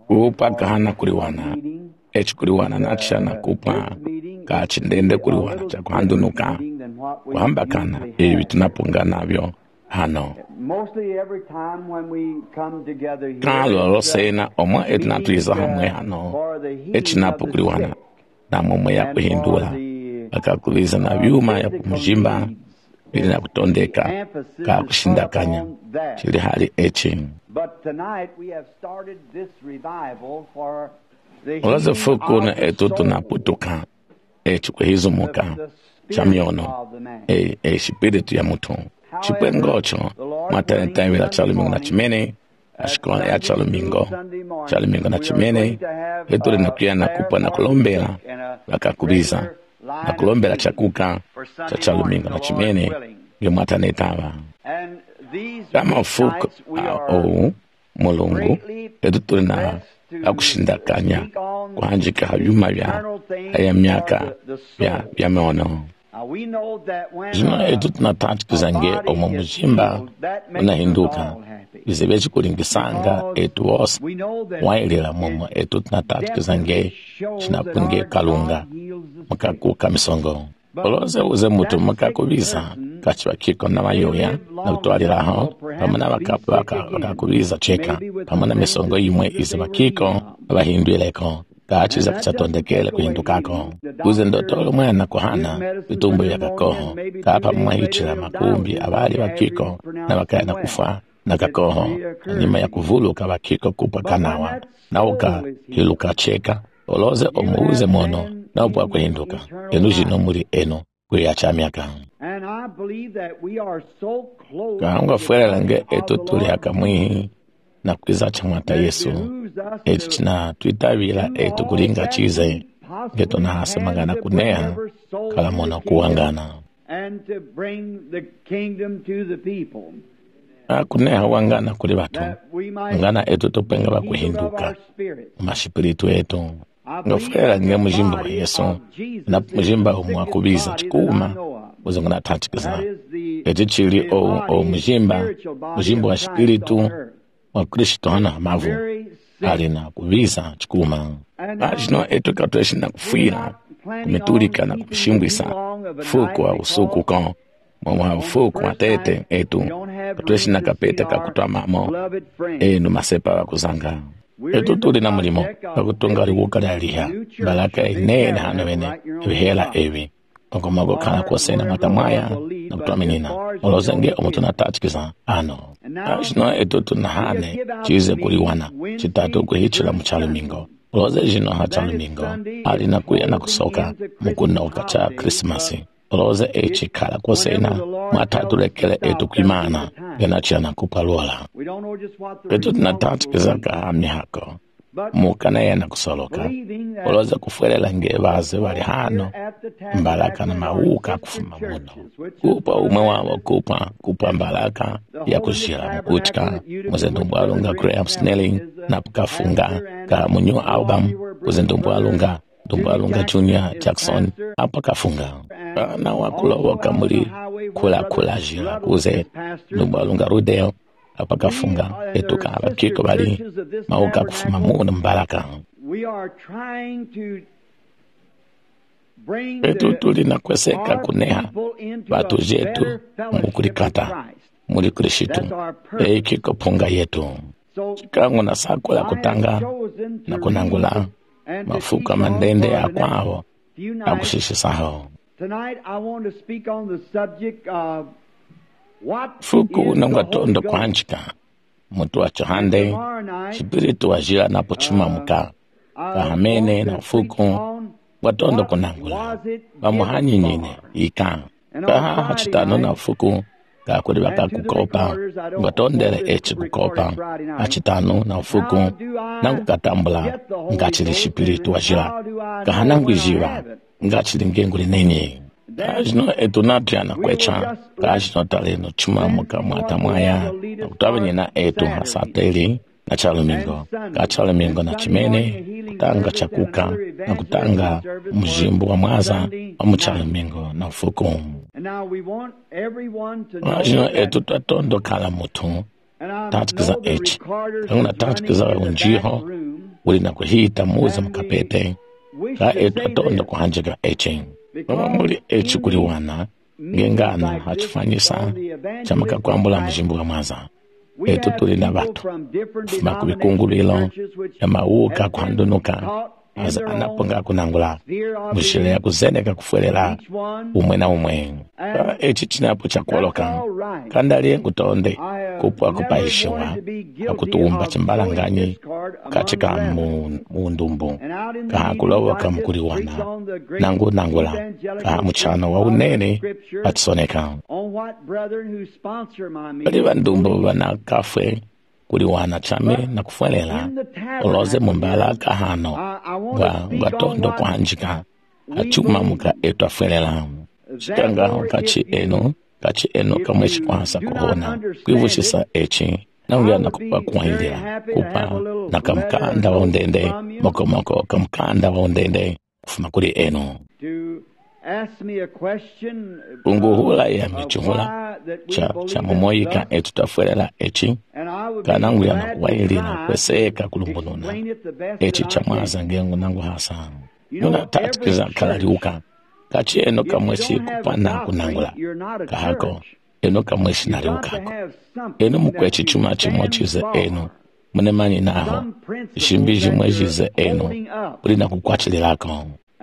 kupa kahana kuliwana kuliwana nachana kupa kachindende kuliwana cha kuhandunuka kuhambakana ebi tunapungana nabyo hano kalo sena omwa etnatuiza hamwe hano echinapo kuliwana na momwe ya kuhindula akakuliza na byuma ya kumujimba bili na kutondeka ka kushindakanya chili hali echi. Olaze fuku na etutu na putuka chikuhizumuka chamiono shipiritu ya mutu chipwengocho matanetambila chalumingo na chimene ashikona ya chalumingo na chimene etuli na kuya na kupa na kulombela wakakuliza na kulombela chakuka cha chalumingo na chimene yo matanetaba kama fuku mulungu etutuli na akushindakanya kuhanjika habyuma bya myaka bya meono zino etu tunatatikiza omu mujimba unahinduka bizebechi kulingisanga etu wose wailila momo etu tunatatikiza chinapunge kalunga makakuka misongo oloze uze mutu makakubiza kachiwa kiko na mayoya na kutwaliraho pamana bakakubiza cheka pamana misongo imwe ize bakiko bahindwileko kachiza kachatondekele kuhindukako uze ndotolo mwana kuhana bitumbo ya kakoho kapa mwahichira makumbi abali bakiko na bakaya na kufa na kakoho nyuma ya kuvuluka bakiko kupa kanawa na uka hiluka cheka oloze omuuze mono na upwa kuhinduka enujino muri eno kuyacha miaka kaangwa fuera lange eto tuli hakamwihi na kukiza chamata Yesu etu china tuitavila etu kulinga chize geto na hasa magana kuneha kala mona kuwangana kuneha wangana kuli batu ngana etu tupenga bakuhinduka mashipiritu etu ngafera nge mujimba wa Yesu na mujimba umwakubiza chikuma uzonga na tatikiza etu chili o mujimba wa spiritu wa Kristo hana mavu alina kubiza chikuma ajino etu katueshi na kufira kumetulika na kumishimbwisa fuku wa usuku kon mwa fuku wa tete etu katueshi na kapete kakutoa mamo masepa wa kuzanga etu tuli na mulimo kakutunga liwuka liha balaka inene hano wene hela evi okomago kana kwasena matamaya na kutuaminina olozenge omutu na tatikiza ano ajino etu tunahane chize kuliwana chitatu kuhichila mchalumingo oloze jino ha chalumingo alina kuya na kusoka mukunoka cha Krismasi oloze echikala kwasena matatulekele etu kuimana genachana kupalwala etu tunatatikiza kahamni hako mukana yena kusoloka oloze kufuelela ngebaze bali hano mbalaka na mauka kufuma muno kupa umwe wabo kupa mbalaka ya kushira mukutika muzendumbu alunga Graham Snelling na pukafunga ka munyo album kuzendumbu alunga Junior Jackson apa kafunga na wakulowoka muri kula jila kuze ndumbu alunga Rudel apa kafunga etuka abakiko bali mauka kufuma muno mbalaka etu tulina kweseka kuneha batu jetu mukulikata muri Kristo kiko punga yetu chikangu na sako la kutanga na kunangula mafuka mandende ya kwao akushishisaho fuku nangatondo kwanchika mutu wa chahande shipiritu wa jira na pochima muka kahamene na fuku watondo kunangula bamuhanyi nyine ika kaha hachitano na fuku kakuri baka kukopa watondele echi kukopa hachitano na fuku nangu katambula ngachili shipiritu wa jira kahanangu jiwa ngachili ngenguli nenye kajino etu natriana kwecha kajino taleno chuma muka mwatamwaya na kutabenye na etu hasateli na chalumingo na chimene kutanga chakuka na kutanga mjimbo wa mwaza wa mchalumingo na fuku kajino etu tatondo kala mutu tatikiza echi kanguna tatikiza unjiho ulina kuhita muza mukapete ka etu atondo kuhanjika echi mama muli echi kuliwana ngengana hachifanyisa chamaka kwambula mjimbu wa mwaza etu tulina batu fuma kubikungulilo ya mauka kuhandunuka aza anaponga kunangula mushile ya kuzeneka kufuelela umwe na umwe echi chinapo chakuoloka kandalie kutonde kupwa kupahishiwa akutuumba chimbalanganyi katika muundumbu kaha kulowa kamukuliwana nangula kaha muchano wa unene atisoneka bali bandumbu wana kafwe kuliwana chame na kufuelela uloze mumbala kahano ngatondo kuhanjika achuma muka etu afuelela chikanga kachi eno kamweshi kwasa kuhona kwivushisa echi nanguya nakupa kuwaindira kupa nakamkanda wa undende mokomoko kamkanda wa undende kufuma kuli eno unguhula ya michuhula cha mumoyika etu tafuelela echi kananguya nakuwaindira kweseka kulumbununa echi cha mwaza ngengu nangu hasa nuna tatikiza kalaliuka kachi eno kamweshi kupana kunangula kahako eno kamweshi naliukako eno mukwechi chuma chimochize eno munemani naho ishimbishi mwechize eno ulina kukwachililako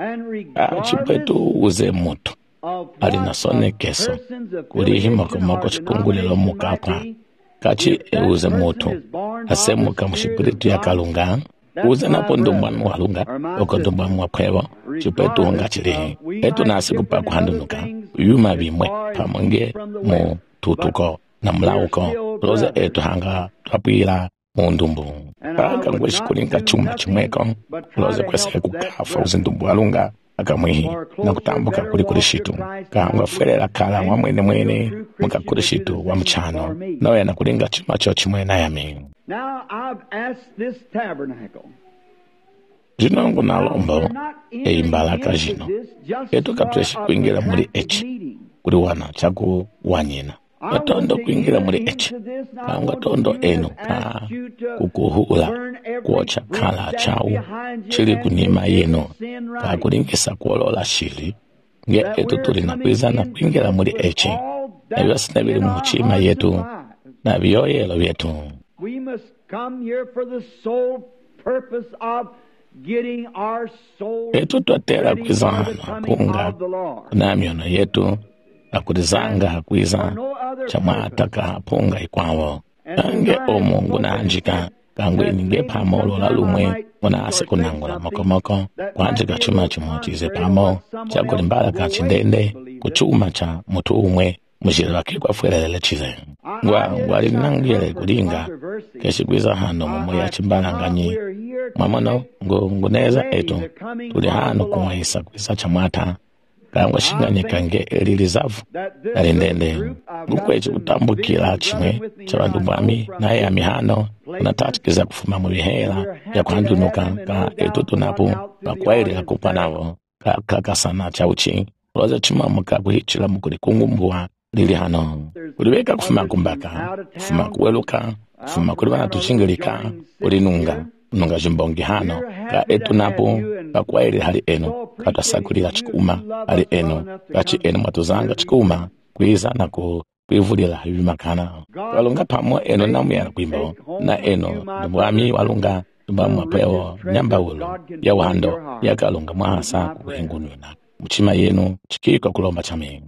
chipetu uze mutu alina sonekeso kulihi mokomoko chikungulilo mukapa kachi euze mutu asemuka mushipiritu ya kalunga uze napo ndumbwanu walunga oko ndumbwanu wakwewa chipetu unga chilihi etu nasi kupa kuhandunuka uyuma bimwe pamonge mu tutuko na mlauko loze etu hanga twapwila mu ndumbu paka ngweshi kulinga chuma chimweko loze kwese kukafa uze ndumbu walunga akamwihi na kutambuka kuli shitu kahangwa fuelela kala wa mwene muka kuli shitu wa mchano nawe na kulinga chuma cho chimwe na yami. Now I've asked this tabernacle. Jino ngu nalombo imbalaka jino etu katweshi kuingira muri echi kuri wana chaku wanyina watondo kuingira muri echi kangwa tondo eno ka kukuhula kuocha kala chau chili kunima yeno ka kulingisa kuolola shili nge etu tulina kwizana kuingira muri echi ebyo sinabili muchima yetu na biyoyelo byetu. We must come here for the sole purpose of getting our soul etu twatera kwizana kunga na miono yetu akulizanga kwiza chamwataka punga ikwawo ange omungu nanjika kangwe ninge pamolo lalumwe onase kunangula mokomoko kwanjika chuma chimochize pamo chakulimbala kachindende kuchuma cha mutu umwe mujira kikwa fuelele chize ngwali nangile kulinga keshikwiza hano mumoya chimbalanganyi mamono nguneza etu tuli hano kumwaisa kwiza chamwata kangwa shinganyika nge elilizavu alindende ngukwechi kutambukila chimwe chabandu mwami naye ya mihano unatatikiza kufuma mubihela ya kuhandunuka ka etu tunapu pakwaili hakupa navo kakasana chauchi loza chima muka kuhichila mukuli kungumbua lili hano uliweka kufuma kumbaka kufuma kuweluka kufuma kulibana tuchingilika ulinunga jimbongi hano ka etu napo pakwaili hali eno katasakulila chikuma hali eno kachi eno matuzanga chikuma kwiza na kuivulila hivimakana walunga pamo eno namuyana kuimbo na eno ndumwami walunga ndumwamu wapewo nyamba ulo ya wando ya kalunga mwahasa kuhengunwina mchima yenu chikika kulomba chamengu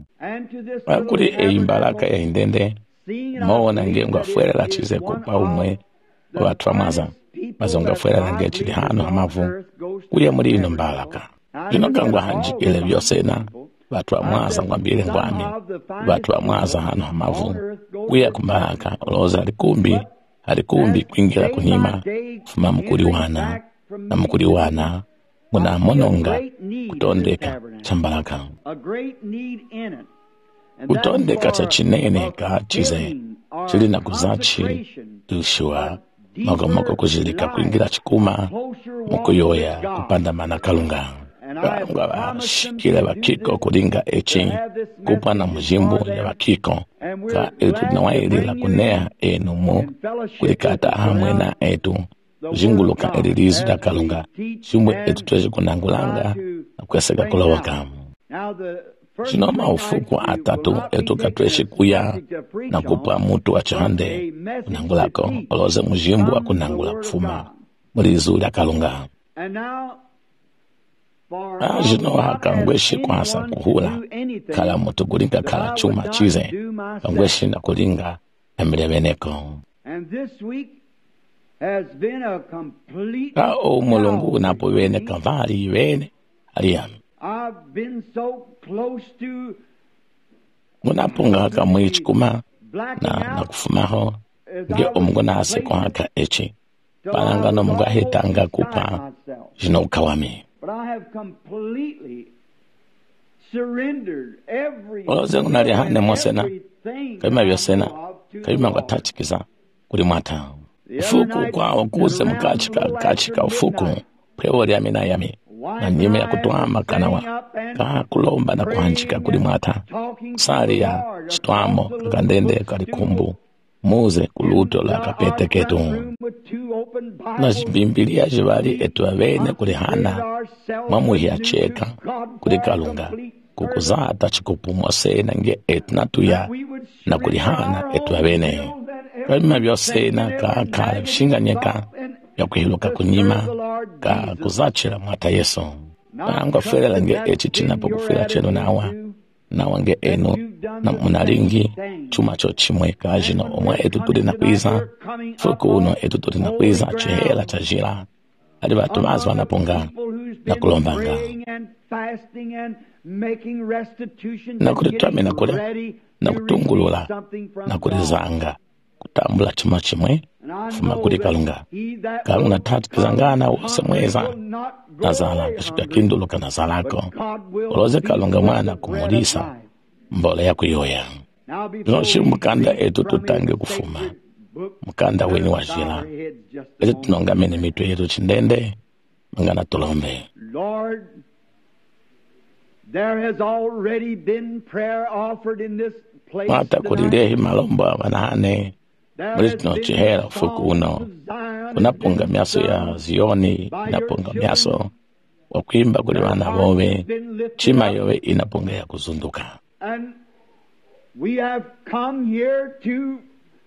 wakuli eimbalaka ya indende mawona ngengwa fuelela chize kupa umwe watu wamaza mazonga fuelela nge chili hano hamavu uya muri ino mbalaka ino kangwa hanjikile vyosena watu wamaza ngwambile ngwami watu wamaza hano hamavu uya kumbalaka uloza halikumbi kuingira kunima fuma mkuliwana na mkuliwana muna mononga kutondeka chambalaka kutondeka cha chinene ka chize chili na kuzachi tushua mogomoko kujilika kuingira chikuma mukuyoya kupanda mana kalunga kangwa bashikile bakiko kulinga echi kupa na mujimbu ya bakiko ka etu nawailila kunea enu mu kulikata hamwe na etu kujinguluka elilizo la kalunga chimwe etu tweje kunangulanga na kweseka kulowaka chino maufuku atatu etu katweshe kuya na kupa mutu wa chande kunangulako oloze mujimbu wa kunangula kufuma mulizu la kalunga jino hakangweshi kwasa kuhula kala mutu kulinga kala chuma chize kangweshi na kulinga emlebeneko mulungu napo wene kavari wene aliyam munapunga kamwichi kuma na kufumaho nge omgona ase kwa haka echi palanga no mga hetanga kupa jino ukawami oloze ngunari hane mwasena kaima vyosena kaima kwa tachikiza kuli mwata ufuku kwa kuze mkachika ufuku pwewori yami na yami na nyeme ya kutuama kanawa kaa kulomba na kuhanchika kuli mwata sari ya chituamo kakandende kalikumbu muze kuluto la kapete ketu na jibimbilia jibali etu awene kuli hana mamuhi ya cheka kuli kalunga kukuzaa tachikupumwa sena nge etu natuya na kuli hana etu awene kaima vyosena kala vishinganyeka ya kuhiluka kunyima ka kuzachira mwata Yesu nangwa felela nge echi chinapo kufela cheno nawa nge enu na munalingi chuma cho chimwe kajino omwe etu tuli na kwiza fuku uno etu tuli na kwiza chihela cha jira hadi batu mazi wanapunga na kulombanga na kulitwame na kule na kutungulula na kulizanga kutambula chuma chimwe fuma kuli kalunga tatu kizangana wose mweza nazala kishika kinduluka nazalako oloze kalunga mwana kumulisa mbole ya kuyoya noshi mukanda etu tutange kufuma mukanda weni wajila etu tunongamene mitu yetu chindende mangana tulombe. Lord, there has already been prayer offered in this place mata kulilehi malombo wanahane mulitino chihela ufuku uno unapunga miaso ya Zioni inapunga miaso wakuimba kuli wana bobe chima yowe inapunga ya kuzunduka. And we have come here to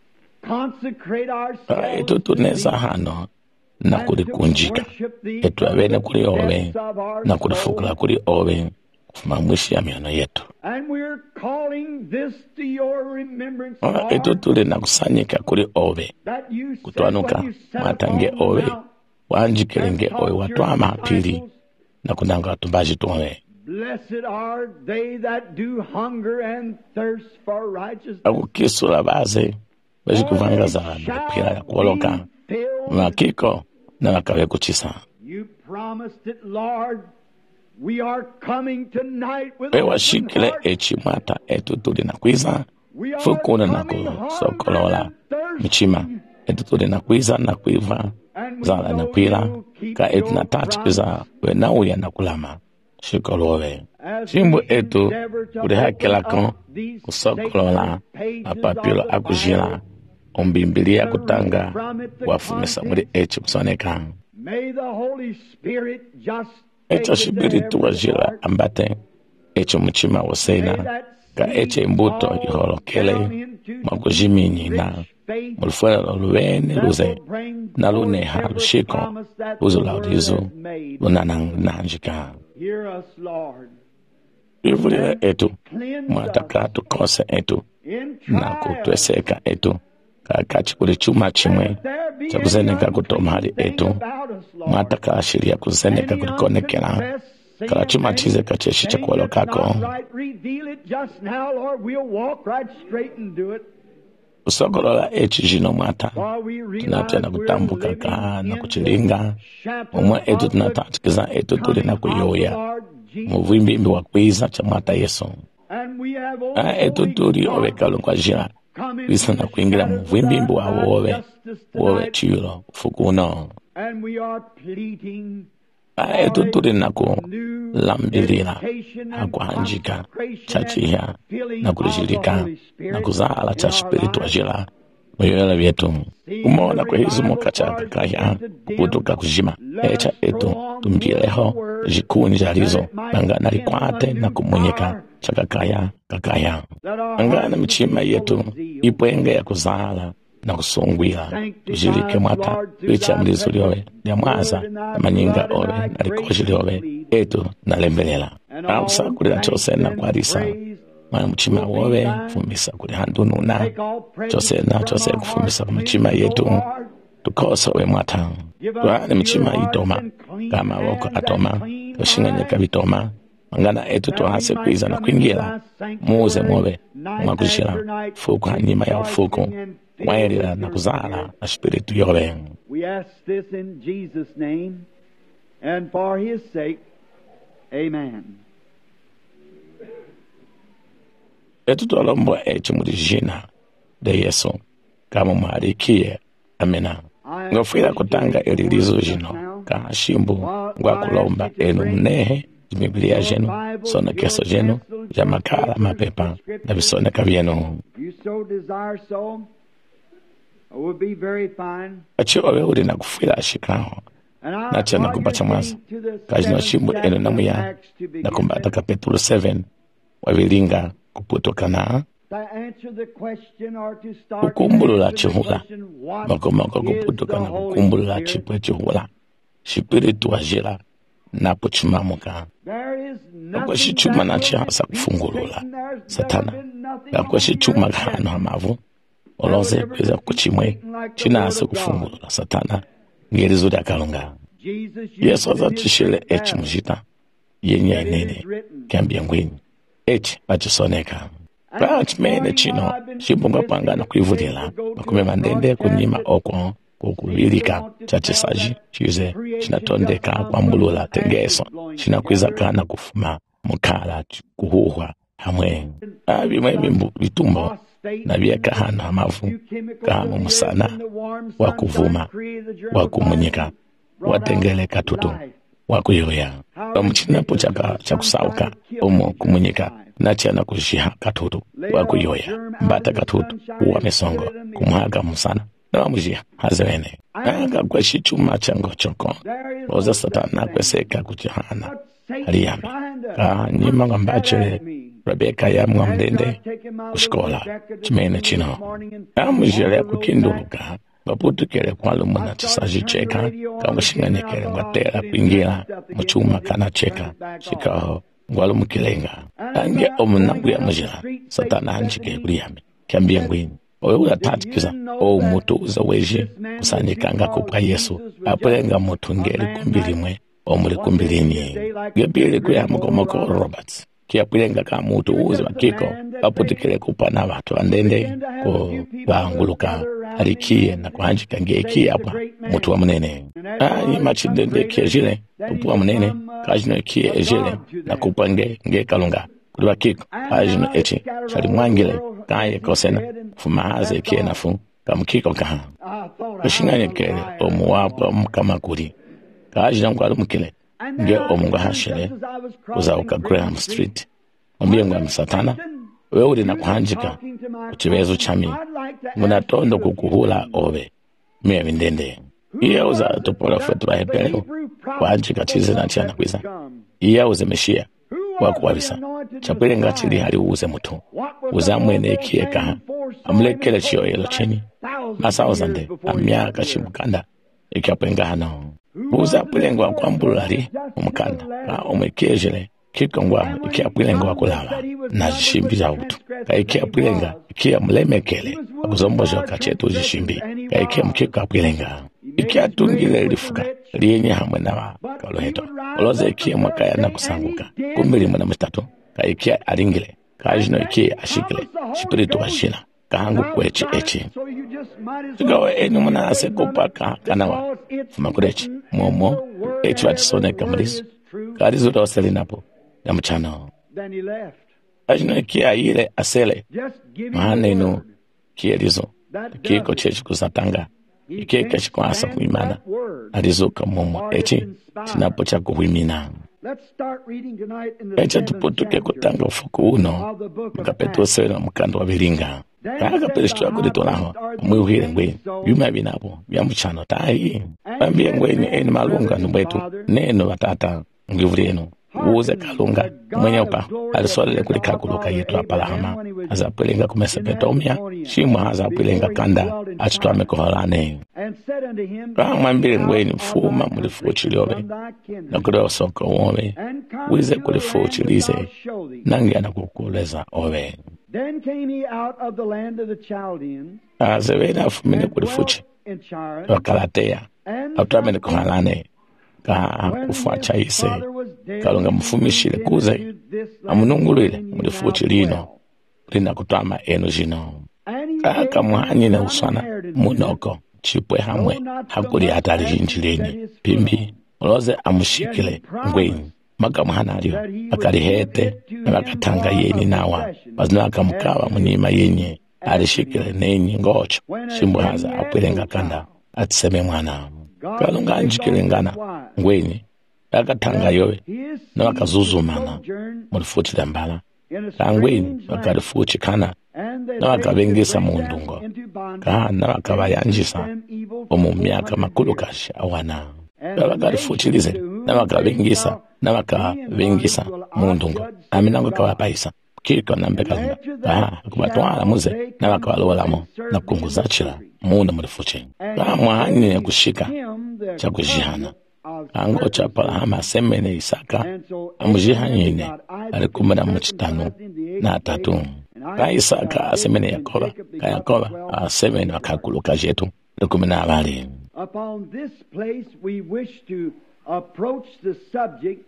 consecrate ourselves etu tuneza hano na kulikunjika etu awene kuli owe na kulifukula kuli owe kufuma mwishi ya miono yetu. And we're calling this to your remembrance, etu tuli na kusanyika kuli owe kutuanuka matange owe wanjikelenge owe watuama hapili na kunanga watumbaji tuwe. Blessed are they that do hunger and thirst for righteousness. Akukisula baze wajikuvanga za pila ya kuoloka makiko na wakawe kuchisa. You promised it, Lord. We are coming tonight with wewa shikile echi mata etu tuli na kwiza fukuna na kusokolola mchima etu tuli na kwiza na kuiva zala na pila ka etu na tachikiza we na uya na kulama shikolowe shimbu etu kuli hakilako kusokolola apapilo akujila umbimbilia kutanga wafumisa muli echi kusoneka. May the Holy Spirit just echo shibiritu wajila ambate echo mchima wasena ka eche mbuto iholokele makujiminyi na mulfuelo luwene luze na lune halushiko uzu laudizu lunananjika. Hear us, Lord. Ivulile etu mwataka tukose etu na kutweseka etu kakachi kuli chuma chimwe cha kuzeneka kutomahali etu mwataka ashiria kuzeneka kulikonekela kala chuma chize kacheshi cha kuolokako usokolola echi jino mwata tunatena kutambuka na kuchilinga umwe etu tunatatikiza etu tuli na kuyoya muvimbimbi wa kwiza cha mwata Yesu etu tuli owe kalungwa jila wisa na kuingira muvimbimbi wa wowe chilo fukuno etu tuli na kulambilila hakuhanjika chachiha na kulishilika na kuzala cha spiritu wajila moyola vyetu kumona kwa hizo mokachaka kaya kuputuka kujima echa etu tumbileho jikunja lizo nangana likwate na kumunyika chakakaya kakaya angana michima yetu ipwenge ya kuzala na kusungwila tujilike mwata licha mlizo lyowe lya mwaza na manyinga owe na likoshi lyowe etu na lembelela ausa kulila chose na kwarisa mwana mchima wowe fumisa kuli handununa chose kufumisa kumachima yetu tukosowe mwata tuane mchima itoma kama woko atoma tushinganyika vitoma mangana etu tuhase kwiza na kuingira muze mwowe mwakushira fuku hanyima ya ufuku mwaelila na kuzala na spiritu yowe. We ask this in Jesus' name and for his sake. Amen. Etu tolombo echi muri jina de Yesu kama mwarikie. Amena. Ngofira kutanga elilizo jino ka shimbu ngwa kulomba enu mnehe Biblia jenu sona keso jenu jamakala mapepa na bisone kavyenu. You so desire so, it would be very fine. Achi owe uri na kufira ashikao na chana kubacha mwaza kajina shimbu enu namuya na kumbata ka Petro 7 wavilinga kuputokana kukumbulula chihula makomako kuputokana kukumbulula chipwe chihula shipiritu wajira na puchimamuka kwa shichuma na chihasa kufungulula satana kwa shichuma hano hamavu oloze kweza kuchimwe chinasa kufungulula satana ngerizo ya kalunga Yesu azatishile echi mjita yenye nene kiambia ngwini echi achisoneka Pach mene chino shimbunga pangana kuivulila makumema ndende kunyima oko kukuvilika chachisaji chize chinatondeka kwa mbulula tengeso chinakwiza kana kufuma mukala kuhuhwa hamwe abimwe bitumbo na byeka hana hamavu kama musana wakuvuma wakumunyika watengeleka tutu wakuyoya omuchinapo chakusauka omo kumunyika nachana kushiha katutu wakuyoya mbata katutu uwa mesongo kumhaga musana na wamujiha hazewene anga kwa shichuma chango choko oza satana kweseka kuchihana aliyami nyima ngambache Rebeka ya mwamdende kushikola chimene chino amujele kukinduluka baputukele kwa lumuna chisaji cheka kamashinganyekele ngwatela kuingira muchuma kana cheka shikaho ngwalumukilenga ange omunangu ya mujila satana hanjike kuliyami kiambia ngwini owe ulatatikiza mutu uza weje kusanyikanga kupwa Yesu apulenga mutu ngeli kumbilimwe omuli kumbilinyi gebili kuya mkomoko Roberts kia pulenga ka mutu uze wakiko aputikele kupana watu andende ko banguluka alikie na kuhanjika ngeki hapa mutu wa mnene machidende kiejile upua mnene kajino kie ejile na kupange kalunga kuliwa kiko kajino echi shali mwangile kaya kosena fumahaze kie nafu kamukiko kaha kushinganye kele omuwapa mkamakuri kajino mkwalo mkile nge omunga hashile uzauka Graham Street mwambie ngwa msatana wewe uli na kuhanjika uchiwezo chami munatondo kukuhula owe mie ndende iya uza topola fetu wahepeleo kuhanjika chize na chiana kwiza iya uze meshia wakuwavisa chapwele ngachili hali uze mutu uza mwene ikie kaha amulekele chiyo yelo cheni masa uzande amyaka chimukanda ikiapenga hano uza pulengwa kwa mbulali umukanda umekejele kikongwa ikia pulengwa kulala na jishimbi za utu kaikia pulenga ikia mlemekele akuzomboja kachetu jishimbi kaikia mkika pulenga ikia tungile lifuka lienye hamwe na kaloheto oloze ikia mwakaya na kusanguka kumbili mwana mstatu kaikia alingile kajino ikia ashikile shipiritu washina kahangu kwechi echi tugawe enu muna ase kupaka kanawa fumakurechi momo echi watisone kamarizu karizu doseli napo ya mchano ajino ikia ile asele mahana inu kielizo kiko chechi kusatanga ikie kechi kwa asa kuimana alizuka momo echi sinapo cha kuhuimina echa tuputuke kutanga ufuku uno mkapetosela mkando wa vilinga Kaga pelishtua kulitonaho mwiwile ngweni yuma binapo bya muchano tayi bambie ngweni eni malunga ndumbetu neno batata ngivuleno uze kalunga mwenye upa alisolele kulikakuluka yetu apalahama azapelenga kumesopotamia shimwa azapelenga kanda achitwame koholane kamwambile ngweni mfuma mulifuchiliobe nakuleo soko wobe wize kulifuchilize nangi anakukuleza obe. Then came he out of the land of the Chaldeans. Azewena afumine kulifuchi wakalatea atwamene kohalane ka kufuacha ise kalunga mfumishile kuze amunungulile mulifuchi lino lina kutwama eno jino kaka muhanyine usana munoko chipwe hamwe hakuli hatali jinjileni pimbi uloze amushikile ngweni makamuhanalio akalihete nakatanga yeni nawa bazina akamukaba munima yenye alishikile nenyi ngocho shimbuhaza akwilenga kanda atiseme mwana kalunga anjikile ngana ngweni akatanga yowe na wakazuzumana mulifutile mbala kangweni wakalifuchi kana na wakabengisa mundungo kana wakabayanjisa omu myaka makulu kashi awana wakalifuchilize na wakabengisa na wakabengisa mundungo aminango kawapaisa kiko nambekalunga kubatwala muze na wakawalolamo na kunguzachila munda mulifuchi kamwahanyine kushika cha kujihana ango cha palahama semene Isaka amujihanyine alikumana muchitanu na tatu ka Isaka asemene Yakoba ka Yakoba asemene wakakuluka jetu likumana abali. Upon this place we wish to approach the subject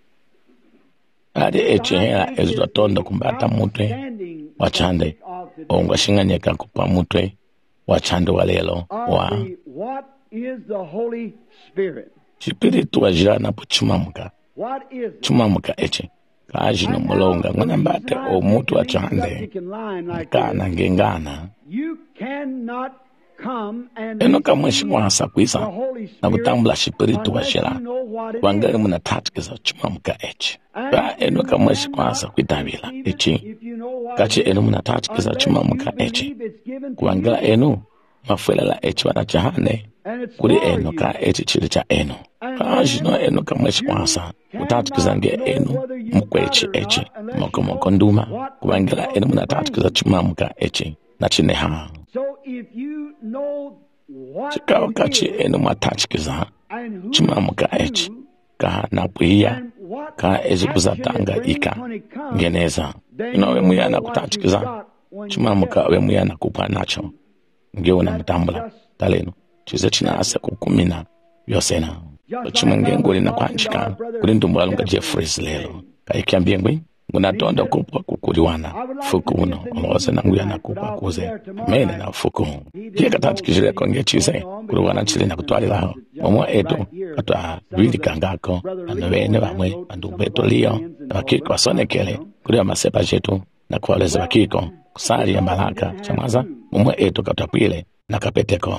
ade echehera ezutondo kumbata mutwe wachande ongashinganyeka kupa mutwe wachande walelo wa what is the Holy Spirit. Spiritu wajirana puchumamuka chumamuka eche kajino mulonga ngona mbate o mutu wachande kana ngengana You cannot eno kamweshi kwasa kwisa na kutambula spiritu wajira wangari muna tatkiza chumamuka eche ka eno kamweshi kwasa kwitabila echi kachi eno muna tatkiza chumamuka eche kuangala eno mafuela echi wana chahane kuri eno ka echi chili cha eno kajino eno kamweshi kwasa kutatkiza eno mukwechi echi moko nduma kuangala eno muna tatkiza chumamuka echi na chineha chikawa kachi eno matachkiza chimamuka echi ka napuia ka echi kuzatanga ika ngeneza inowe muyana kutachkiza chimamuka we muyana kupa nacho ngeona mtambula taleno chize chinase kukumina yosena chimengenguli na kwanchika kuli ndumbalunga Jeffries lelo kaikiambie ngwi ngunatonda kupwa kukuliwana fuku uno olose nanguya nakupa kuze mene na fuku kika tatikijile konge chise kuliwana chile na kutwalilaho momo edu katwa rili kangako na wene wamwe andumbeto liyo na wakiko wasonekele kuliwa masepa jetu na kuwaleze wakiko kusali ya mbalaka chamaza momo edu katwa pwile na kapeteko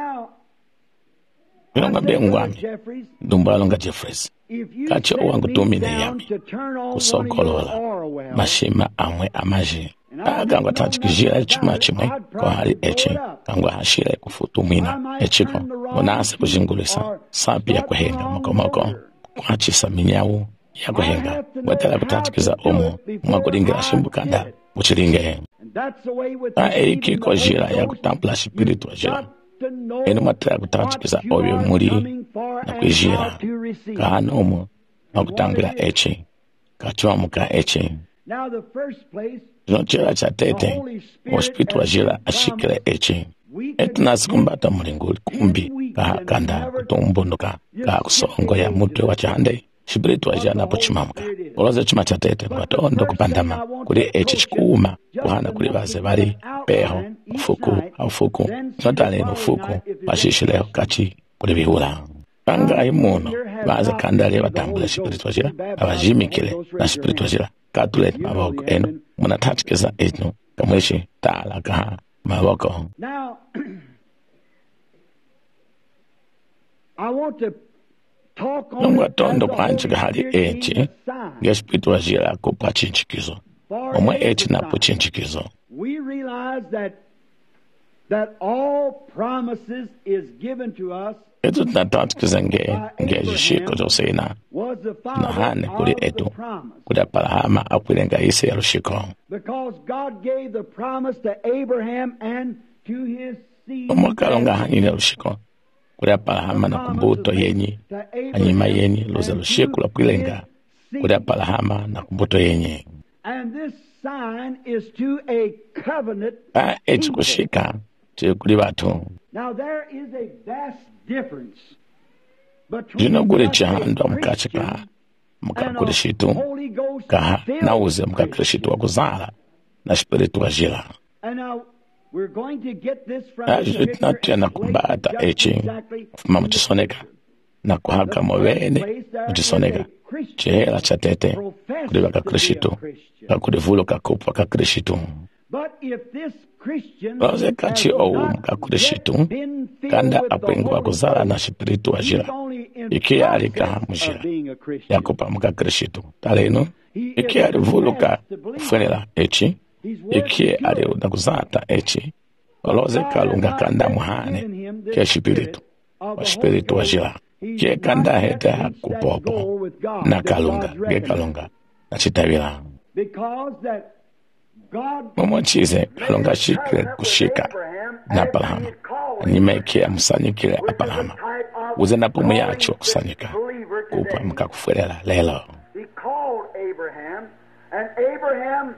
Ngambia ngwami ndumbalunga Jeffries kachi owangu tumine yami kusokolola mashima amwe amaji agangwa tachikijira chuma chimwe kwa hali echi kangwa hashire kufutumina echiko munase kujingulisa sapi ya kuhenga mokomoko kwa chisa minyawu ya kuhenga watala kutachikiza omo mwakuringira shimbukanda uchiringe eiki kwa jira ya kutampula spiritu wa jira eno matala kutachikiza obyo muri na kujira kahanomo makutangira echi kachuamuka echi Nochera chatete ospitu wajira ashikira echi etunasi kumbata mulinguli kumbi kanda kutumbunduka kusongo ya mutwe wachande spiritu wajira napo chimamuka oloze chuma chatete watondo kupandama kuli echi chikuma kuhana kuli baze bali peho ufuku notale nufuku bashishileho kachi kuli bihula Anga imuno baze kandale batambula spiritu wajira abajimikile na spiritu wajira katule maboko eno munatatikeza eno kamweshi tala kaha maboko. Now I want to talk on Ngwatondo kwanchika hali echi nge spiritu wajira kupa chinchikizo omwe echi napo chinchikizo realize that all promises is given to us. Etu tunatatikiza ngejishiko josena Was the na hane kuri father of the etu promise. kuri palahama akwilenga ise ya lushiko Because God gave the promise to Abraham and to his seed. omwakalonga hanyine lushiko kuri palahama na kumbuto yenyi anyima yenyi luza lushiko la kwilenga kuri palahama na kumbuto yenyi And this sign is to a covenant. echi kushika chiri kuri batu Now there is a vast difference between jino kuri what a chihando Christian mukachika muka and kuri a shitu Holy Ghost kaha filled nauze muka kuri Christian. shitu wa kuzala na spiritu wa jila And now we're going to get this from Aji the scripture tunatya na and place kumbata it just echi exactly fuma muchisoneka na kuhaka mowene muchisoneka chihela cha tete kuri baka krishitu kakuri vulu kakupa ka krishitu But if this Christian loze has kachi ou not muka kuri yet shitu been filled kanda with the apwengu wa Holy kuzala Ghost, na spiritu wa he's jila only in iki alika process mujila of being a Christian. yakupa muka krishitu talenu He iki is alivuluka possessed to believe. kufunela echi He's iki working to ali it. na kuzata echi oloze God kalunga has kanda not muhane given him this kia spiritu of wa the spiritu wa Holy jila Ghost. He's kie not kanda yet hete reached that hakupopo goal with God, na that kalunga God's ge reckoned. kalunga na chitawila Because that God momochize kalunga shikile kushika na palahama nimeke amsanyikile apalahama uze na pumu yacho kusanyika kupa mkakufulela lelo He called Abraham, and Abraham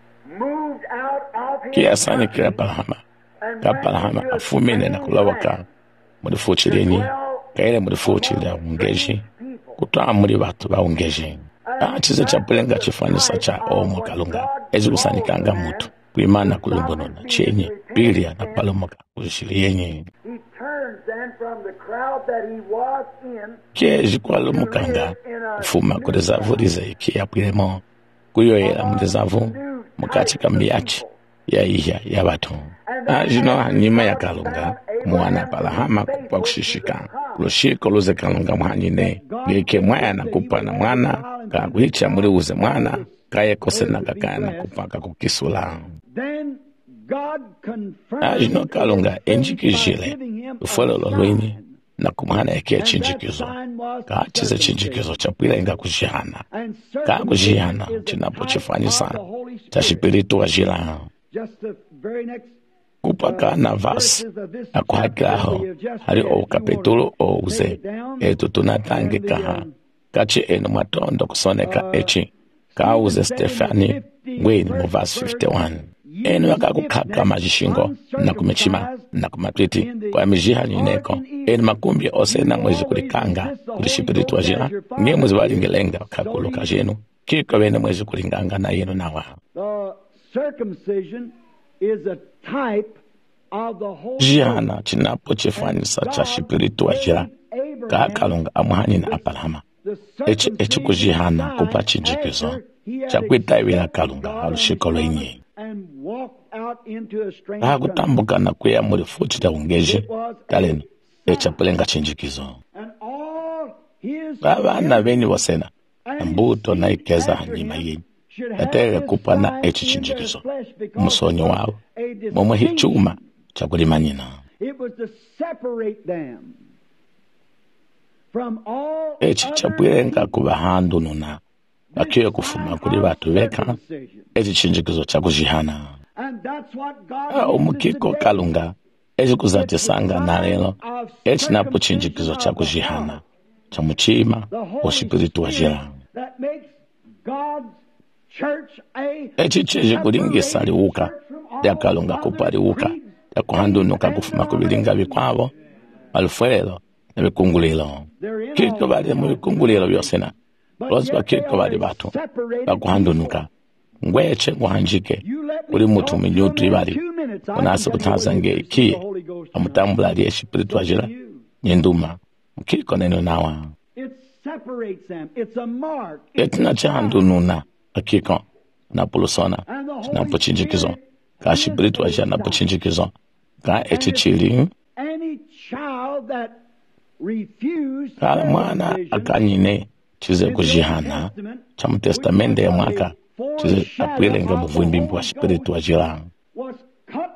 moved out of his kia sanyikile palahama ka palahama afumine na kulawaka mulifuchilenyi kaile mulifuchile ungeji kutoa muli batu ba ungeji chize chapulenga chifanyisa cha omo kalunga ezi kusanyikanga mutu kuimana kulumbonona chenye bilia na palomoka kuzishili yenye He turns then from the crowd that he was in keji kwalumukanga fuma kurezavu rize iki yapwilemo kuyoyela murezavu mukachika miyachi ya iya ya batu jino hanyuma ya kalunga mwana palahama kupwa kushishika lushiko luze kalunga mhanyine ngeke mwana kupa na mwana kakuhicha muri uze mwana kaye kose na kakana kupaka kukisula then God confirmed jino kalunga enjikijile giving him ufololo lwenye na kumhana yake and that chinjikizo sign was kachize chinjikizo chapwilenga kujihana and kakujihana circumcision is the chinapochifanyisa type of the Holy cha Spirit. shipiritu wa jila Just the very next kupaka na vas akuhakilaho hari okapitulo ouze etu tunatangikaha kachi enu matondo kusoneka echi kauze Stefani ngweni mu verse 51 enu yakakukaka majishingo na kumechima na kumatwiti kwa mijiha nyineko enu makumbi ose na mwezi kulikanga kulishipiritu wa jila nge mwezi walingelenga kakuluka jenu kiko wene mwezi kulinganga na yenu nawa the circumcision is a type of the Holy jihana chinapochifanyisa cha shipiritu wa jila kakalunga amuhanyina apalama echi kujihana kupa chinjikizo chakwitawila kalunga halushiko lwenye hakutambuka na kuya muli fuchita ungeji kaleni echapulenga chinjikizo babana beni wasena mbuto na ikeza hanyima yenyi etele kupa na echi chinjikizo musonyo wao momwe hichuma chakulimanyina echi chapwilenga kubahandu nuna bakiwe kufuma kuli batu beka echi chinjikizo chakujihana omukiko kalunga echi kuzatisanga na lelo echi napo chinjikizo chakujihana chamuchima oshipiritu wa jila echi cheji kulingisa liuka lya kalunga kupa liuka lya kuhandunuka kufuma kubilinga bikwabo alufwelo na bikungulilo kiko bali mu bikungulilo byosena lozi bakiko bali batu bakuhandunuka ngweche nguhanjike uli mutu minyutu ibali unasi kutanzange ikiye amutambula ali eshipiritu wa jila nyenduma mkiko neno nawa etina chahandununa akiko napulusona napochinjikizo ka shipiritu wa jila napochinjikizo ka echichili kala mwana akanyine chize kujihana cha mtestamende ya mwaka chize apwilenga muvwimbi wa shipiritu wa jila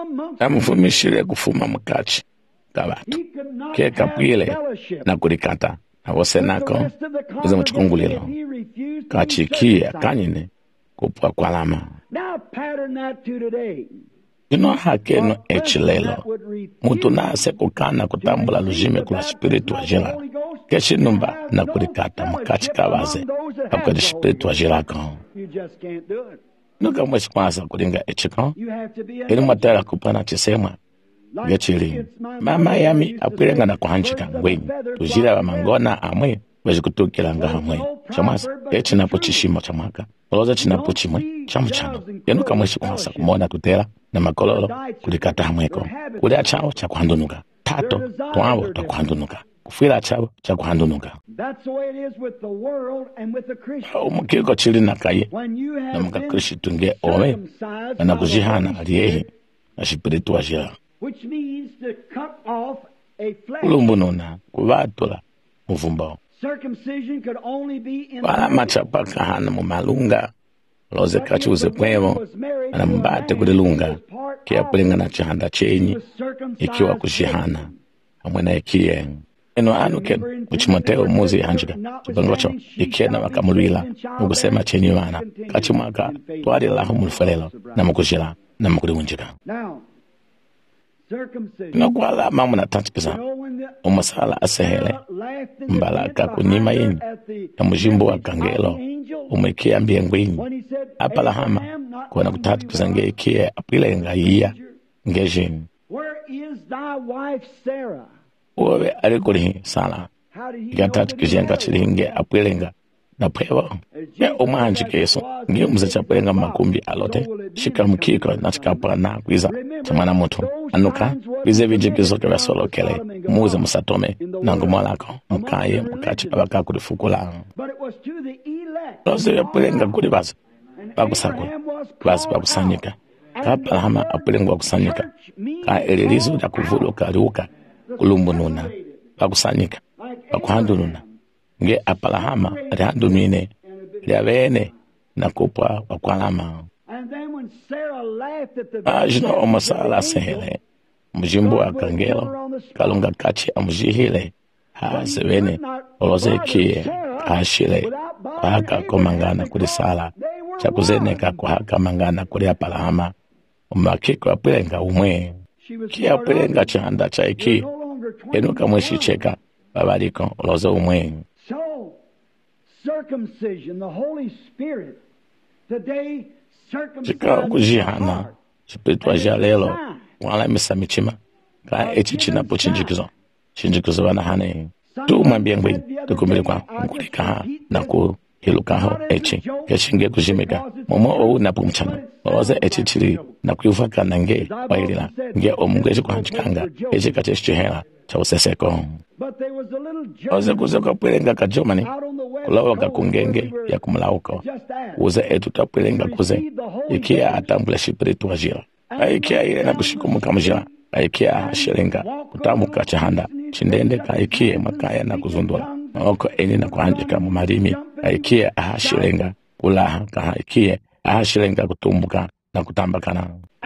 namufumishire kufuma mukati kabatu keka pwile na kulikata awose nako uze muchikungulilo kachikia kanyine kupwa kwa lama hake echilelo mutu nase kukana kutambula lujime kula spiritu wa jila keshi numba na kulikata mukati kawaze akweli spiritu wa jila kao nuka mweshi kwanza kulinga echiko ili mwatela kupana chisema gechili mama yami apwilenga na kuhanchika ngwenyi tujira wa mangona amwe wezi kutukila nga hamwe chamasa chinapo chishimo chamaka oloza chinapo chimwe chamuchano yanuka mweshi kwanza kumona tutela na makololo kulikata hamweko kuli achao cha kuhandunuka tato tuawo ta kuhandunuka kufira achao cha kuhandunuka umukiko chili nakaye na muka Kristu nge owe na kujihana aliyehi na shipiritu wa jila kulumbununa kuvatula muvumbao wala machapaka hana mumalunga loze kachuze pwevo na mbate kulilunga kia pulinga na chihanda chenyi ikiwa kushihana amwena ikie eno anuke uchimoteo muzi hanjika chibangocho ikiena wakamulwila mukusema chenyi wana kachimaka tuwali laho mulufalelo na mukujila na mukuliunjika nokwala mamu na tantikiza umasala asehele mbalaka kunyima yini ya mujimbo wa kangelo umwikia mbiyengwini apala hama kuwana kutatikiza nge ikie apilenga iya ngejini uwe alikuli sala ikatatikizia ngachilinge apilenga na pwewa ya umanji keso nge umzacha pulenga makumbi alote shika mkiko na chikapa na kwiza chamana mutu anuka kwize vijikizo kwa solo kele muze musatome na ngumolako mukaye mukachi pabaka kulifukula loze ya pulenga kuli basi bakusakula basi bakusanyika kapa hama apulenga wakusanyika ka elilizo ya kuvuluka liuka kulumbununa bakusanyika bakuhandununa nge apalahama rihandunine liavene na kupwa wakwalama ajino omasala sehele mujimbo wa kangelo kalunga kachi amujihile hazewene oloze kie ashile haka komangana kuli sala chakuzeneka kwa haka mangana kuli apalahama umakiko apilenga umwe kia apilenga chanda chaiki enuka mweshi cheka babaliko oloze umwe. Circumcision, the Holy Spirit, today chika kujihana spiritu wa jalelo wala misamichima ka echi chinapo chinjikizo wana hane tu mwambie ngwini tukumili kwa mkulika na ku hilukaho echi keshinge kujimika momo ou na pumchana oze echi chili na kuyufaka nange wailila nge omungweshi kwa hanchikanga echi kacheshi hela cha useseko oze kuzeka pulenga kajomani kulawa kakungenge ya kumlauko uze etu tapulenga kuze ikia atambula shipiritu wa jila aikia ile na kushikumuka mjila aikia hashirenga kutamuka chahanda chindende kaikie makaya na kuzundula maoko eni na kuhanjika mumarimi aikia hashirenga kulaha kahaikie hashirenga kutumbuka na kutambakana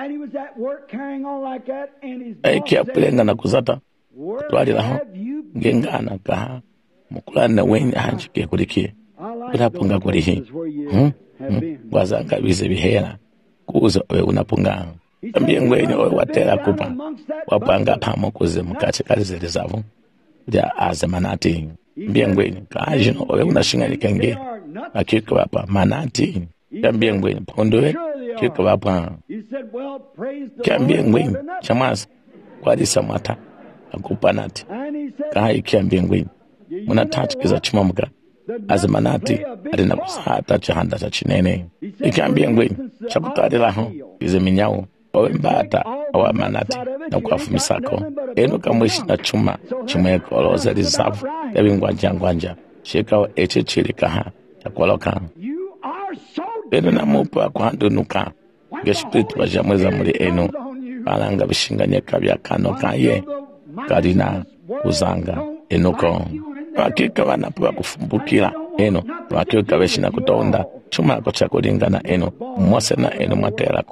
aikia pulenga na kuzata kutwali laho ngengana kaha mukulana wenye hanjike kulikie unapunga kulihi wazanga bize bihela kuzo we unapunga ambie ngweni owe watela kupa wapanga pamo kuze mukate kalizele zavu ya azamanati mbie ngweni kaajino owe unashingali kenge akiko wapa manati ambie ngweni pondowe kiko wapa kiambie ngweni chamasa kwadi samata akupanati kai kiambie ngweni muna tatikiza chimamuka azamanati adina kusata chahanda cha chinene ikiambia ngweni chakutarilaho ize minyao wawe mbata awa manati na kuafumisako eno kamwishi na chuma chumeko oloza lizavu ya ngwanja shika wa eche chirikaha chakwaloka eno na mupa kuhandunuka geshpiritu wa jamweza muli eno palanga bishinganyeka vya kano kaye karina uzanga enoko wakika wanapuwa kufumbukila eno wakika weshina kutonda chuma ako chakulingana eno mwase na eno matera kupa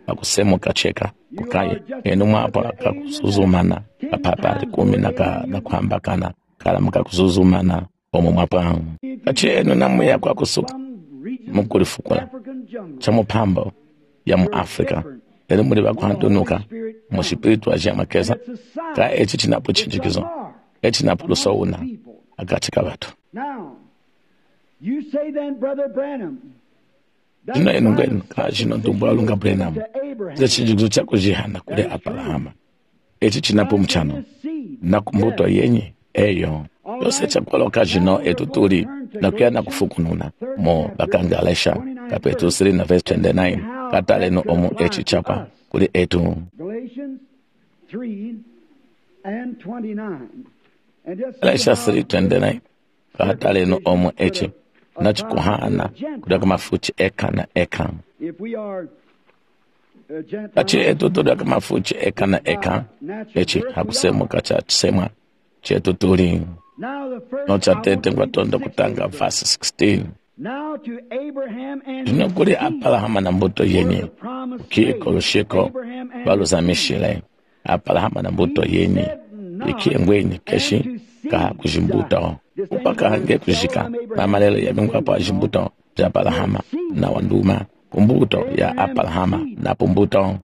akusemuka cheka kukaye enu mwapo akakuzuzumana kapapali kumi nakuhambakana kala mukakuzuzumana omwe mwapa kachi enu namuya kwakusuka mukulifukula chamupambo ya mu Africa eri muri bakuhandunuka mu spiritu wa jamakeza ka echi chinapo chinjikizo echi napo lusowuna akatika batu. You say then, Brother Branham, jino enungeni ka jino dumbula lunga Branham ze chinjikizo chako jihana kule Abrahama echi chinapo mchano na kumbuto yenye eyo yose chakwaloka jino etutuli na kuyana kufukununa mo bakangalesha kapetu 3 na verse 29 katale no omu echi chapa kuli etu. Galatians 3 and 29. Galatians 3:29 katale no omu echi na chikuhana kudaka mafuchi eka na eka. If we are kachi etu tudaka mafuchi eka na eka echi hakusemu kacha chisema chetu tuli no chatete ngwatondo kutanga verse 16. Now to Abraham and jino kuli Abrahama na mbuto yenye kiko lushiko baluzamishile Abrahama na mbuto yenye ikie ngwenye keshi kaha kujimbuto upaka hange kujika mamalelo ya mingwa pa jimbuto ja Abrahama na wanduma kumbuto ya Abrahama na pumbuto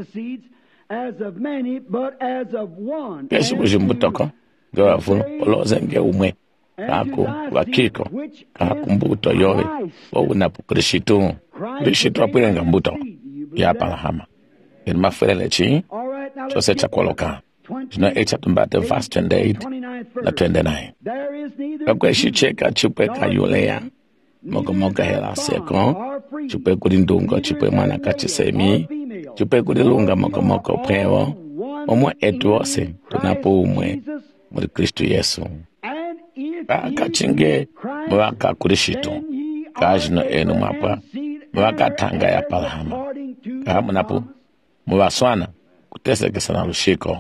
keshi kujimbuto ko gawa fulu oloze nge umwe kako wakiko kakumbuto yowe wawunapo Krishitu apwilenga mbuto ya Abrahama ili maferele chi chose chakwaloka jino echa tumbate verse 28 na 29 kakwe shicheka chupwe kayulea mokomoka hela seko chupwe kulindungo chupwe mwana kachisemi chupwe kulilunga mokomoko prewo omwe etu wose tunapo umwe muri Kristu Yesu kachinge mwaka Krishitu kajino enu mwapa mwaka tanga ya Abrahama kahamunapo mwaswana kutesekesa na lushiko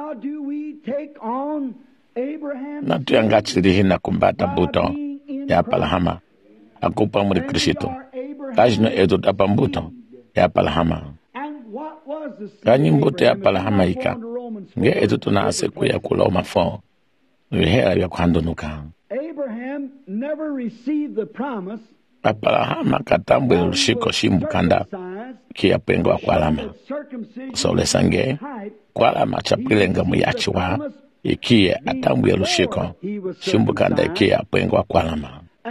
na tuyangachiri hina kumbata buto ya Abrahama akupa muri Krishitu kajino etu tapa mbuto ya Abrahama kanyi mbuto ya Abrahama ika nge etu tunase kuya kuloma fo nuhera ya kuhandunuka. Abrahama katambwe lushiko shimbukanda kia pengwa kwa alama kusole sange kwa alama chapilenga muyachiwa ikie atambwe lushiko shimbukanda ikia pengwa kwa alama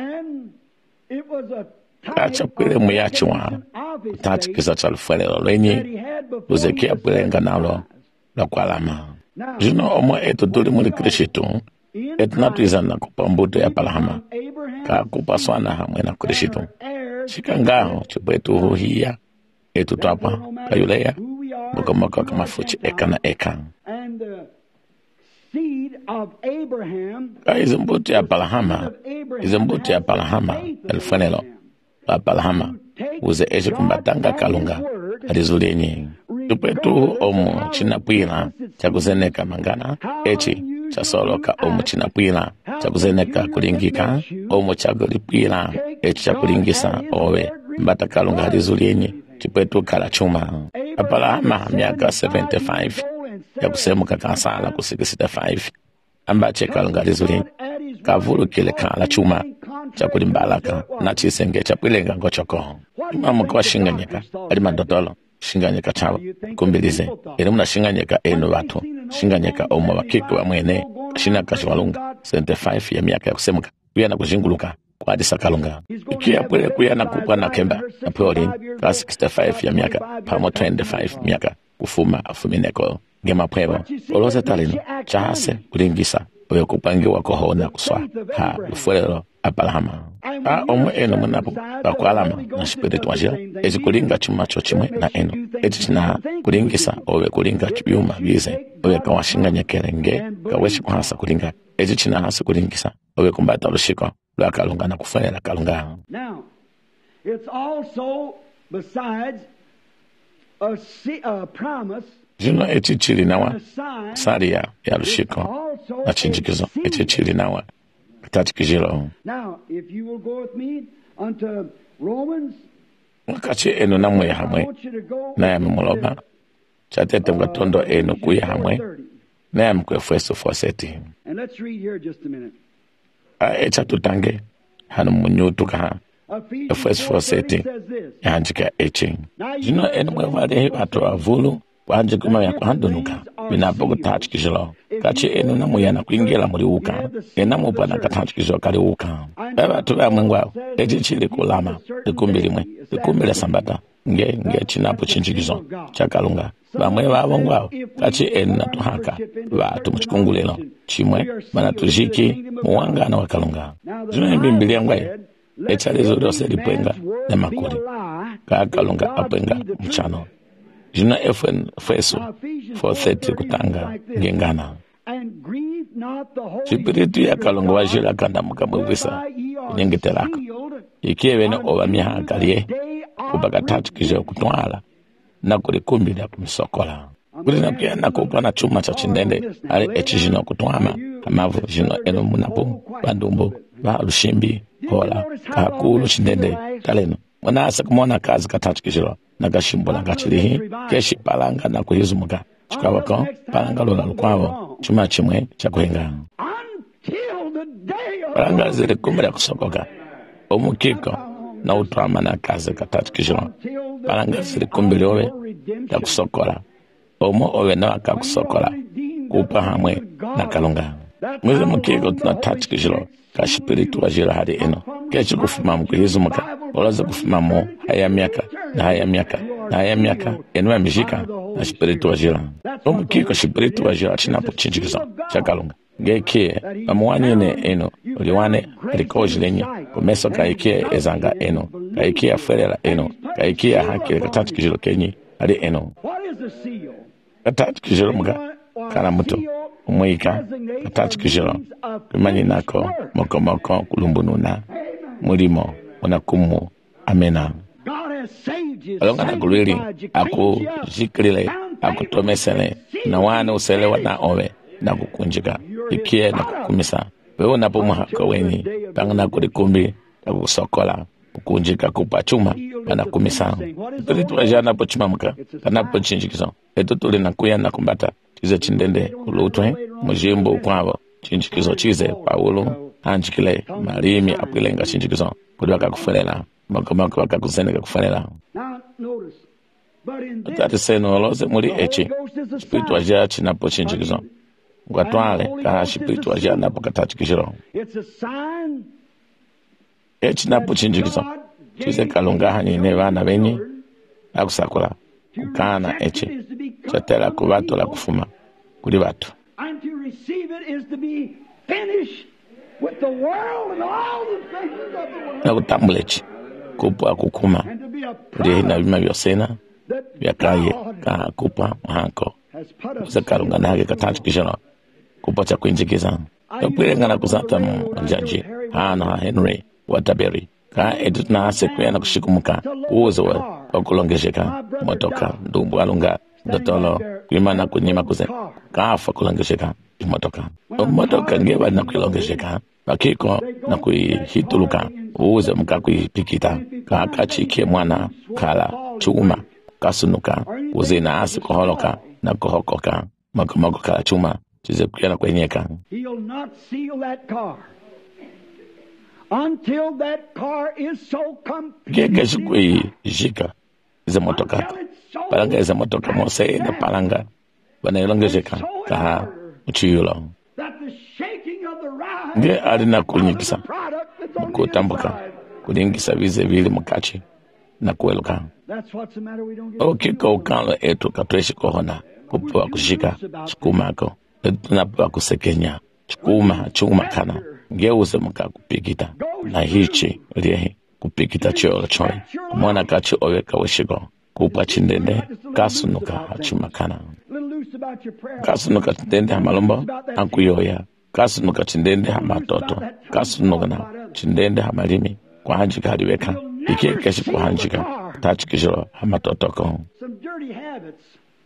kachapile muyachiwa kutachi kisa chalufwelelo lwenye luzekia pilenga nalo la kwa alama jino omo etu tuli muri Krishitu etu natuizana kupa mbuto ya Abrahama kakupa swana hamwe na Krishitu shikangaho chupetu huhia etu twapa kayulea mukomoko kamafuchi eka na eka izi mbuto ya Abrahama elfanelo la Abrahama uze eche kumbatanga kalunga alizuli enye chupetu omu chinapwila chakuzeneka mangana echi chasoloka omu chinapwila chakuzeneka kulingika omu chagulipwila echi chakulingisa owe mbata kalunga alizuli enye chupetu kala chuma Abrahama miaka 75 chakusemuka kansala ku 65 ambache kalunga alizuli kavulu kile kala chuma chakulimbalaka na chisenge chapwilenga ngochoko imamu kwa shinganyeka ali mandotolo shinganyeka chawa kumbilize ili muna shinganyeka enu watu shinganyeka omu wakiki wa mwene shina kashiwalunga 75 ya miaka ya kusemuka kuya na kujinguluka kwa adisa kalunga ikia pwele kuya na kupwa na kemba na pwoli kwa 65 ya miaka pamo 25 miaka kufuma afumineko gema pwewa oloze talino chahase kulingisa uwe kupangiwa kohona kuswa ha ufuelelo Abrahama omwe eno munapo bakwalama na spiritu wajila ezi kulinga chuma chochimwe na eno ezi china kulingisa owe kulinga chibyuma bize owe kawashinga nge kaweshi kuhasa kulinga ezi china hasa kulingisa owe kumbata lushiko lwa kalunga na kufuelela kalunga. Now it's also besides a promise jino eti chili nawa saria ya lushiko na chinjikizo eti chili nawa Now, if you will go with me unto Romans Wakati eno na mwe hamwe na ya mmuloba chatete mkatondo eno kuya hamwe na ya mkwe Efeso 4:30. And let's read here just a minute. Echa tutange hanu munyutuka ha Efeso 4:30 yahanjika echi jino eno mwe wale watu avulu wanje kuma ya kuhandunuka binapogo tachikishilo kachi eno na mwe na kuingira muri uka ena mupana katachikishilo kali uka baba tuba mwengwa echi chili kulama ikumbile sambata nge chinapo chinjikizo chakalunga bamwe babongwao kachi eno natuhaka batu muchikungulilo chimwe bana tujiki muwangana wakalunga jino Biblia ngwaye echalezo rose lipenga na makuri kakalunga apenga mchano jina Efeso 4:30 kutanga ngengana Spiritu ya kalunga wajira kanda mukamwisa nyengetelaka ikiwene obamya akalie kubaka tatu kijo kutwala na kulikumbira kumisokola kuli na pia na kupana chuma cha chindende ale echijino kutwama amavu jino eno munapo bandumbo ba lushimbi hola kakulu chindende taleno mwanasa kumona kazi katatu kijiro na gashimbola gachirihi keshi palanga na kuhizumuka chikawako palanga lola lukwavo chuma chimwe cha kuhenga palanga zile kumbira kusokoka omukiko na utwama na kazi katatu kijiro palanga zile kumbira owe ya kusokola omo owe na waka kusokola kupa hamwe na kalunga mwize mukiko tunatatu kijiro ka Spiritu wajira hadi eno kechi kufuma mkuhizumuka olaza kufuma mo haya miaka enu ya mishika na Spiritu wajira omukiko Spiritu wajira chinapo chinjikizo chakalunga ngeke amuwani eno uliwane alikojilenye kumeso kaikia ezanga eno kaikia ferela eno kaikia haki katatu kijiro kenyi ali eno katatu kijiro mga kana muto umwika katatu kijiro kumanyi nako moko kulumbununa mulimo unakumu amena alonga na kulili aku jikrile aku tomesele na wane uselewa na owe na kukunjika ikie na kukumisa wewe napo mwaka weni pangana kulikumbi ya kusokola kukunjika kupachuma na kumisa Spiritu wajana pochuma mka kanapo chinjikizo eto tuli na kuya na kumbata chize chindende ulutwe mujimbo ukwavo chinjikizo chize Paulo anjikile malimi apilenga chinjikizo kudi wakakuferela makomako wakakuseneka kuferela atati seno oloze muri echi Spiritu wajana chinapo chinjikizo ngwatwale kaha Spiritu wajana napo katatu kijiro echi napo chinjikizo chize kalunga hanine vana venyi akusakula kukana echi chatela kubatu la kufuma kuli batu and to receive it is to be finished with the world and all the things of the world na kutambula echi kupwa kukuma and to be a kuli na vima vyosena that vyakaye God kaha kupwa mhanko has put us uze kalunga na hake katatu kijiro kupwa cha kuinjikiza kapwilenga na kusata mjaji hana Henry Waterbury ka edu na sekwe na kushikumuka uzo wa kulongesheka motoka ndumbu alunga ndotolo kwimana kunyima kuze kafa kulongesheka motoka ngeba na kulongesheka bakiko na kuihituluka uze muka kuipikita ka kachike mwana kala chuma kasunuka uze na asi koholoka na kohokoka makomoko kala chuma chize kuyana kwenyeka he'll not seal that car until that car is so complete gege shukui jika ze motoka palanga ze motoka mose na palanga bana ilongesheka kaha uchiyulo that the shaking of the ride nge alina kunyikisa product that's on the kutambuka inside. kulingisa vize vile mukachi na kueluka That's what's the matter. We don't get okiko ukalo etu katweshi kohona kupwa kushika chukumako tunapwa kusekenya chuma kana ngeuze muka kupikita na hichi liye kupikita cholo choi mwana kachi oweka weshigo kupwa chindende kasunuka hachimakana a little loose about your prayer. kasunuka chindende hamalombo ankuyoya kasunuka chindende hamatoto kasunuka na chindende hamalimi kuhanjika haliweka ikie keshi kuhanjika tachikishiro hamatotoko Some dirty habits.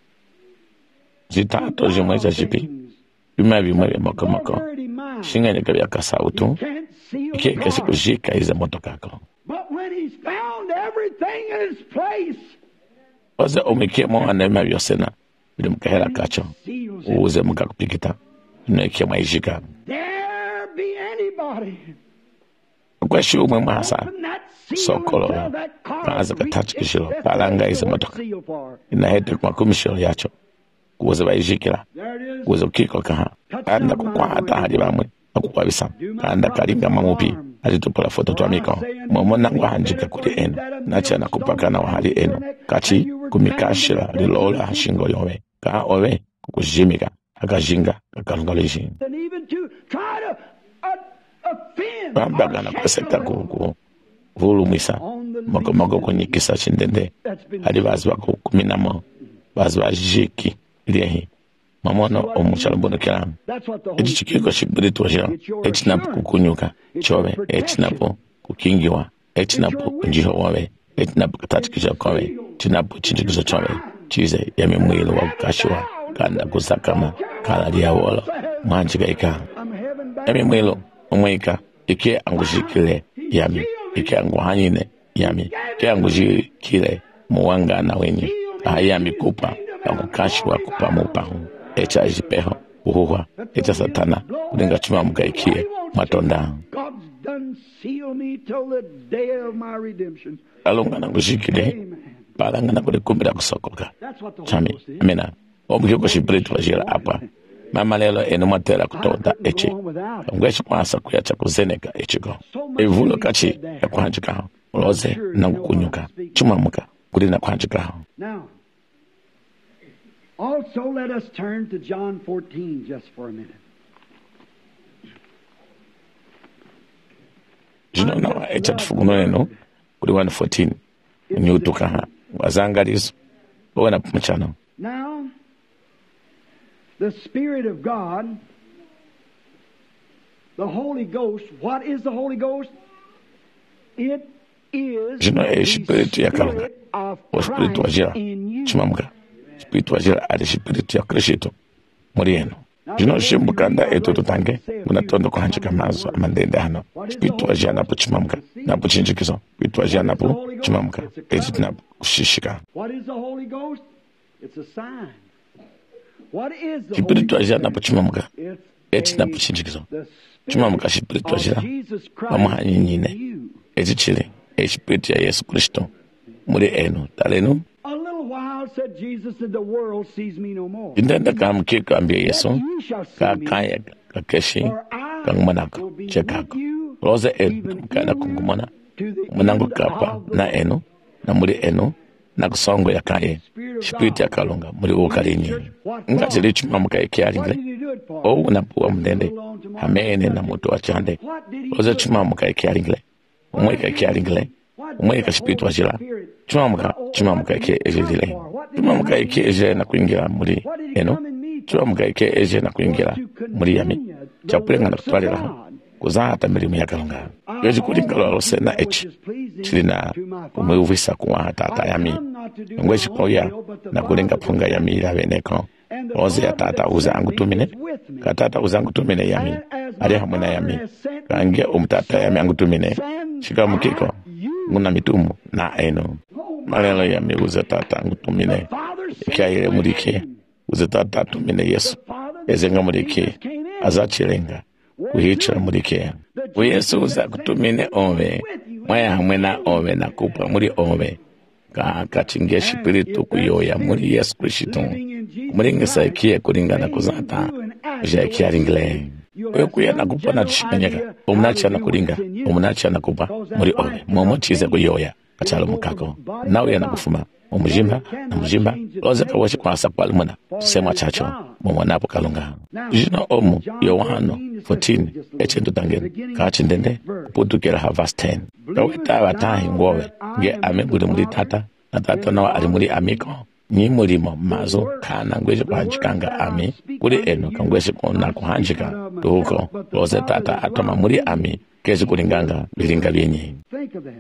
zitato zimweza zipi bima bimwe vya mokomoko Dirty mind. shinganyika vya kasautu Can't seal ikie the keshi car. kujika ize motokako But when he's found everything everything in its place. Oze omikie mo anema yosena. Bilim kahela kacho. Uze mukakupikita. Nekia maishika. There be anybody. Kwa shi umwe mahasa. Sokolo. Kaza katach kishilo. Kalanga isa matoka. Ina hete kwa kumishilo yacho. Kuweze baishikila. Kuweze ukiko kaha. Kanda kukwa hata hadi bamwe. Akukwa bisa. Kanda kalinga mamupi. Alitupola foto tuamiko. Momona ngwa hanjika kuli eno. Nacha na kupaka na wahali eno. Kachi kumikashila lilola hashingo yowe. Kaha owe kukujimika. Akajinga kakalungalishi. And even to try to offend. Bambaga na kweseka vulumisa. Mogo kwenye kisa chindende. Hadi bazi wako kuminamo. Bazi wa jiki. Iliyehi. Mamono omuchalumbono kilamu. Eti chikiko shibiritu wajira. Eti napu kukunyuka. Chowe. Eti napu kukingiwa. Eti napu kunjiho wawe. Eti napu katatikisha kwawe. Tinapu chinjikizo chowe. Chize yami mwilo wa kukashiwa. Kanda kusakama. Kala liya wolo. Mwanchika ika. Yami mwilo. Umwika. Ike angushikile. Yami. Ike anguhanyine. Yami. Ike angushikile. Muwanga na wenye. Ayami kupa. Angukashiwa kupa mupahu. Echa ijipeho. Uhuwa. Echa satana. Kudenga chuma mkaikie. Matonda. God's done seal me till the day of my redemption. Alunga na ngushikile. Palanga na kulikumbira kusokoka. Chami. Amina. Omukiko shibiritu wajira apa. Mama lelo eno matera kutonda echi. Ngweshi kwasa kuyacha kuzeneka echiko. Evulo kachi ya kuhanjika. Uloze na ngukunyuka. Chuma muka. Kudina kuhanjika. Now, also let us turn to John 14 just for a minute. Jino na echa tufuguno eno. Kudi 1:14. Nyutuka ha. Wazangalizo. Uwe na mchano. Now, the Spirit of God, the Holy Ghost, what is the Holy Ghost? It is the Espiritu ya kalunga. Spirit of Espiritu Christ wajira. in you. Chimamuka. Espiritu wajira ali espiritu ya Krishito. Muri eno. Jino shimbukanda eto tutange. Munatondo kuhanjika mazo amandende hano. Espiritu wajira napo chimamuka. Napo chinjikizo. Espiritu wajira napo chimamuka. Eti napo kushishika. What is the Holy Ghost? It's a sign. What is the Holy Espiritu wajira Ghost? napo chimamuka. Eti napo It's chinjikizo. the Chimamuka Spirit espiritu wajira. of Jesus Christ Mamuhanyi in nyine. you. Eti chile. Espiritu ya Yesu Kristo. Muri eno. Talenu. A little while said Jesus that the world sees me no more. Indenda kamkiko ambia Yesu. You shall see me, Kakaya kakeshi. for I Kangmanako. will be Chekako. with you, Roza enu. even Kana in kungumana. to the Mwanangu end kapa of the na world. enu. Na muri enu. Na kusongo ya kaye. Spiriti ya kalunga. Muri ukalinyi. Ngachili chumamuka ikialingle. What did he do it for? O unapuwa mdende. Hamene na mutu wachande. What did he Roza do it chumamuka ikialingle. Umweka ikialingle. Umweka spiritu wajila. Chumamuka ikie ejezile. Chumamuka ikie eje na kuingira muri enu. Chumamuka ikie eje na kuingira muri yami. Chapulenga na kutwalila. Kuzahata milimu ya kalunga. Yoji kulingalo alose na echi. Chilina umewuvisa kuwa tata yami. Ngweshi koya na kulenga punga yami ila veneko. Oze ya tata uza angutumine. Katata uza angutumine yami. Ali hamuna yami. Kangia umtata yami angutumine. Shika mukiko. Nguna mitumu na eno. Malelo yami uza tata angutumine. Ikia ile murike. Uza tata tumine Yesu. Ezenga murike. Azachilenga. Kuhichira murike. Yesu uza kutumine ove. Mwaya hamwe na ove na kupa muri ove. Kachingia shipiritu kuyoya muri Yesu Kristo. Muri ngesa ikie kuringana kuzata. Uja ikia ringle. Kwe kuya na kupa na tushikanyaka. Umunacha na kuringa. Umunacha na kupa muri ove. Momo chize kuyoya. Kachalo mukako. Nawe ya na kufuma. Umujimba na mujimba. Loze kawashi kwa asa kwa lumana. Tusema chacho. Momo napo kalunga. Jino omu. Yohano 14. Eche ndutangeni. Kachindende. Putukira ha verse 10. Kawita watahi ngowe. Nge ame budi muri tata. Na tata nawa ali muri amiko. Nyi murimo mazo. Kana ngweje kuhanjikanga ami. Kuri eno kangweje kuona kuhanjika. Tuhuko. Loze tata atoma muri ami. Kezi kuringanga. Biringa binyi. Think of that.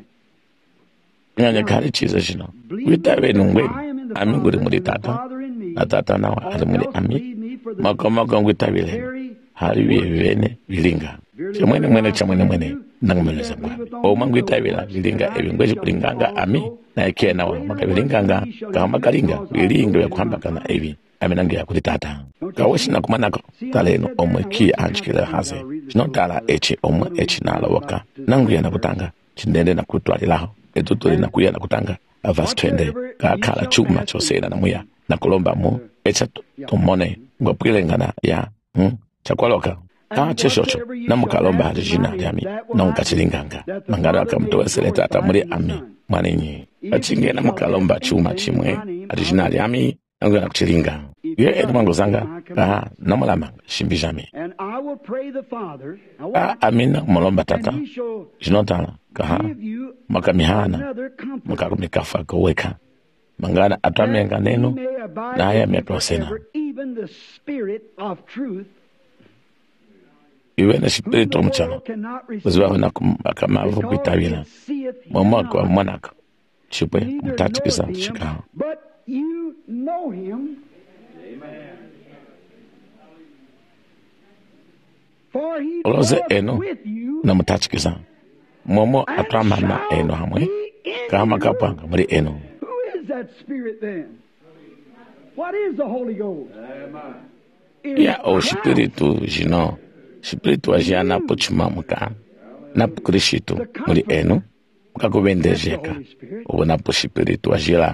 Nganya kari chiza shino. Wita wenu ngweni. Ami nguri muri tata. Na tata nawa ali muri ami. Mako ngwita wile. Hari wene biringa. chamwene nangumeleza mwa omwe ngwitawira bilinga ebingweje kulinganga ami na ekena wa makabilinganga kama kalinga bilinga byakuhambakana ebi amenangira kuli tata kawashina kumanako taleno omwe ki anchikira hase chinotala echi omwe echi nalowoka nanguya nakutanga chindende nakutwaliraho etutuli nakuya nakutanga verse 20 kakhala chuma chosera namuya nakulomba mu echa tumone ngopwilengana ya chakwaloka cheshocho namukalomba harijina lyami nonkachilinganga mangano akamutowesele tata muri ami mwaninyi achinge namukalomba chuma chimwe harijina lyami nanguya nakuchilinga ye edumangozanga namulamanga shimbijami amina mulomba tata jinotala makamihana makakumikafa koweka mangana atwamenga neno naye ametosena iwe na spirito omuchano uziwaho nakamavu kwitawila mwamwako wa mwanako chipwe mutatikisa chikaho uloze eno na mutatikisa momo atwamana eno hamwe kama kapwanga muri eno. That spirit then? What is the Holy Ghost? Ya o spiritu jino spiritu ajia napo chimamuka napo Kristo muri eno mukakubendezeka ubu napo spiritu ajila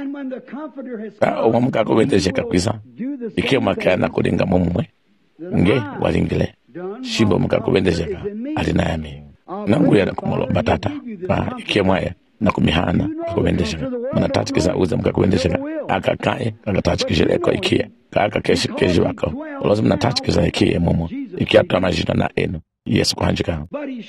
ubu mukakubendezeka kwiza ikiwa makana kulinga mumwe nge walingile shibo mukakubendezeka alina yami nanguya nakumulomba tata ikiwa mwaya nakumihana kubendesha manatatikiza uza mukakubendesha akakaye kakatachikishileko ikia kakakeshi wako ulozi mnatatikiza ikia momo ikia tuamajina na eno Yesu kuhanjika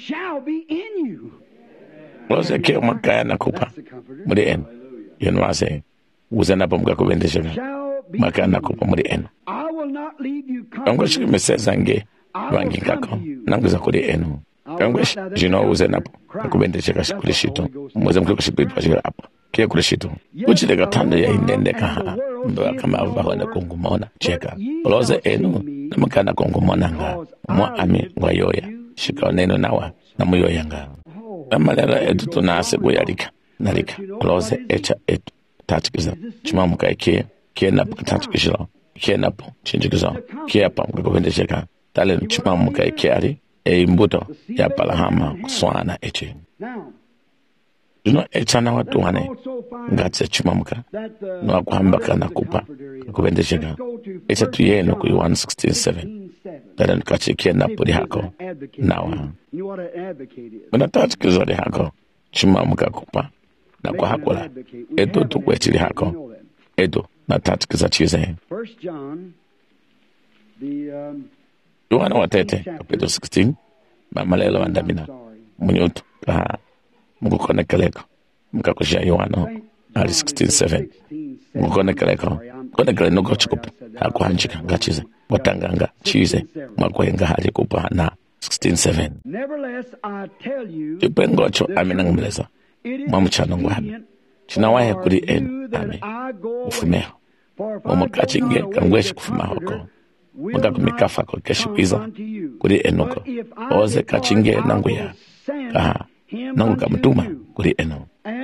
ulozi ikia makaya nakupa muri eno yenu wase uza napo mukakubendesha makaya nakupa muri eno kangweshi kimeseza nge wangi nkako nanguza kuri eno kangweshi jino uze napo kakubendesha kulishito mweze mkiko shipiritu wajira hapo kia kulishito uchileka tanda ya inende kaha mbawa kama avahona kungumona cheka uloze enu na makana kungumona nga mwa ami ngwa yoya shika neno nawa na muyoya nga amalera edutu na asegu ya lika na lika uloze echa etu tatikiza chimamuka ikie kie napo katatikishilo kie napo chinjikizo kie hapa mkakubendesha tale chimamuka ikie ali mbuto ya palahama kuswana eche Juno echana watu wane ngatse chimamuka no akuhambaka nakupa kubendesheka echa tuyeno ku 1:16:7 dada nikachikia napoli hako nawa unatatikizo hako chimamuka kupa na kwa hakola edo tukwechili hako edo natatikiza chize Yohana watete kapito 16 mamalelo andamina munyoto mukukonekeleko mukakushia Yohana ali 16:7 mukukonekeleko konekele nuko chikupa hakuhanjika ngachize watanganga chize mwakwenga hali kupa na 16:7 ipengocho aminangumeleza mwamuchano ngwami chinawahe kuli enu ame ufumeho mumukachinge kangweshi kufumahoko mukakumikafa ko keshikwiza kuli enoko oze kachinge nanguya kaha nangu kamutuma kuli eno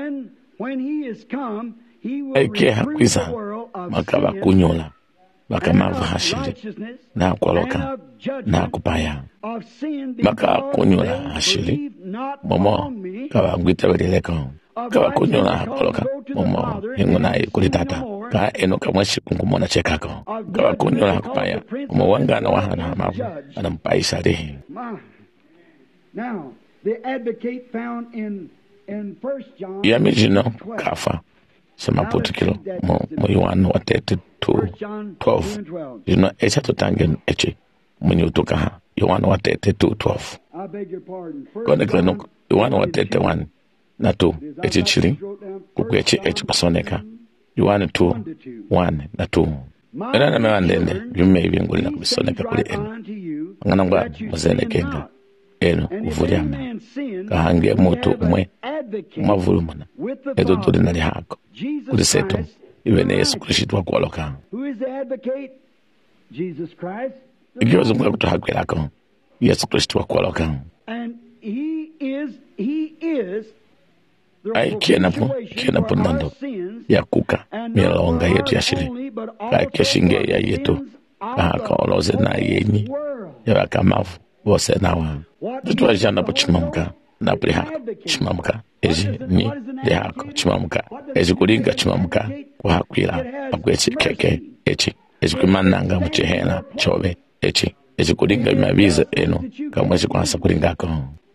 eke hakwiza makaba kunyola makamava hashiri na kwaloka na kupaya maka kunyola hashiri momo kaba ngwita welileko kaba kunyola hakwaloka momo hinguna kuli tata ka eno kamweshi kungumona chekako kaba kunyola hakupaya momo wangana wahana hamavu anampaisa rehi. Now the advocate found in 1 John yamijino kafa sema putikilo mo Yohana watete 2:12 jino echa tutange eche mnyutuka ha Yohana watete 2:12 I beg your pardon. kone kleno Yohana watete 1 na 2 eche chili kukweche eche pasoneka Yohana 2:1 na 2 ena na mewandende yume ibinguli na kubisoneka kuli eno ngana ngwa mozene kenga eno uvulyama kahange mutu umwe umavulumana edo tuli nali hako kuli setu iwe ne Yesu Kristo wakwaloka Who is the advocate? Jesus Christ. ikiwa zunga kutuhakwelako Yesu Kristo wakwaloka And he is ai kienapo ndando yakuka milonga yetu ya shiri kakeshinge ya yetu akaoloze na yeni yakamavu wose nawa tutwajana pochimamuka na prihako chimamuka eji ni lihako chimamuka eji kulinga chimamuka kuhakwira akwechi keke eji kumananga muchihena chove eji kulinga imabiza eno kamwechi kwansa kulingako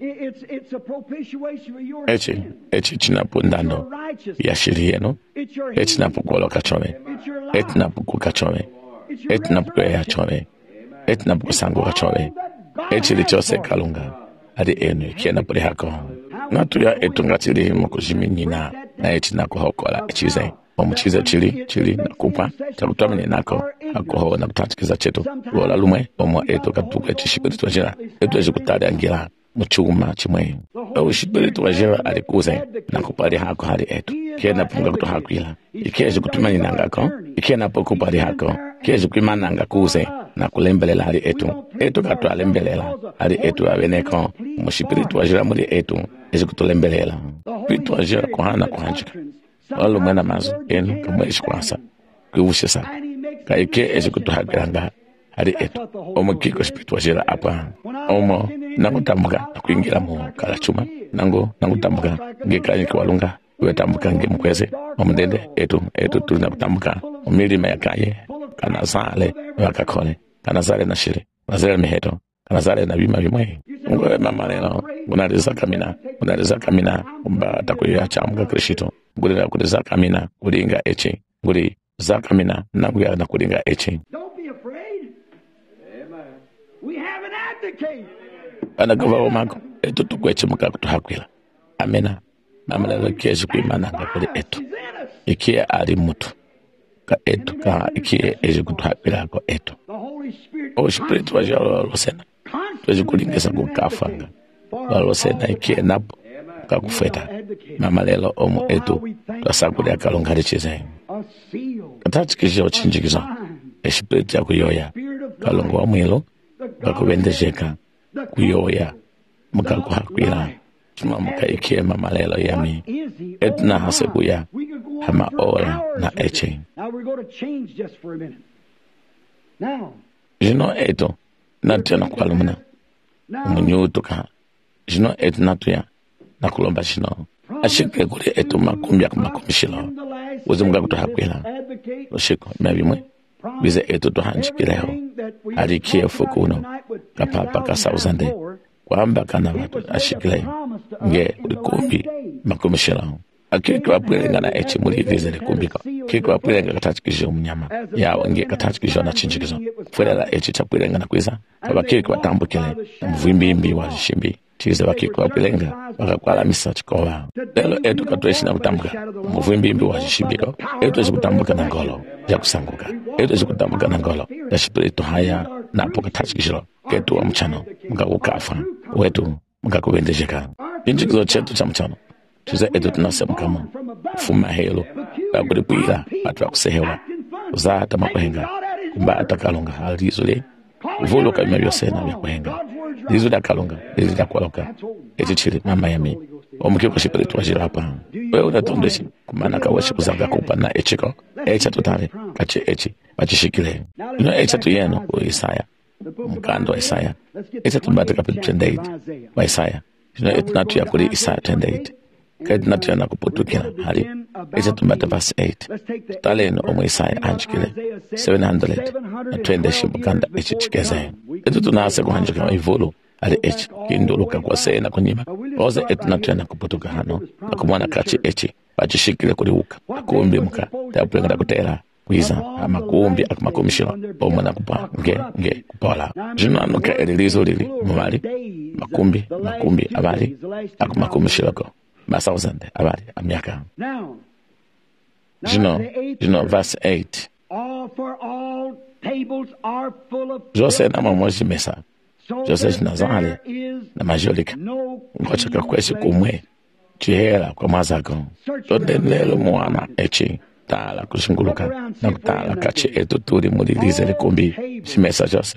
echi chinapundando ya shiri yenu echi napukoloka chove eti napukuka chove eti napukweya chove eti napukusanguka chove echi lichose kalunga adi enu kiena prihako natuya etungatili mukujiminyina na echi nakuhokola echize omuchize chili nakupa takutamine nako akoho nakutatikiza chetu lola lumwe omo eto katuka chishipiritu wajira etu ejikutaliangira muchuma chimwe ushipiritu wajira alikuze nakupali hako hali etu kiena punga kutuhakwila ikeje kutumanyina ngako ikena pokupali hako keje kuimananga kuze nakulembelela hali etu katwalembelela hali etu abeneko mushipiritu wajira muri etu ejikutulembelela piritu wajira kuhana kuhanjika walo mwena mazu enu kamweshi kwasa kuvushisa kaike ejikutuhagiranga hali etu omo kiko spiritu wajira apa omo nangutambuka nakuingira mu kalachuma nangutambuka ngekanyiki walunga wetambuka ngemukweze omudende etu tuli nakutambuka omilima yakaye kanazale wakakole kanazale na shiri nazale miheto kanazale na bima bimwe ngwe mama lelo unaliza kamina umba takuya chamuka krishito ngulira kuliza kamina kulinga eche nguli za kamina nakuya na kulinga eche. Don't be afraid. Amen. We have an advocate. Anagava omako etu tukweche muka kutuhakwila amena mama lelo keje kuimana ngakuli etu ikie ali mutu ka etu ka ikie eje kutuhakwila ko etu o spirit wa jalo losena tuwezi kulingesa kukafanga walosena ikie napo kakufeta mama lelo omo etu twasakuli akalongari chize katachikisha ochinjikizo espiritu ya kuyoya kalongo wa mwilo kakubendesheka kuyoya mukakuhakwila chuma mukaikie mama lelo yami etna hasekuya hama ola na eche jino eto natya nakwalumuna umunyutuka jino eto natuya nakulomba shino ashike kuli eto makumishilo uzi mukakutuhakwila ushiko mabimwe bize eto tuhanjikileho alikie fukuno kapapa kasauzande kwamba kana watu ashikile nge ulikumbi makumishilo akiki wapulenga na echi muri vize likumbiko kiki wapulenga katachikisho umunyama yawo nge katachikisho na chinjikizo fulela echi chapulenga na kwiza abakiki watambukile mvuimbimbi wa shimbi chize bakiki wapulenga wakakwala misa chikowa lelo etu katueshi na kutambuka mvuimbimbi wa shimbiko etu eshi kutambuka na ngolo ya kusanguka etu eshi kutambuka na ngolo ya shipiritu haya na apo katachikisho ketu wa mchano mkakukafa wetu mkakubendesheka chinjikizo chetu cha mchano chize etu tunasema kama fuma helo bakulipwila atu wakusehewa uzata makuhenga kumbata kalonga halizule uvulu kabima byosena byakuhenga lizu da kalonga lizu da kwaloka eti chili mama yami omukiko shipiritu wajira hapa wewe unatondeshi kumana kawashi kuzaga kupana echiko echa tutale kache echi bachishikile ino echa tuyeno u Isaya mkando wa Isaya echa tumbate kapitu 28 wa Isaya ino etunatu ya kuli Isaya 28 kati natu ya nakuputukila hali echa tumbate verse 8 tutaleno omu Isaya anjikile 720 shimukanda echi chikeze etu tunase kuhanjika wa ivulu ali echi kinduluka kwa sena kunyima oze etunatu ya nakuputuka hano nakumwana kachi echi bachishikile kuliuka akumbi muka tapulenga kutera kwiza amakumbi akumakumishilo omwana kupa nge kupola jino anuka elilizo lili mumali makumbi abali akumakumishiloko masauzande abali amyaka jino verse 8 Jose na mamoji mesa Jose jinazali na majolika ngochaka kwesi kumwe chihela kwa mazako todenelo mwana echi tala kushunguluka na kutala kachi etu turi mulilize likumbi shimesa Jose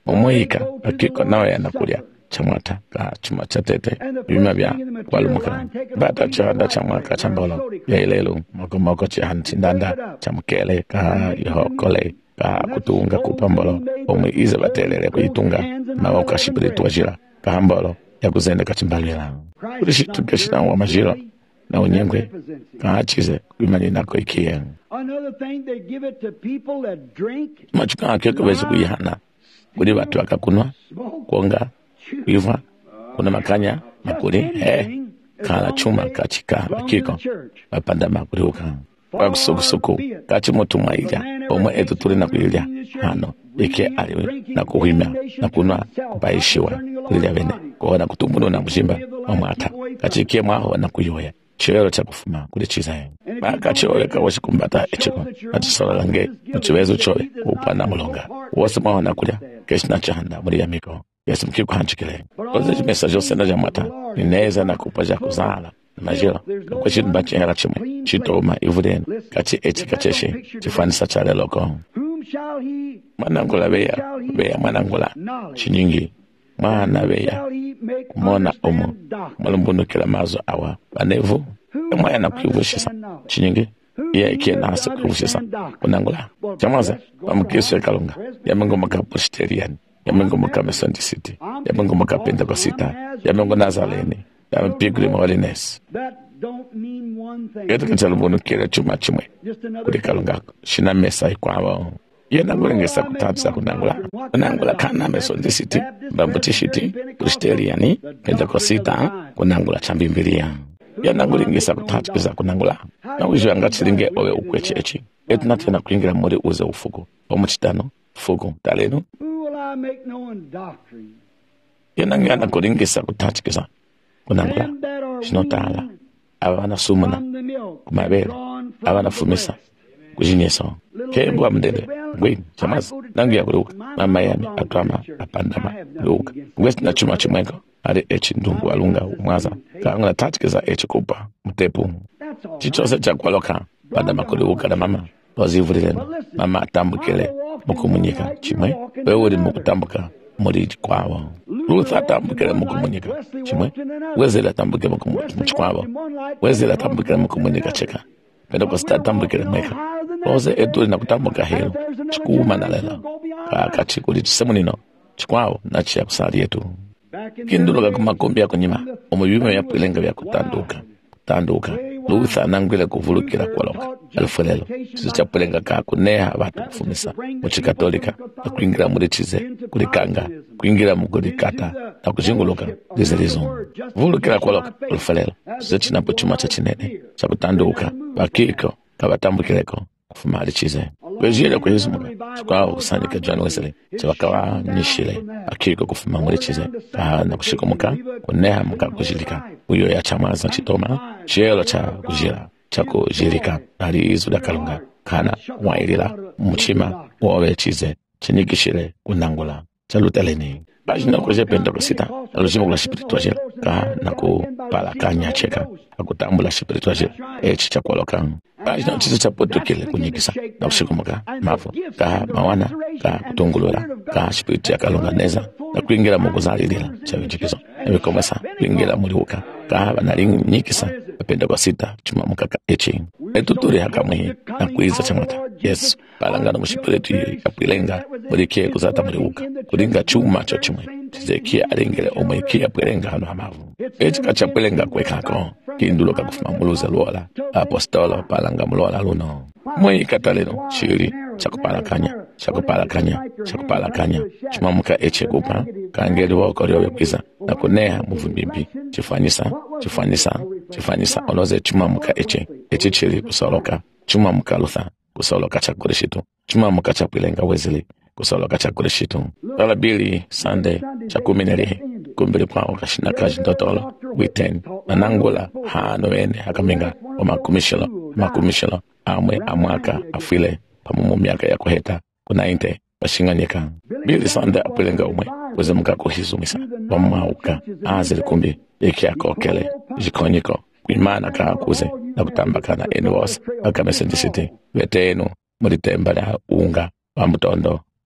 omoyika akiko nawe anakulia chamwata ka chuma chatete bima bya walumuka bata chanda chamwaka chambolo ya ilelo moko chihantindanda chamkele ka yokole ka kutunga kupambolo omwe iza batelele kuitunga mawoka shibiritu jira ka hambolo ya kuzenda kachimbalira kurishi tukeshina wa majiro na unyengwe ka chize kumani nako ikie. Another thing, they give it to people that drink, machuka akyo kwezi kuyihana kuri batu akakunwa kuonga kuiva kuna makanya makuri kala chuma kachika kiko bapanda makuri uka wakusukusuku kachi motu maija omwe etu tuli na kuilia hano ike aliwe na kuhimya na kunwa kupaishiwa kuilia vene kuhona kutumbuno na mjimba omwata kachi ikie mwaho na kuyoya chiwelo cha kufuma kuli chizaye baka chiwele kawashi kumbata echiko achisola lange uchiwezo chowe upana mulonga wose mwaho na kulia keshina chahanda muri ya miko yesu mkiku hanchikile koze chimesa jose na jamata nineza na kupaja kuzala majira kwa chitu bachi hera chimwe chitoma ivudeni kachi echi kacheshi chifanisa chale loko manangula beya manangula chinyingi mwana beya kumona omo mulumbuno kila mazo awa banevu mwana na kuivushisa chinyingi ya ikie na hasa kuivushisa kunangula chamaza wamukisu ya kalunga ya mungu maka posteriani ya mungu maka Mesondi City ya mungu maka Pentecosita ya mungu Nazareni ya Pilgrim Holiness yetu kinchalubunu kile chuma chumwe kuli kalunga shina mesa ikwao ye nangula ngesa kutatsa kunangula kana Mesondi City Baptist City Presteriani Pentecosita kunangula chambimbilia ye nangula ngesa kutatsa kunangula na ujo angachilinge owe ukwechechi yetu natena kuingira muri uze ufuko omuchitano fuko taleno ye nangana kulingisa kutatsa kunangula shinotala abana sumana kumabere abana fumisa kujinyeso kembwa mdele ngwini chamazi nangu ya kuruka mama yami atwama apandama luka ngwesi na chuma chumweko ari echi ndungu walunga umwaza kaangula tatikiza echi kupa mtepu chichose cha kwaloka bandama kuruka na mama wazivulileno mama atambukele mukumunyika chimwe wewe mukutambuka muri kwawo Ruth atambukele mukumunyika chimwe wezela atambukele mukumunyika wezela atambukele mukumunyika cheka Pentecostal atambukele mweka oze eduli na kutambuka hero chikuma na lela kakachikuli chisemunino chikwawo na chia kusali yetu kinduloka kumakombi yako nyima omubime ya pilenga vya kutanduka Ruth anangwile kuvulukila kwaloka alfurelo chichapulenga kakuneha watu kufumisa muchikatolika na kuingira muri chize kulikanga kuingira mukulikata na kuchinguluka lizilizo vulukila kwaloka alfurelo chichinapo chuma cha chinene cha kutanduka bakiko kabatambukileko kufuma alichize kwejile kwezumuka chikwawo kusanyika John Wesley chawakawa nishile akiko kufuma muri chize na kushikomuka kuneha muka kujilika uyo ya chamaza chitoma chelo cha kujira cha kujirika ali izu da kalunga kana wailila muchima wowe chize chinikishile kunangula chaluteleni bajina koje Pentecosita alojimo kula spiritual ka na kupala kanya cheka akutambula spiritual echi cha kwaloka bajina chize cha potokile kunyikisa na ushikumuka mafu ka mawana ka kutungulula ka spiritual ya kalunga neza na kuingira mukuzalilila cha vijikizo ebikomesa kuingira muliuka ka banaringikisa Pentecosita chuma mukaka echi etuturi hakamwe na kuiza chamata yes balangana mushipireti ya pilenga murikie kuzata muriuka kuringa chuma cho chimwe tizekia alengele omwekia pilenga hano hamavu echi kachapilenga kwekako kindulo kakufuma muluza luola apostolo palanga mulola luno mwe kataleno shiri chakupala kanya chuma muka echi kupa kangeli wako riowe kwiza na kuneha muvumbimbi chifanyisa oloze chuma muka echi chiri kusoloka chuma muka Luther kusoloka chakurishitu chuma muka chapilenga Wesley kusoloka chakurishitu ala bili Sunday chakumineri kumbili kwa wakashina kaji ndotolo witen nanangula hano ene hakamenga makumishilo amwe amwaka afile pamumu miaka ya kuheta kunainte bashinganyika bili Sunday apilenga umwe weze muka kuhizumisa wamauka azili kumbi iki akokele jikonyiko kuimana kakuze na kutambakana eni wose aka Mesondi City vetenu muri temba la unga wa mutondo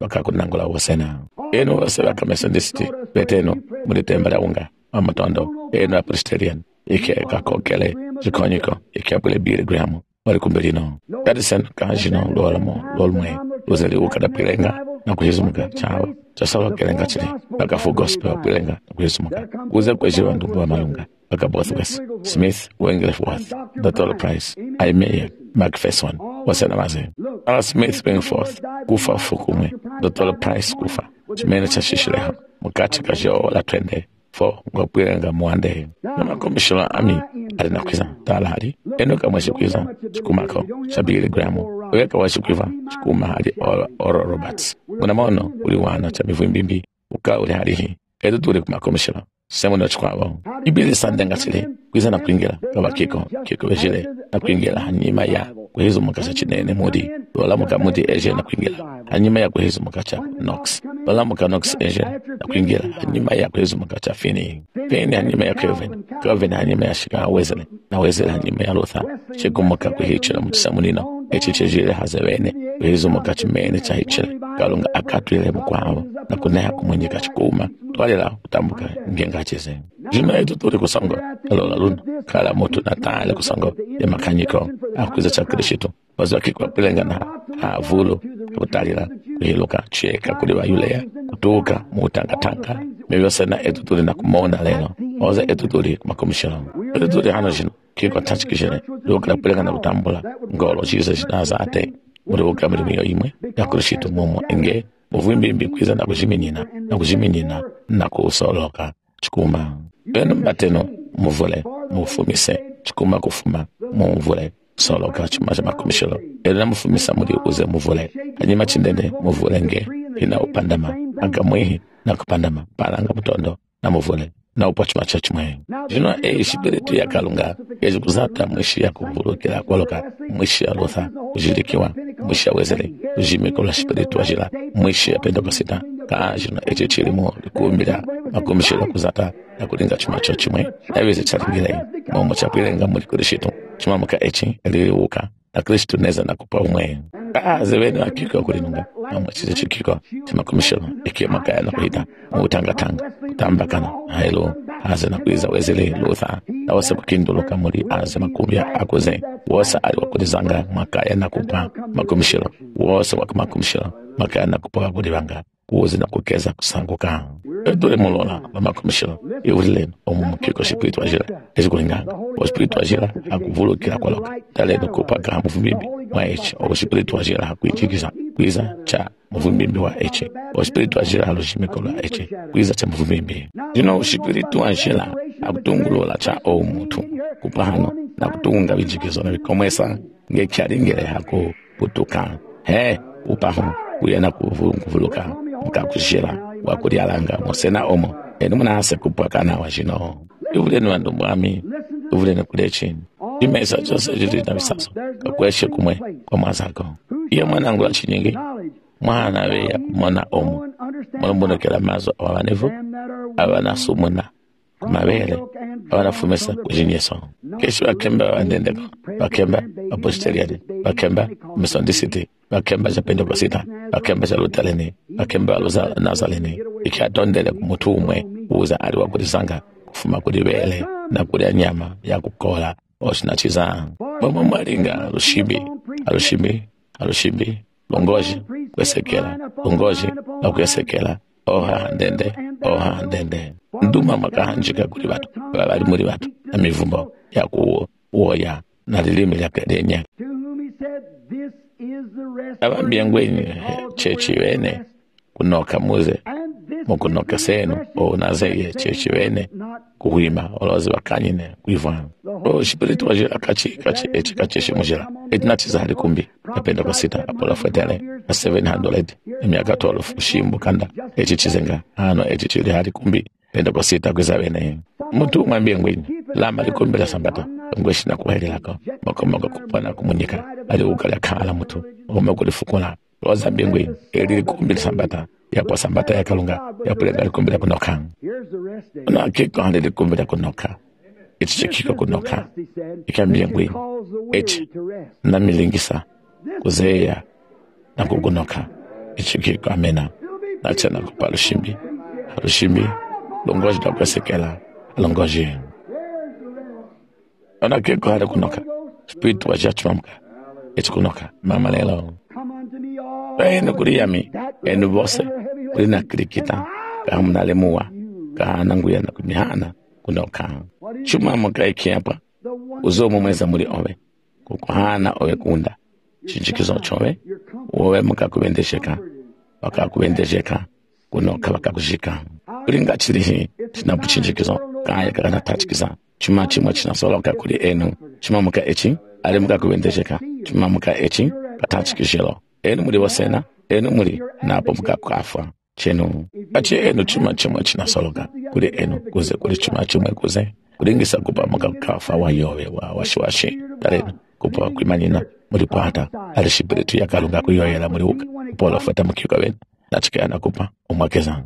bakakunangula wosena eno wose bakamethodist beteno mulitembera unga amatondo eno a Presbyterian ike kakokele zikonyiko ike abule Billy Graham wali kumbelino kadisen kanjino lolmwe uzeli ukada pilenga na kuhizumuka chao chasawa kelenga chile baka full gospel pilenga na kuhizumuka uze kwejiwa ndumbu wa malunga baka Bothwest Smith Wengleforth Dr. Price Aimee McPherson wasena maze Smith Wengleforth kufa fukumwe Dr. Price kufa chimene chashishile mukati kajio la twende fo ngopilenga mwande na makomishona ami alinakwiza talali eno kama shikwiza chikumako cha Billy Graham weka washikwiva chikuma hadi Oral Roberts kuna maono uliwana cha mivumbimbi uka uli halihi edo tuli kumakomishona semo na chikwabo ibili sandenga chile kwiza na kuingira kama kiko vejile na kuingira hanyima ya kuhizu mukasa chinene mudi wala muka mudi eje na kuingira hanyima ya kuhizu mukacha Knox wala muka Knox eje na kuingira hanyima ya kuhizu mukacha Finney hanyima ya Kelvin hanyima ya shika Wesley na Wesley hanyima ya Luther chikumuka kuhichila mutisamunino echichejile hazewene kuhizu mukacha mene cha hichile kalunga akatwile mkwao na kuneha kumwenyeka chikuma twalila kutambuka ngenga cheze jina yetu tuli kusongo alola luna kala moto na tale kusongo ya makanyiko akuza cha Krishito wazo kikwa pilenga na havulo kutalila kuhiluka cheka kuliwa yule kutuka mutangatanga mewasana etu tuli na kumona leno oza etu tuli kumakomishona etu tuli hana jino kikwa tachikishene lukla pilenga na kutambula ngolo Jesus nazate muruka mirimiyo imwe ya Krishito momo enge muvimbi kwiza na kujiminina na kusoloka chikuma beno bateno muvule mufumise chikuma kufuma muvule soloka chuma cha makomisholo ela mufumisa muri uze muvule hanyuma chindende muvulenge ina upandama agamwehi na kupandama palanga mutondo na muvule na upachuma cha chumwe jino shibiritu ya kalunga yeji kuzata mwishi ya kuvulukila kwaloka mwishi ya Luther kujilikiwa mwishi ya Wesley kujimikola shibiritu wa jila mwishi ya Pentecostal jino chilimo likumbila makomisholo kuzata na kulinga chuma cha chumwe na wezi charingile momo cha pilenga muri Krishito chuma muka eliuka na Kristo neza na kupa umwe zewene wa kiko kulinunga chize chikiko chima komisholo maka ya na kuhita mutangatanga kutambakana hailo haze na kuiza Wesley Luther na wase kukinduluka muri aze makumbia akuze wose ali wakulizanga maka ya na kupa makomisholo wose makomisholo maka ya na kupa kulibanga kuozi na kukeza kusanguka edule mulola makomisholo iwile omumukiko spiritual jira ezikulinga o spiritual jira akuvulukira kwaloka tale no kupaka muvumbi wa H o spiritual jira hakuijikiza kwiza cha muvumbi wa H o spiritual jira halojimikola H kwiza cha muvumbi spiritual jira akutungulola cha o mutu kupahano na kutunga bijikizo na bikomesa ngekyaringere hako putuka upaho uyena kuvuluka mkakushira wakulyalanga mosena omo muna ase kupakana wa jino ivule ni wandu mwami ivule ni kulechi imesa chose jiri na bisaso kakweshe kumwe kwa mwazako iya mwanangu la chinyingi mwana weya mwana omo mwana kela mazo awanevu awanasumuna kumabele awanafumesa kujinyeso kesho wakemba wandendeko wakemba Presbyterian wakemba Methodist wakemba za Pentecostal wakemba za Lutherani wakemba za Nazarene ikatondele kumutu umwe uza ali wakulizanga kufuma kulibele na kulia nyama ya kukola osinachiza mama malinga alushimbi longoji kwesekela longoji na kwesekela oha ndende nduma makahanjika kuli batu bali muri batu na mivumbo ya kuoya na lilimi la kedenya abambia ngweni chechi wene kunoka muze mukunoka senu o nazeye chechi wene kuhima olozi bakanyine kuivana o spiritu wa jira kachi mujira etnatiza hali kumbi napenda kwa sita apola fwetele na 700 miaka 12 ushimbu kanda chizenga chichili hali kumbi penda kwa sita kweza wene mtu mwambie ngweni lama likumbila sambata ngweshi na kuheli lako mokomogo kupana kumunyika aliukala kala mtu umekulifukula loza mbingwi ili kumbila sambata yapo sambata ya kalunga yapo likumbila kunoka na kiko hali likumbila kunoka ichichikiko kunoka ikambia ngweni na milingisa kuzeya na kugunoka ichikiko amena nachana kupa lushimbi longoji da kusekela longoji ona kiko hada kunoka spirit wa jachmamka kunoka mama lelo ene kuriyami ene bose kurina krikita kamna lemuwa kana nguya na kumihana kunoka chuma muka ikiapa uzomo mweza muri owe kukuhana owe kunda chinjikizo chowe owe muka kubendesheka wakakubendesheka kunoka wakakushika kulinga chirihi chinapuchinjikizo kaya kana tachikiza chuma chimwe chinasoloka kuri enu chuma muka echi ale muka kubendesheka chuma muka echi patachikishelo enu muri wasena enu muri napo muka kafa chenu achi enu chuma chimwe chinasoloka kuri enu kuze kuri chuma chimwe kuze kuringisa kupa muka kafa wa yowe wa washiwashi tarenu kupa kwimanyina muri pata ali shibiritu yakalunga kuyoyela muri uka pola fata mukika wenu nachikana kupa umwakeza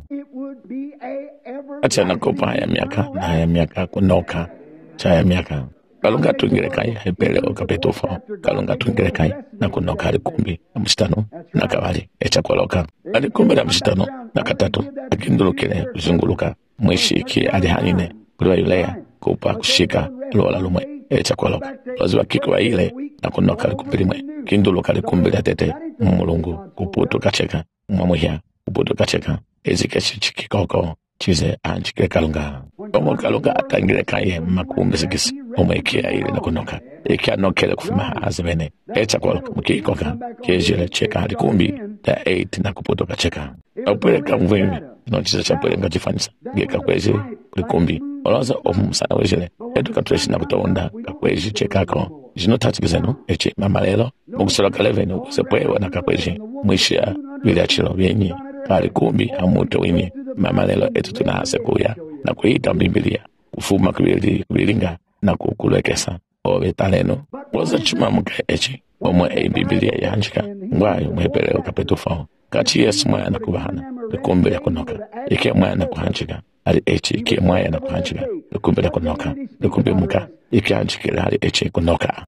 acha nakupa ya miaka kunoka cha ya miaka kalunga tungire kai hepele okapetofo kalunga tungire kai na kunoka alikumbi na mshitano na kawali echa kwaloka alikumbi na mshitano na katatu akindulukile kuzunguluka mwishiki alihanine kuliwa yulea kupa kushika lola lumwe echa kwaloka waziwa kikuwa ile na kunoka alikumbi limwe kinduluka alikumbi la tete mulungu kuputu kacheka mwamuhia kuputu kacheka ezikeshi chikikoko chize anjike kalunga omo kalunga atangire kaye makumbi zikisi omo ikia ile na kunoka ikia nokele kufima azibene echa kwa mkikoka kejile cheka alikumbi da 8 na kuputoka cheka opere kamvimi no chize chapere ngajifanyisa ngeka kwezi likumbi olaza omusana wejele eduka treshi na kutonda kakwezi cheka ko jino tatikizeno eche mamalelo mukusolo kaleveni ukuzepwewa na kakwezi mwishia vilachilo vyenye alikumbi amuto wini mamalelo etu tunahase kuya na kuita Biblia kufuma kubilinga na kukulekesa owe taleno waza chuma muka echi omwe Biblia yanjika ngwayo mwepele ukapetufao kachi Yesu mwaya na kubahana likumbi ya kunoka ike mwaya na kuhanjika ali echi ike mwaya na kuhanjika likumbi ya kunoka likumbi muka ike hanjikila ali echi kunoka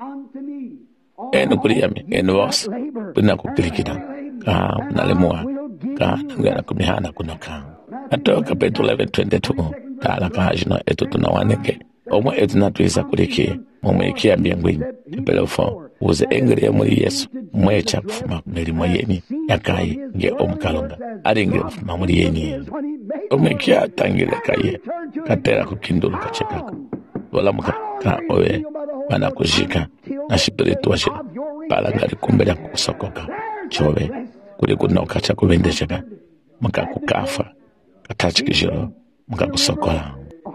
enu kuriyami enu wos bina kukilikita nalemua ngana kumihana kunoka atoka petu 11:22 tala kahajino etu tunawaneke omwe etu natuisa kuliki omwe ikia mbingwini tepelofo uze engre muri Yesu mwecha kufuma kumeli mwayeni yakai nge omkalonga aringre kufuma muri yeni omwe ikia tangile kaye katera kukindulu kachekako wala muka ka owe bana kujika na shipiritu washe pala ngari kumbela kusokoka chowe kuli kunoka cha kubendesheka muka kukafa katachikishilo muka kusokola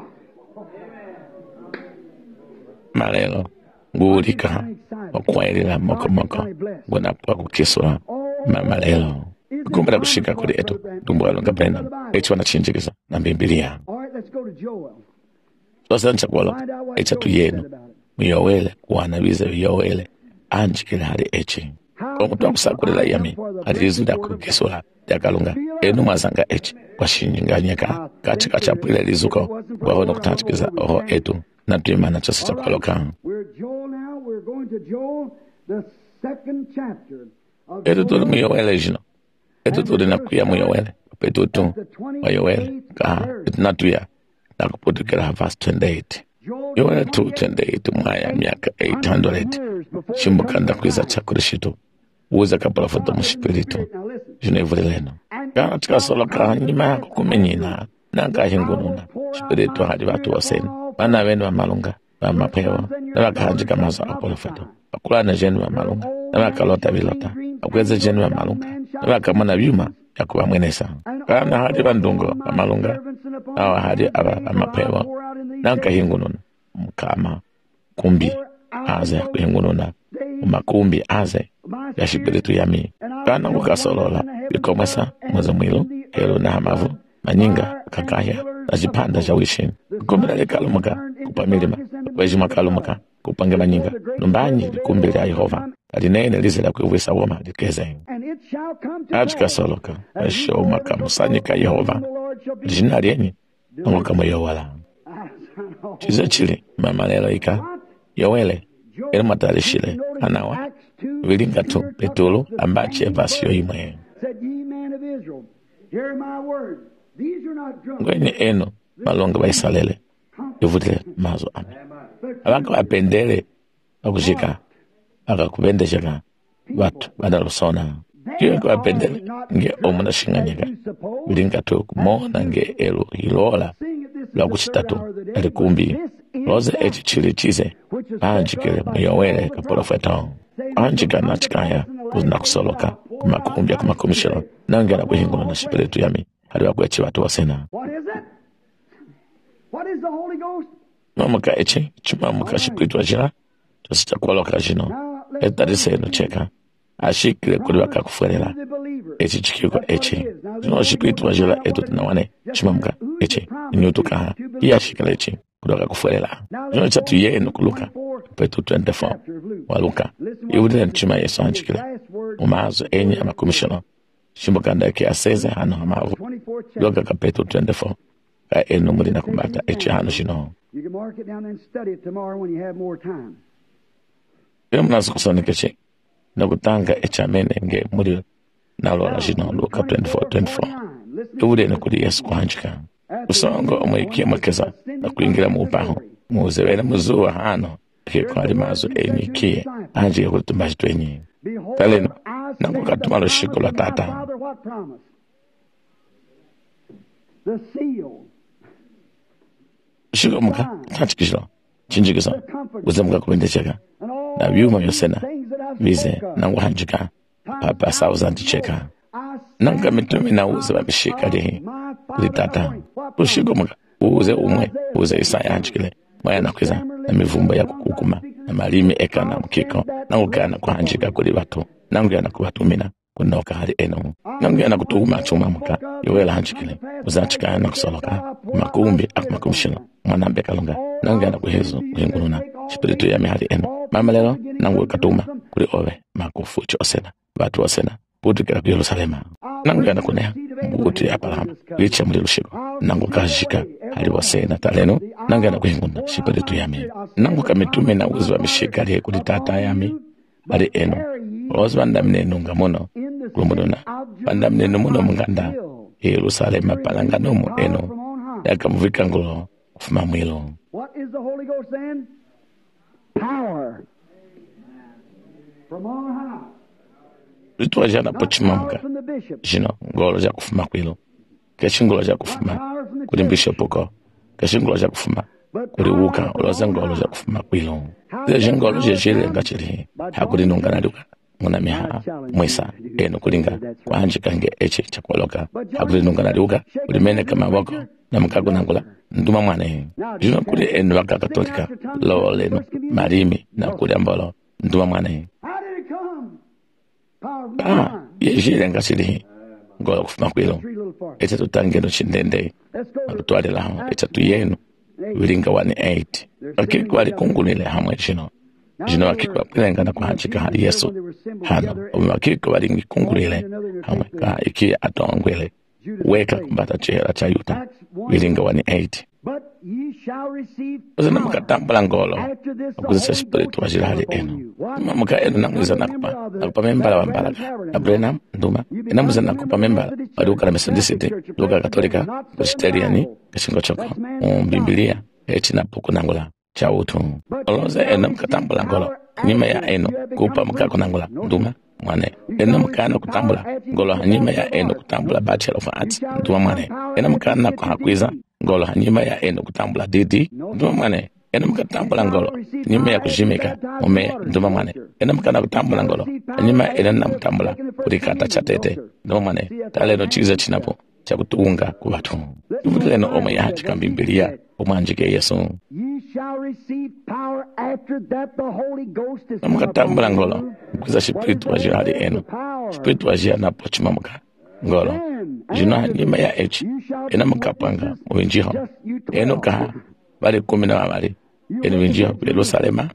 malelo ngulika okwairila moko gwanapwa kukiswa malelo kumbela kushika kuli etu tumbwalo ngapenda echi wanachinjikiza na Biblia tosancha kwalo echa tuyenu muyowele kuwanabiza yowele anjikila hali echi omuntu akusakulila yami alizuda kukiswa yakalunga enu mazanga echi kwashinjinganyeka katika chapwile lizuko wahono kutanchikiza oho etu na tuimana chose cha kwaloka etu tuli muyowele jino etu tuli na kuya muyowele petutu muyowele ka etu natuya na kuputukila verse 28 yowele 2:28 mwaya miaka 800 shimbukanda kuiza chakurishitu uza kapala foto mushipiritu junevulileno kana tikasoloka nyuma yako kumenyina nankahingununa shipiritu hadi watu waseni bana wenu wa malunga wa mapewa na wakahanjika mazo apolo foto wakulana jenu wa malunga na wakalota vilota wakweza jenu wa malunga na wakamana vyuma ya kuwa mwenesa kana hadi bandungo wa malunga na wahadi amapewa nankahingununa mkama kumbi aze kuhingununa umakumbi aze ya shipiritu yami kana kukasolola bikomesa mwezo mwilo helo na hamavu manyinga kakaya na jipanda ja wishin kumbila likalumuka kupamilima kwejima kalumuka kupange manyinga numbanyi likumbi lya Yehova alinene lizela kuwisa woma likeze achikasoloka esho makamusanyika Yehova jina lyeni ngoka moyowala chiza chili mamalelo ika yowele elmatalishile anawa vilingatu petulu ambache vasio imwe said, ye men of Israel, hear my words. These are not drunk. Ngweni eno malonga baisalele ivutile mazo ami abaka bapendele akushika akakubendeshaka watu banalosona kiwe bapendele nge omuna shinganyika bilingato kumona nge elo hilola lwakuchitatu alikumbi loze echi chile chize anjikile muyowele kaprofeta anjika nachikaya kunakusoloka kumakumbia kumakomishelo nangena kuhingula na shipeletu yami hali wakwechi watu wasena. What is the Holy Ghost? Mamuka echi chimamuka shipeletu wajira tusichakuwaloka jino etarise no cheka ashikile kuliwaka kufuelela echi chikiko echi zino shipeletu wajira etu tunawane chimamuka echi inyutuka iya shikile echi kuliwaka kufuelela zino chatu yenu kuluka petu 24 waluka iwudile nchima yesu anjikile umazo enye ama komishono shimbukanda yake aseze hano hamavu loga kapetu 24 ka enu mulina kumbata echi hano shino. You can mark it down and study it tomorrow when you have more time. Ino mnazo kusonikechi na kutanga echamene nge mulio nalora shino luka 24 iwudile kuli yesu kuhanjika usongo omwikia mwekeza na kuingira muupaho muuzewele muzuwa hano kiko alimazo enyi kie anjike kulitumbashi twenye taleno nangu katumalo shiko la tata The seal. Shiko muka tachikishlo chinjikisa uzemuka kubendecheka na vyuma yosena vize nangu hanjika papa sauzanti cheka nanga mitumi na uze wabishika lihi kulitata ushiko muka uze umwe uze isaya hanjikile mwaya nakwiza na mivumba ya kukukuma na malimi eka na mkiko nangu kana kuhanjika kuli watu nangu yana kuwatumina kunoka hali eno nangu yana kutuma chuma muka yowela hanjikile uzachika na kusoloka makumbi akumakumshilo mwanambe kalunga nangu yana kuhezu kuhinguluna shipiritu ya mihali eno mamalelo nangu katuma kuli owe makufuchi osena watu osena putu kila Yerusalema nangu yana kuneha mbuti ya palama wicha muli lushiko nangu kashika hali wasena taleno nangu yana kuhinguna shipiritu ya mi nangu kamitume na uzu wa mishika liye kulitata ya mi hali eno ozu bandamine nunga mono kulumuduna bandamine muno munganda Yerusalema palanganomu eno yakamuvika ngulo kufuma mwilo. What is the Holy Ghost then? Power from on high. Lituwa jana pochimamuka From the bishop. jino ngolo ja kufuma kwilo keshi ngolo ja kufuma kuli bishop keshi ngolo ja kufuma kuli wuka oloza ngolo ja kufuma kwilo zile ngolo je jele ngachiri hakuli nungana luka muna miha mwisa eno kulinga kwa hanjika nge eche chakwaloka hakuli nungana luka kuli mene kama wako na mkago nangula nduma mwane jino kuli eno waka katolika lo leno marimi na kuli ambolo nduma mwane yejile ngachiri ngolo kufuma kwilo eche tutangeno chindende akutwale lao eche tuyenu wilinga 1-8 akiko alikungunile hamwe jino akiko pilengana kwa hanjika hali yesu hano akiko walingi kungulile hamwe ka iki atongwele weka kumbata chihela cha yuta wilinga 1-8 uzana mkatambula ngolo akuzisa spiritu wa jirali eno muka eno namuiza nakupa membala wa mbalaga Abrenam nduma inamuiza nakupa membala waduka na mesendisite luka katolika presteriani kasingo choko Biblia echi na puku nangula cha utu oloze eno mkatambula ngolo nyima ya eno kupa mkako nangula nduma mwane eno mkano kutambula ngolo hanyima ya eno kutambula Bachelor of Arts nduma mwane eno mkana kuhakwiza ngolo hanyima ya eno kutambula DD nduma mwane eno mkatambula ngolo nyima ya kujimika umea nduma mwane eno mkana kutambula ngolo hanyima eno na mtambula kurikata chatete nduma mwane taleno chiza chinapo cha kutunga kwa watu uvutuleno ome ya hachika Biblia umanjike Yesu mkatambula ngolo mkuza shipiritu wa jirali eno shipiritu wa jia napo chimamuka ngolo jino hanyima ya echi ena mkapanga uwinjiho eno kaha wale 12 eno winjiho Yerusalema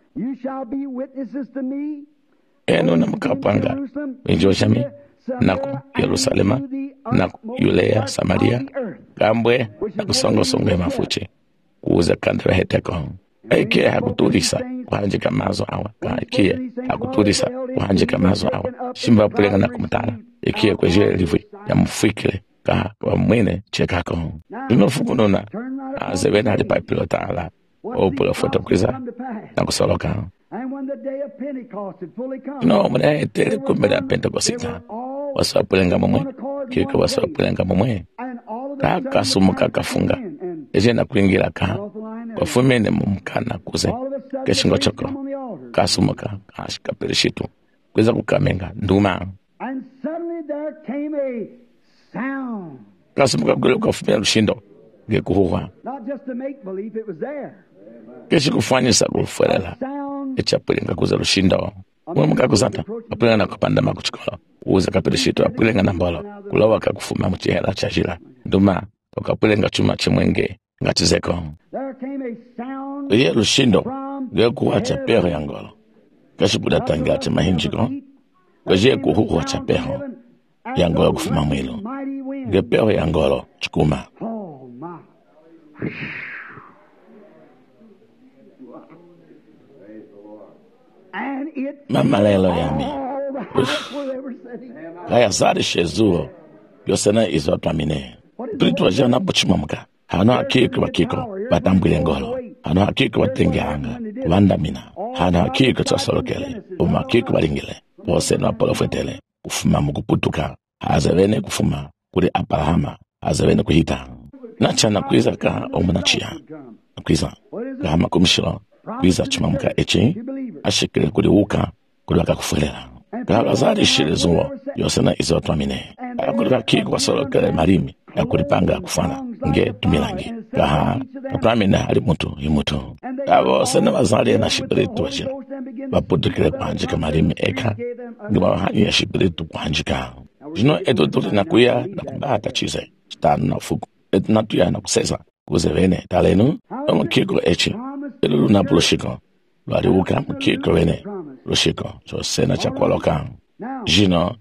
eno na mkapanga winjiho shami naku Yerusalema naku Yulea Samaria kambwe na kusongo songo ya mafuche kuuza kandra heteko eke hakutulisa kuhanjika mazo awa ka ikie hakutulisa kuhanjika mazo awa shimba pulenga na kumtala ikie kweje livwi ya mfikire ka wa mwene chekako inofukunona azebena ali papilotala opula foto kwiza na kusoloka no mwana etele kumbela Pentecosita wasapulenga momwe kiko wasapulenga momwe kasumuka kafunga ejena kuingira ka wafumene mumkana kuze keshingo choko kasumuka kashika perishitu kweza kukamenga nduma kasumuka kule kufumena lushindo ngekuhuwa keshi kufanyisa kufuelela echapulenga kuza lushindo mwamuka kuzata apulenga na kupanda makuchikola uza kaperishitu apulenga na mbolo kulawa kakufuma mchihela chajila nduma wakapulenga chuma chimwenge ngatizeko iye lushindo ngekuwa chapeho yangolo kashibuda tanga chimahinjiko kwaje kuhuwa chapeho yangolo kufuma mwilo ngepeho yangolo chikuma mama lelo yami kaya zari shezuo yosena izo twamine tuitwa jana pochimamuka hano hakiko bakiko batambwile ngolo hano hakiko batengehanga bandamina hano hakiko tsasolokele umakiko balingile bose no apolofetele kufuma mukuputuka hazabene kufuma kuri Abrahama hazabene kuhita nachana kwiza ka omunachia kwiza kama kumshiro kwiza chimamuka echi ashikire kuri uka kuri akakufulela kala zari shirezo yosena izo twamine akuri bakiko basolokele marimi yakuripanga kufana nge tumilangi kaha apramina ali mutu imutu abo sena bazali na shibiritu wajira baputukire kwanjika marimi eka ngaba hani ya shibiritu kwanjika jino edo dole na kuya na kubata chize stanu na fuku edo na tuya na kusesa kuzevene talenu mkiko echi elu na ploshiko bari uka mkiko wene ploshiko so sena chakwaloka jino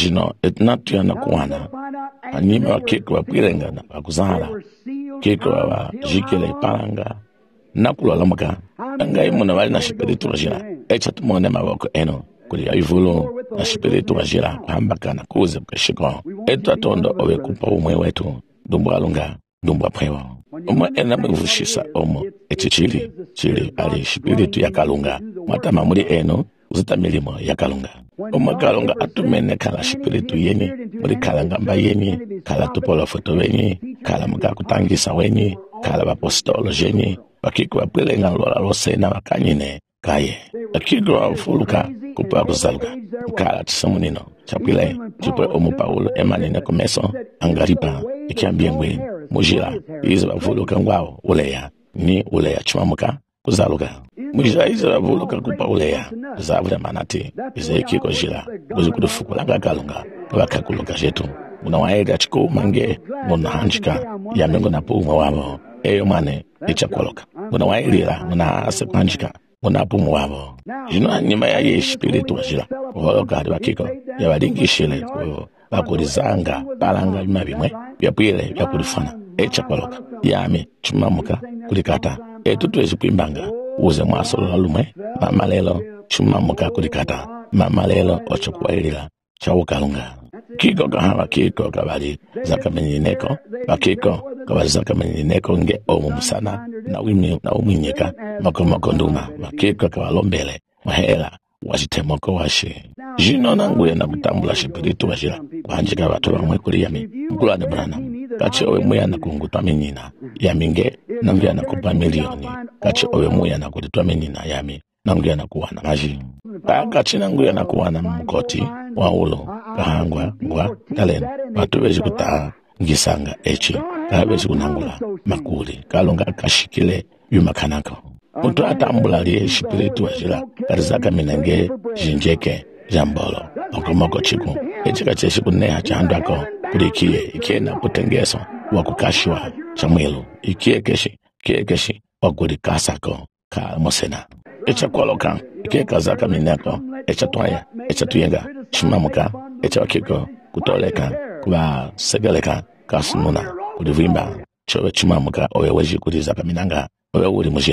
edo na tuya na kuwana anima wa kiko wa pirenga na wakuzala kiko wa jikele palanga nakulola muka ngai muna wali na shipiritu wajira echa tumone maboko eno kuli ya ivulo na shipiritu wajira kuhambaka na kuze mkashiko etu atondo owe kupa umwe wetu dumbu alunga dumbu aprewa umwe ena mwivushisa omo echi chili ali shipiritu ya kalunga matama muri eno uzita milimo ya kalunga umwe kalunga atumene kala shipiritu yeni muri kalanga mba yeni kala tupolo foto wenyi kala mga kutangisa wenyi kala bapostolo jenyi bakiko bapilenga lola losena bakanyine kaye bakiko bafuluka kupa kuzaluka kala tisamunino chapile chipwe omu Paulo emanene komeso angaripa ikiambiengwe mujira izo bafuluka ngwao uleya chimamuka kuzaluka mujira izo bafuluka kupa uleya zavule manati izo ikiko jira kuzikudufukulanga kalunga bakakuluka jetu unawaega chiku mange muna hanjika ya mengo na pumu wabo eyo mane ichakwaloka unawaelira muna sepanjika muna pumu wabo jino anima ya ye spiritu wajira waloka hadi wakiko ya walingishile bakurizanga balanga bimabimwe byapwile byakulifana echakwaloka yami chumamuka kulikata tutuwezi kuimbanga uze mwasolo na lumwe mama lelo chumamuka kulikata mama lelo ochokuwaelira chawukalunga kiko kahama kiko kabali zakamenyineko bakiko kabali zakamenyineko nge omu musana na umwinyika moko nduma bakiko kabalombele mahela wajitemoko washi jino nanguye na kutambula shipiritu wajira kuhanjika watu wamwe kuli yami mkulane brana kachi owe muya na kungutwa menina yami nge nanguye na kupa milioni kachi owe muya na kutwa menina yami nanguye na kuwana maji kachi nanguye na kuwana mkoti wa ulo kahangwa ngwa talen watu wezi kutaa ngisanga echi kabezi kunangula makuli kalonga kashikile yumakanako mtu atambula liye shipiritu wajila karizaka minenge jinjeke jambolo okomoko chiku echika cheshi kuneha chandako kulikie ikiena putengeso wakukashwa chamwelu ikie keshi wakulikasako ka mosena echa kwaloka ikie kazaka mineko echa twaya echa tuyenga chimamuka echa wakiko kutoleka kuba segeleka kasununa kulivimba chowe chimamuka owe weji kulizaka minanga owe uri mujira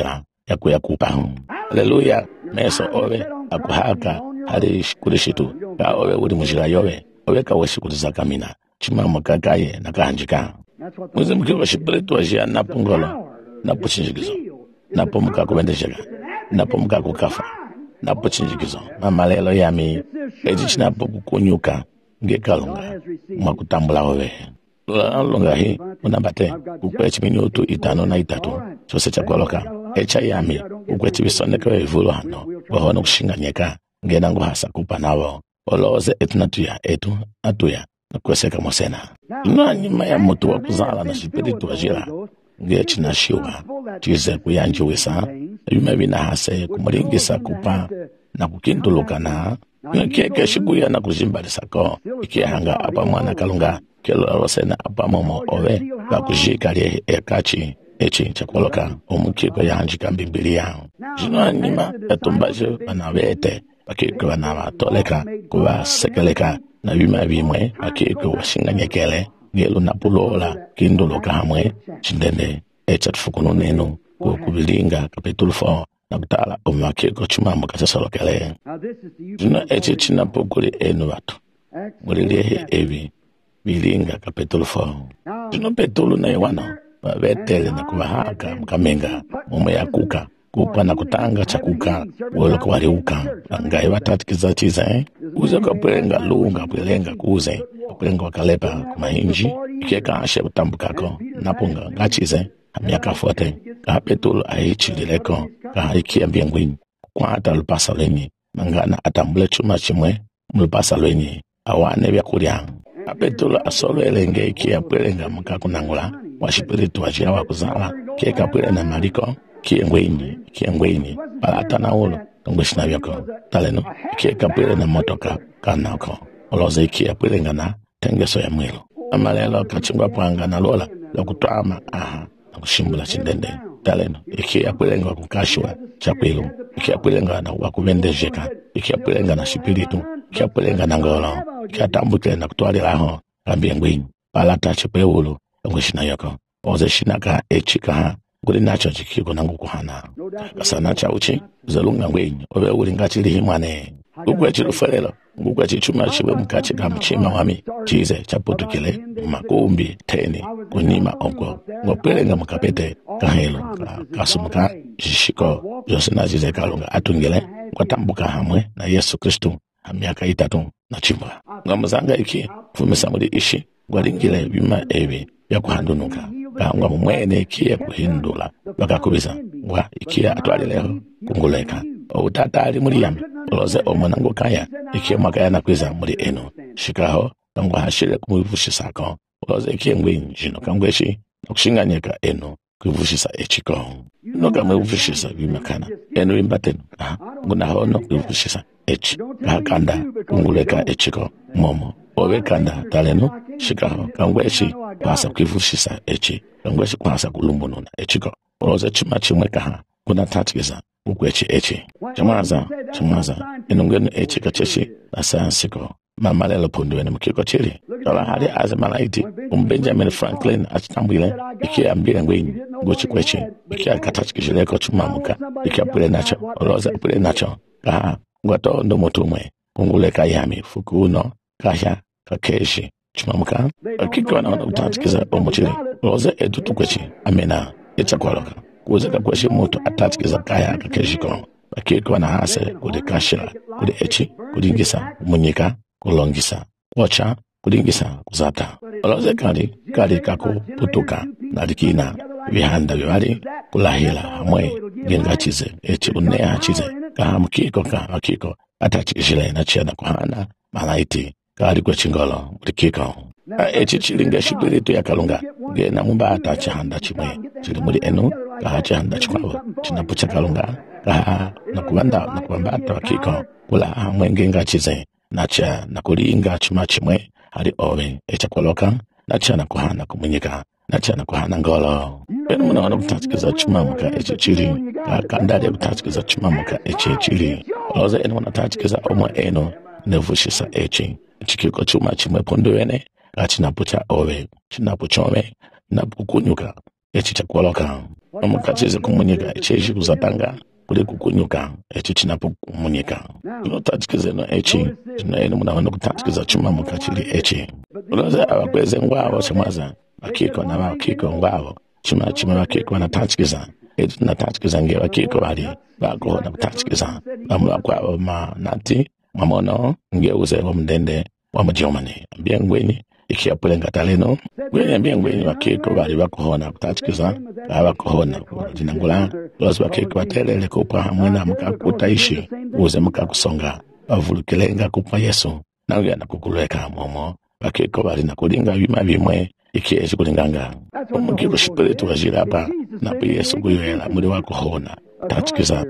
yakupa. Haleluya. Meso owe akuhaka hali kulishitu ka owe uli mujira yowe owe ka weshi kulizaka mina chima mukakaye nakahanjika muzi mkiwa shipiritu wajia napo ngolo napo chinjikizo napo mukakubendesheka napo mukakukafa napo chinjikizo mamalelo yami ezi chinapo kukunyuka ngekalunga mwakutambula owe lunga hii unambate kukwechi minutu 5 na 3 chose chakwaloka echa yami ukwechi bisoneka evulu hano wahona kushinganyeka ngena nguhasa kupa nawo oloze etunatuya etu atuya nakweseka mosena nyuma ya mutu wa kuzala na shipiritu wajira ngechi na shiwa chize kuyanjiwisa yume bina hase kumulingisa kupa na kukintulukana keke shikuya na kujimbarisako ikihanga apa mwana kalunga kelo sena apa momo owe bakujika lye ekachi echi chakwaloka omukiko yanjika Biblia jino nyuma yatumbaje banabete bakiko banabatoleka kuba sekeleka na bima bimwe bakiko washinganyekele ngelo napulola kindoloka hamwe chindende echa tufukuno neno kubilinga kapitulo 4 na kutala omakiko chimambo kasasolokele jino echi chinapokuli enu watu mulile ebi bilinga kapitulo 4 jino petulu na iwana babetele na kubahaka mkamenga mume ya kuka kupa na kutanga chakuka woloka waliuka angai watatikiza chize uze kapwenga lunga pwelenga kuze kapwenga wakalepa kumahinji ikeka ashe utambukako napunga ngachize miaka 40 kapetulu aichilileko kahaikia mbingwini kwa ata lupasa lwenye mangana atambule chuma chimwe mulupasa lwenye awane vyakulya apetulu asolo elenge ikia pwelenga mkakunangula washipiritu wajia wakuzala keka pwele na maliko kiengweini palata na ulo tungwishina vyako taleno keka pwele na motoka kanako oloze ikia pwelenga na tengeso ya mwilo amalelo kachingwa pwanga na lola lokutwama aha na kushimbula chindende taleno ikia pwelenga wakukashwa chapwilu ikia pwelenga na wakuvendejeka ikia pwelenga na shipiritu ikia pwelenga na ngolo ikia tambukele na kutwalilaho kambiengwini palata chipewulu tungwishina yako oze shinaka echika nguli nacho chikiko nangu kuhana kasana cha uchi zalunga ngwenyi obe uli ngachili himwane ukwechi lufelelo ukwechi chuma chiwe mkachi kamuchima wami chize chaputukile makumbi teni kunima onko ngopwelenga mukapete kahelo kasumuka jishiko yosina chize kalunga atungile kwatambuka hamwe na Yesu Kristu miaka 3 na chimba ngamuzanga iki fumisa muri ishi gwalingile bima ebi yakuhandunuka ngwa mwene ikia kuhindula bakakubisa ngwa ikia atwalileho kunguleka utata ali muri yami oloze omonango kaya ikia makaya nakwiza muri eno shikaho ngwa hashire kumuvushisako oloze ikia ngwini jino kangweshi nakushinganyeka eno kuvushisa echiko noka mvushisa bimakana eno imbateno nguna hono kuvushisa echi kakanda kunguleka echiko momo ovekanda taleno shikaho kangweshi pasa kuvushisa echi kangweshi pasa kulumbununa echiko oloze chima chimwe kaha kuna tatikiza ukwechi echi chamaza enongenu echi kacheshi na sayansiko mamalelo punduwene mkiko chili tola hali azamalaiti Benjamin Franklin achitambwile ikia ambile ngwini ngochi kwechi ikia katachikishileko chumamuka ikia pule nacho oloza pule nacho kaha ngwato ndo motumwe kunguleka yami fukuno kasha kakeshi chumamuka akiko wana utatikiza omochili oloza edutu kwechi amena itakwaloka kuzeka kwechi moto atatikiza kaya kakeshi kono akiko wana hase kudi kashila kudi echi kudingisa munyika kulongisa wacha kudingisa kuzata oloze kali kako putuka nalikina bihanda byali kulahila hamwe gengachize echi unea chize kahamkiko akiko atachishile na chena kuhana malaiti kali kwa chingolo mulikiko echi chilinga shipiritu ya kalunga gena mumba atachihanda chimwe chili muri enu kahachihanda chikwawo chinapucha kalunga kaha nakubambata wakiko kula hamwe gengachize nacha nakulinga chima chimwe hali owe echakwaloka nacha nakuhana kumunyika nacha nakuhana ngolo eno muna wana kutatikiza chimamuka eche chili kandali ya kutatikiza chimamuka eche chili oloze eno wana tatikiza omwe eno nevushisa eche chikiko chuma chimwe ponduwene kachinapucha owe chinapuchome napukunyuka eche chakwaloka omukatize kumunyika echi kuzatanga kuli kukunyuka echi chinapokumunyika inotachikize no echi chinoene munaona kutatikiza chuma mukachili echi uloze abakweze ngwabo chamaza bakiko na bakiko ngwabo chima bakiko wanatachikiza echi natachikiza nge bakiko bali bako na kutachikiza bamula kwabo manati mamono nge uze omndende wa mujomani mbengweni ikiapulenga taleno kwenye mbengweni bakiko bali bakohona kutachikiza abakohona jinangula lozi bakiko batelele kupa hamwe na mukakutaishi uze mukakusonga bavulukilenga kupa Yesu nangenda kukuleka momo bakiko bali nakulinga bima bimwe ikieje kulinganga omukiro spiritu wajirapa na Yesu kuyoela muri wakohona tachikiza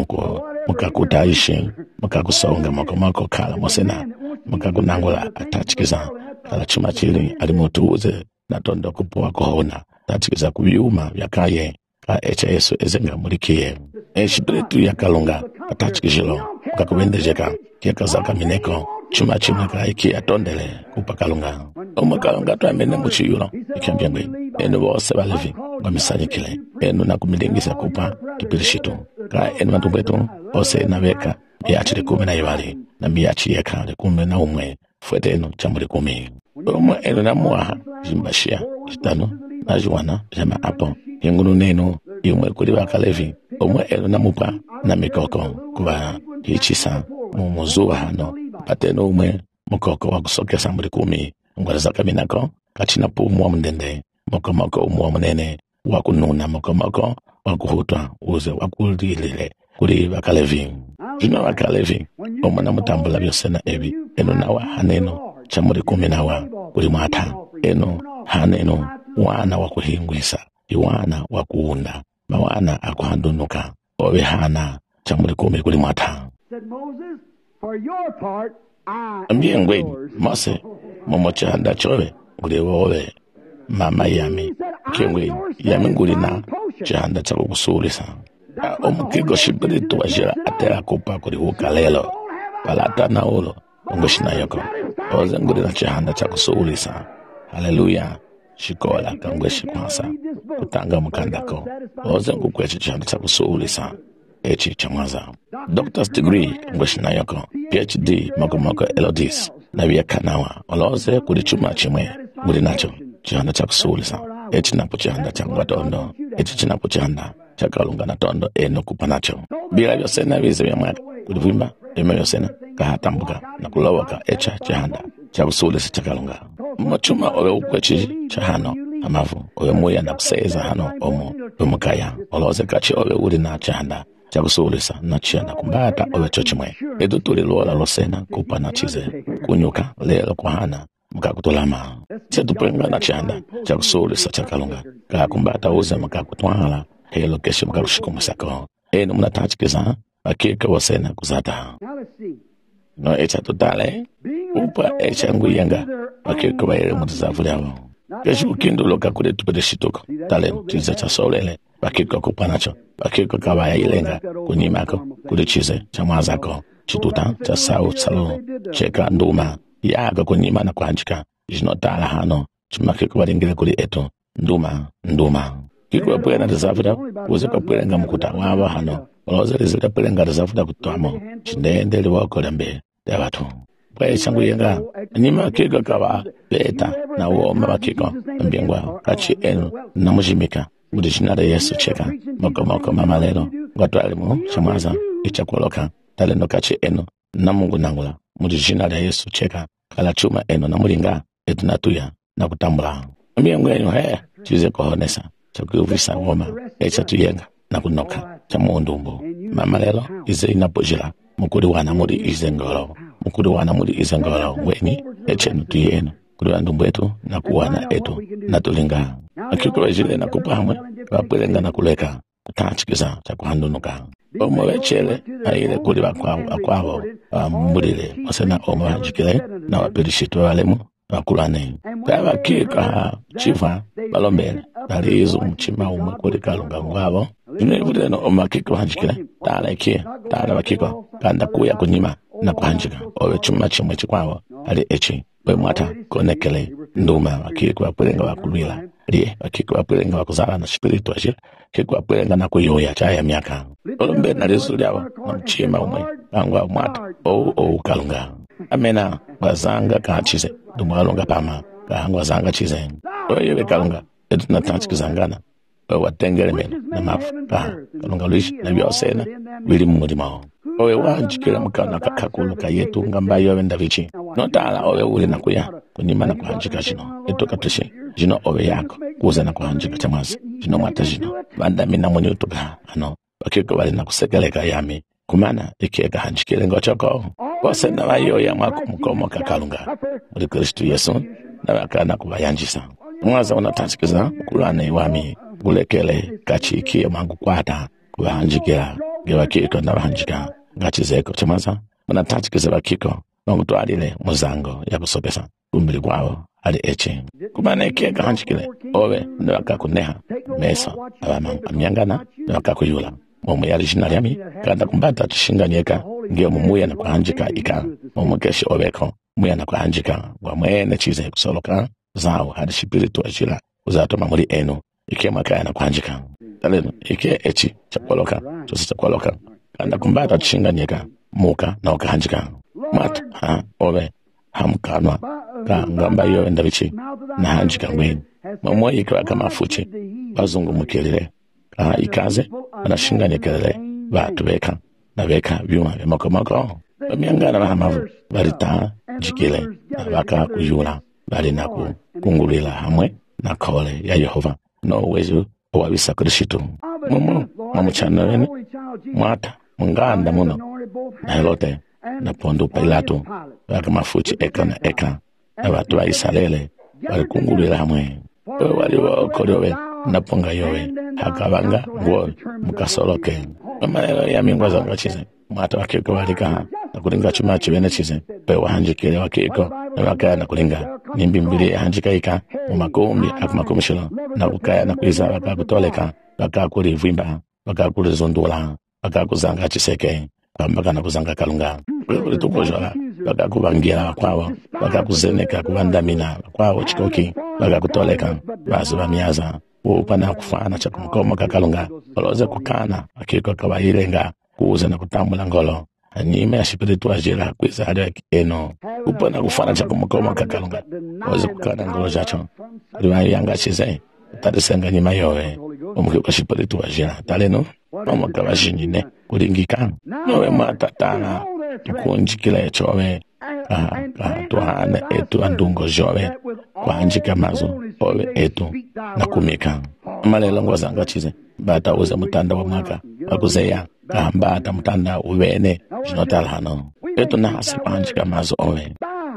mukakutaishi mukakusonga mako kala mosena mukakunangula atachikiza kala chuma chili alimutuuze natondo kupoa kohona tachikiza kubyuma byakaye ka Yesu ezenga mulikiye espiritu yakalunga atachikishilo mukakubendejeka kyakazaka mineko chuma ka iki atondele kupakalunga omukalunga twamene muchiyulo ikyambengwe eno bose balevi bamisanyikile eno nakumilingisa kupa kipirishito ka eno matumbetu ose nabeka yachile 12 na miyachi yekale 11 fwete eno chamuli 10 omo eno namuaha jimbashia itano na juana jama apo yengunu neno yumwe kuli bakalevi omo eno namupa na mikoko kuba ichisa mumuzuwa hano pateno umwe mukoko wakusokesa muri 10 ngweza kaminako kachina pumu wa mndende mokomoko umu wa mnene wakununa mokomoko wakuhutwa uze wakulilile kuli bakalevi jino bakalevi omwana mutambula byosena ebi eno nawa haneno chamuri 10 nawa kuli mwata eno haneno wana wakuhingwisa iwana wakuunda mawana akuhandunuka obe hana chamuri 10 kuli mwata ambiyengwe mose momochanda chobe kuli wobe mama yami kengwe yami ngulina chanda chakukusulisa omukigo spiritu wajira atera kupa kuli ukalelo palata na ulo ongoshina yoko oze ngulina chanda chakusulisa haleluya shikola kangweshi kwasa kutanga mukandako oze ngukwechi chanda chakusulisa echi chamwaza doctor's degree ngoshina yoko PhD mokomoko elodis na byakanawa oloze kuli chuma chimwe nguli nacho chihanda chakusulisa echi napo chihanda changwatondo echi chinapo chihanda chakalunga na tondo eno kupa nacho bila byosena bize byamwaka kulivimba eme byosena kahatambuka na kulowoka echa chihanda chakusulisa chakalunga machuma owe ukwechi chahano amavu owe muya na kuseza hano omo omukaya oloze kachi owe uli na chihanda chakusulisa na chihanda kumbata owe chochimwe edu tulilola losena kupa na chize kunyuka lelo kwa hana mukakutolama chetupenga na chanda chakusulisa chakalunga kakumbata uze mukakutwala helo kesho mukarushikumusako eno munatachikiza akika wasena kuzata no echa totale upa echa nguyenga akika bayere mutizavu lyabo kesho ukindulo kakule tupedeshituko tale tiza cha solele bakika kupanacho bakika kabaya ilenga kunyimako kulichize chamwazako chituta cha salo cheka nduma yaga kunyima na kwanjika jinotala hano chimakiko balingile kuli eto nduma kiko pwena tazafida uze kapwelenga mkuta waba hano oloze lizita pwelenga tazafida kutwamo chinendele wakolembe ya watu pwe changu yenga nyima kiko kawa beta na uoma bakiko mbingwa kachi enu na mujimika mudishinare Yesu cheka moko mama lelo watwalimu chamaza ichakoloka talendo kachi enu na Mungu nangula mudishinare Yesu cheka kala chuma eno na mulinga etunatuya na kutambula mbiyengwenyu chize kohonesa chakuvisa ngoma echa tuyenga na kunoka cha muundumbu mama lelo ize inapojila mukuri wana muri izengolo ngweni echenu tuyenu kuri wandumbu etu na kuwana etu na tulinga akiko jile na kupamwe wapwelenga na kuleka kutachikiza cha kuhandunuka omo wechele aile kuli akwabo mbulile wasena omo hajikile na wapirishito walemu wakulane kwa kika chifa balombele bali izo mchima umwe kuli kalunga ngwabo inevudile no omo kika hajikile tala wakiko kanda kuya kunyima na kuhanjika owe chuma chimwe chikwabo ali echi bwe mwata konekele nduma wakiko wapwelenga wakulwila liye akiko apwelenga wakuzala na spiritu ajira kiko apwelenga na kuyoya chaya miaka olombe na lisu lyawa na mchima umwe angwa mwata o kalunga amena bazanga kachize dumwalonga pama kahangwa zanga chize oyewe kalunga etuna tanchikizangana watengele mena na mafu kalunga luishi na byosena bili mumulima owe wanjikira mukana kakakuluka yetu ngamba yowe ndavichi notala owe uli nakuya kunima na kuhanjika chino etoka tushe jino owe yako kuza na kuhanjika chamazi jino mwata jino banda mina mwenye utuka ano wakiko wali na kusekeleka yami kumana ikieka hanjikile ngochoko wase na wayo ya mwako mkomo kakalunga uli Kristu Yesu na wakana kubayanjisa mwaza unatansikiza kulane wami ulekele kachiki mangu kwata kuhanjikila gewakiko na wahanjika ngachizeko chamaza unatansikiza wakiko nomutwalile muzango ya kusopesa umbili kwawo ali eche kumana ikieka hanjikile owe na wakakuneha mesa amyangana na wakakuyula momu yali jina lyami kanda kumbata tushinganyeka ngiyo mumuya na kuhanjika ika momu keshi oveko muya na kuhanjika wa mwene chize kusoloka zao hadi spiritu ajila uzatoma muri enu ike makaya na kuhanjika taleno ike echi chakoloka chosi chakoloka kanda kumbata tushinganyeka muka na wakahanjika mata ove hamkanwa ka ngamba yo ndavichi na hanjika ngweni momu yika kama fuchi bazungu mukirire ikaze anashinganyekele batu beka na beka byuma bimokomoko bamyangana bahamavu balita jikile baka kuyula bali naku kungulila hamwe na kole ya Yehova no wezu owabisa Kristo mumu chaneleni mwata munganda muno na Herote na Ponto Pilato baka mafuchi eka na batu ba Israeli bali kungulila hamwe wali wakolewe na ponga yowe hakabanga ngo mukasoloke amalelo ya mingwa za ngachize mwata wakiko walika na kulinga chuma chibene chize pe wahanjikile wakiko na wakaya na kulinga nimbi mbili hanjikaika mumakumbi akumakumishilo na kukaya na kuiza wakakutoleka wakakuli wakakuzondula wakakuzanga chiseke pambaka na kuzanga kalunga kuli tukojola wakakubangira kwawo wakakuzeneka kubandamina kwawo chikoki wakakutoleka bazi bamyaza upana kufana cha kumkomo kakalunga oloze kukana akiko kabayilenga kuuza na kutambula ngolo anyime ya spiritu ajira kwiza hadi eno upana kufana cha kumkomo kakalunga oloze kukana ngolo jacho liwayo yanga chize tadisenga nyima yowe omukiko spiritu ajira taleno omaka bashinyine kulingika yowe matatana tukunjikila echowe tuhane etu andungo jowe kuhanjika mazo owe etu na kumika malelo ngwazanga chize bata uza mutanda wa mwaka wakuzeya kahambata mutanda uwene jinotalhano etu na hasi kuhanjika mazo owe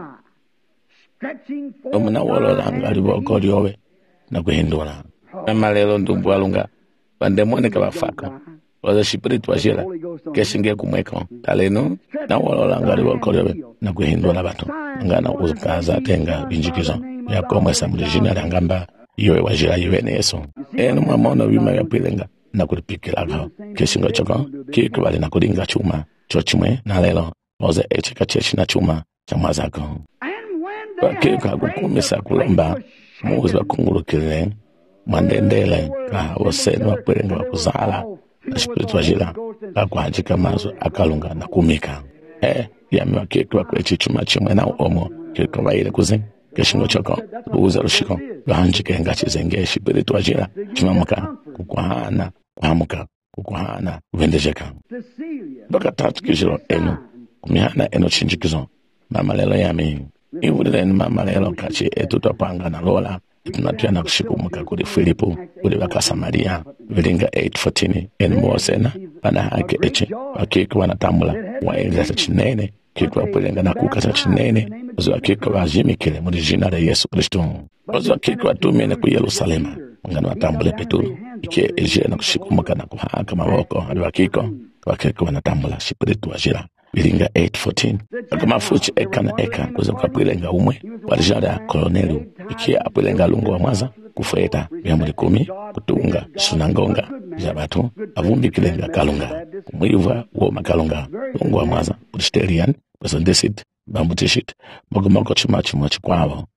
omuna wololanga libokoli owe na kuhindula malelo ndumbu walunga bandemone kabafaka waza spiritu ajira kesinge kumweko taleno na wololanga libokoli owe na kuhindula batu ngana ukaza tenga binjikizo yakoma samujina langamba yowe wajira yene Yesu eno mwamono wima yapilenga na kulipikila kao kesingo choko kiko bali na kulinga chuma chochimwe na lelo oze echika chechi na chuma cha mwazako wakika kukumisa kulomba muzi wakungulukile mwandendele ka osenu wapilenga wakuzala na spiritu wajira kakuhanjika mazo akalunga na kumika yami wakiko wakwechi chuma chimwe na uomo kiko waile kuzi keshingo choko uza rushiko bahanjike ngachize nge spiritu ajira chimamuka kukuhana kuhamuka kukuhana vendejeka baka tatu kishiro eno kumihana eno chinjikizo mama lelo yami iwulile mama lelo kachi etutopanga na lola etunatuya na kushikumuka kuli Filipo kuli baka Samaria vilinga 8:14 eno mwosena pana hake eche wakiko wanatambula waeleza chinene kiko wapulenga na kukasa chinene ozo wakiko wajimikile muri jina la Yesu Kristo ozo wakiko watumene ku Yerusalema ngano watambule petulu ike eje na kushikumuka na kuhaka maboko hadi wakiko wanatambula spiritu ajira vilinga 8:14 kama fuchi eka kuza kupulenga umwe walijada kolonelu ike apulenga lungo wa mwaza kufeta ya muri 10 kutunga sunangonga jabatu avumbi kilenga kalunga kumwiva wo makalunga lungo wa mwaza kusterian basandesit bambutishit mogomoko chuma chimwa chikwawo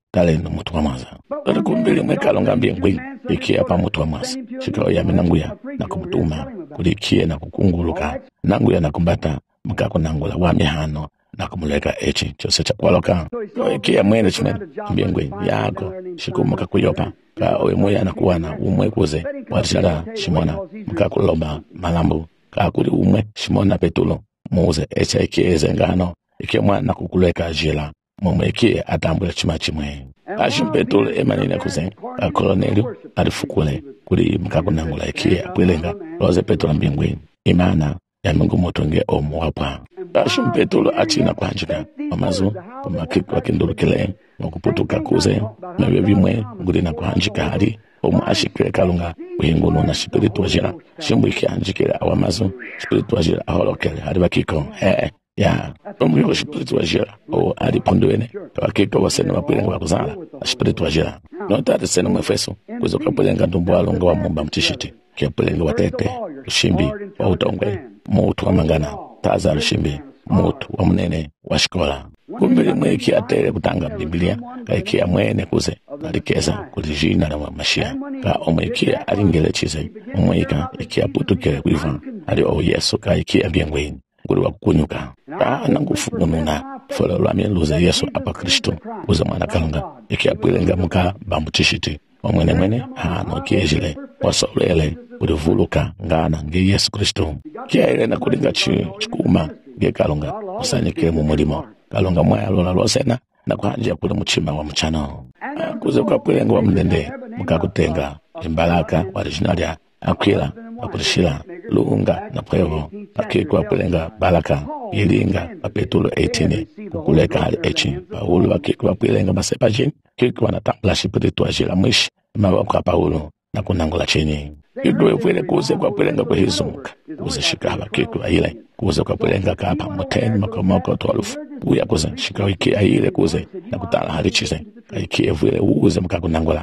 tale no mutu wa mwaza tole kumbili mwekalonga mbingwi ikia pa mutu wa mwaza shikao ya minanguya na kumutuma kulikie na kukunguluka nanguya na kumbata mkako nangula wa mihano na kumuleka echi chose cha kwaloka ikia mwene chimene mbingwi yako shikumuka kuyopa ka owe moya na kuwana umwe kuze watishala shimona mkako lomba malambu ka kuli umwe shimona Petulo muze echa ikieze ngano ikia mwana kukuleka jela mume ikie atambula chima chimwe Petulo emanine kuze ka Kolonelio alifukule kuli mkako nangula ikie apwelenga loze Petulo mbingwi imana ya Mungu motonge omuwapa Petulo achina kwanjika amazu kumakiku wakindulukile ngokuputuka kuze mewe bimwe nguli na kwanjika hali ashikire kalunga uhinguno na spiritu wajira shimbu ikianjikire awamazu spiritu wajira aholokele hali bakiko ya umriho spiritu wajira hali punduene wakiko wasene wapwilenga wakuzala spiritu wajira notati sene mwefeso kuzoka pwilenga ndumbu walunga wa mumba mtishiti kia pwilenga watete ushimbi wa utongwe mutu wa mangana taza ushimbi mutu wa mnene wa shikola kumbili mweki atere kutanga Biblia kaikia mwene kuze nalikeza kulijina na mashia ka omwekia alingele chize omweka ikia putukele kuiva ali o Yesu kaikia byengweni kuli wakunyuka nangufununa fola lwami luze Yesu apa Kristo uza mwana kalunga ikia pwilenga muka bambutishiti omwene hano kiejile wasolele ulivuluka ngana nge Yesu Kristo kia ile na kulinga chikuma nge kalunga usanyike mu mulimo kalonga mwaya lola losena na kuhanja kule mchima wa mchano kuze kwa pwelenga wa mdende mkakutenga imbalaka original ya Aquila akulishila lunga na pwevo akikwa pwelenga balaka ilinga Petulo 18 kukuleka hali echi Paulo akikwa pwelenga masepajini kikwa na tambla spiritu ajila mwishi mabaka Paulo na kunangola chini idwe pwele kuze kwa pwelenga kwa hizumuka kuze shikaba kikwa ile kuze kwa pwelenga kapa moteni makomoko 12 uya kuze shika iki aile kuze na kutala hali chize iki evule uze mkakunangola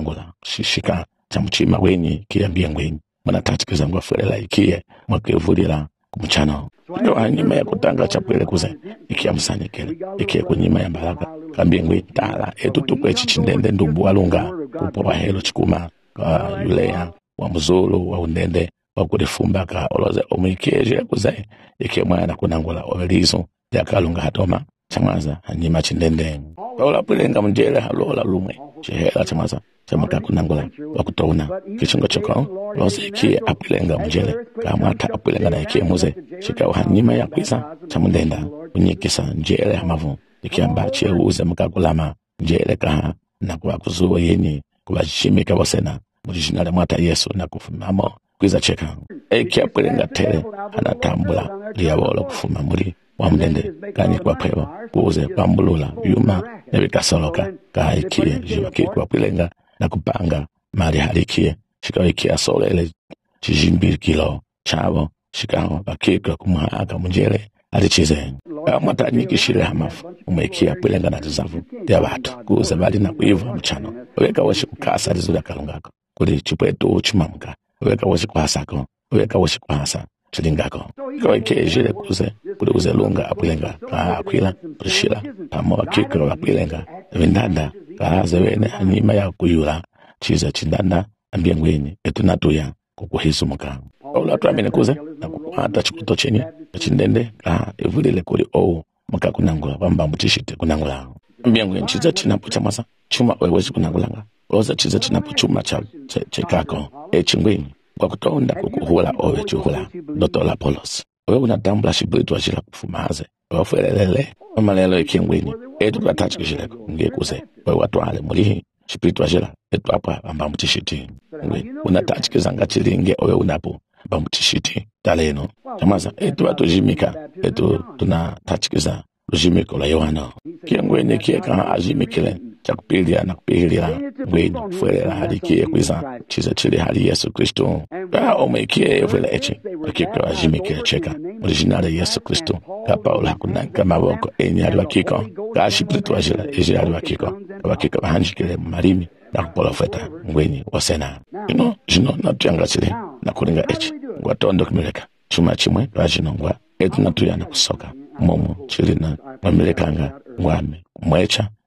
shika chamuchima weni kiambia ngweni mwana tatikiza ngwa fuela ikie mwakevulila kumuchano ndio hanyima ya kutanga chapwele kuze iki amsanyikele iki kunyima ya mbalaka kambia ngweni tala etutukwe chichindende ndumbu walunga kupowa helo chikuma kwa yulea wa mzulu wa undende wa kulifumbaka oloze omikeje kuze iki mwana kunangola ovelizo ya kalunga hatoma chamaza hanyima chindende Paula pwilenga mjele halola lumwe chihela chamaza chamaka kunangola wakutona kichunga choko loze ikie apwilenga mjele kamata apwilenga na ikie muze shika hanyima ya kwisa chamundenda unyikisa njele hamavu ikiamba cheuze mkakulama njele kaha na kwa kuzuwa yeni kubashimika wasena mujinale mwata Yesu na kufumamo kwiza cheka ikie pwilenga tele anatambula liyawolo kufuma muri wa mdende kani kwa pewa kuuze pambulula yuma nebikasoloka kaikie jiwaki kwa pwilenga na kupanga mali halikie shikawa ikia solele chijimbiri kilo chavo shikawa bakika kumuhaka munjele alichize mwata nyikishile hamafu umekia pwilenga na tizavu ya watu kuuze bali na kuiva mchano weka washi kukasa alizula kalungako kuli chipwetu chimamuka weka washi kuhasako weka washi kuhasa chilingako kwa ikejele kuze kuze lunga apwilenga ka Aquila Priscilla pamo akikro apwilenga vindanda kaze wene hanyima ya kuyula chiza chindanda ambiyengweni etunatuya kukuhisumuka ola twamene kuze na kukwata chikuto chenye chindende ka evulile kuli muka kunangula bamba mutishite kunangula ambiyengweni chiza chinapo chamasa chuma wewezi kunangulanga oza chiza chinapo chuma chekako chingweni kwa kutonda kukuhula owe chuhula Dr. Apollos wewe unatambula spiritu wajila kufumaze wafuelelele omalelo ikingwini tukatachikishileko ngekuze wewe watwale mulihi spiritu wajila apa amba mutishiti unatachikiza ngachilinge owe unapo amba mutishiti taleno chamaza watujimika tunatachikiza lujimiko la Yohana kingwini kieka ajimikile chakupilia na kupilia ngweni fuelela hali kie kwiza chiza chile hali Yesu Kristo omekie vile echi akika ajimike cheka originale Yesu Kristo Paula kunanka maboko hali wakiko spiritu wajila hali wakiko bahanjikile marimi na kupolofeta ngweni wasena jino na tuyanga chile na kulinga echi ngwatondo kimileka chuma chimwe rajinongwa etunatuyana kusoka momo chilina mamilekanga ngwame mwecha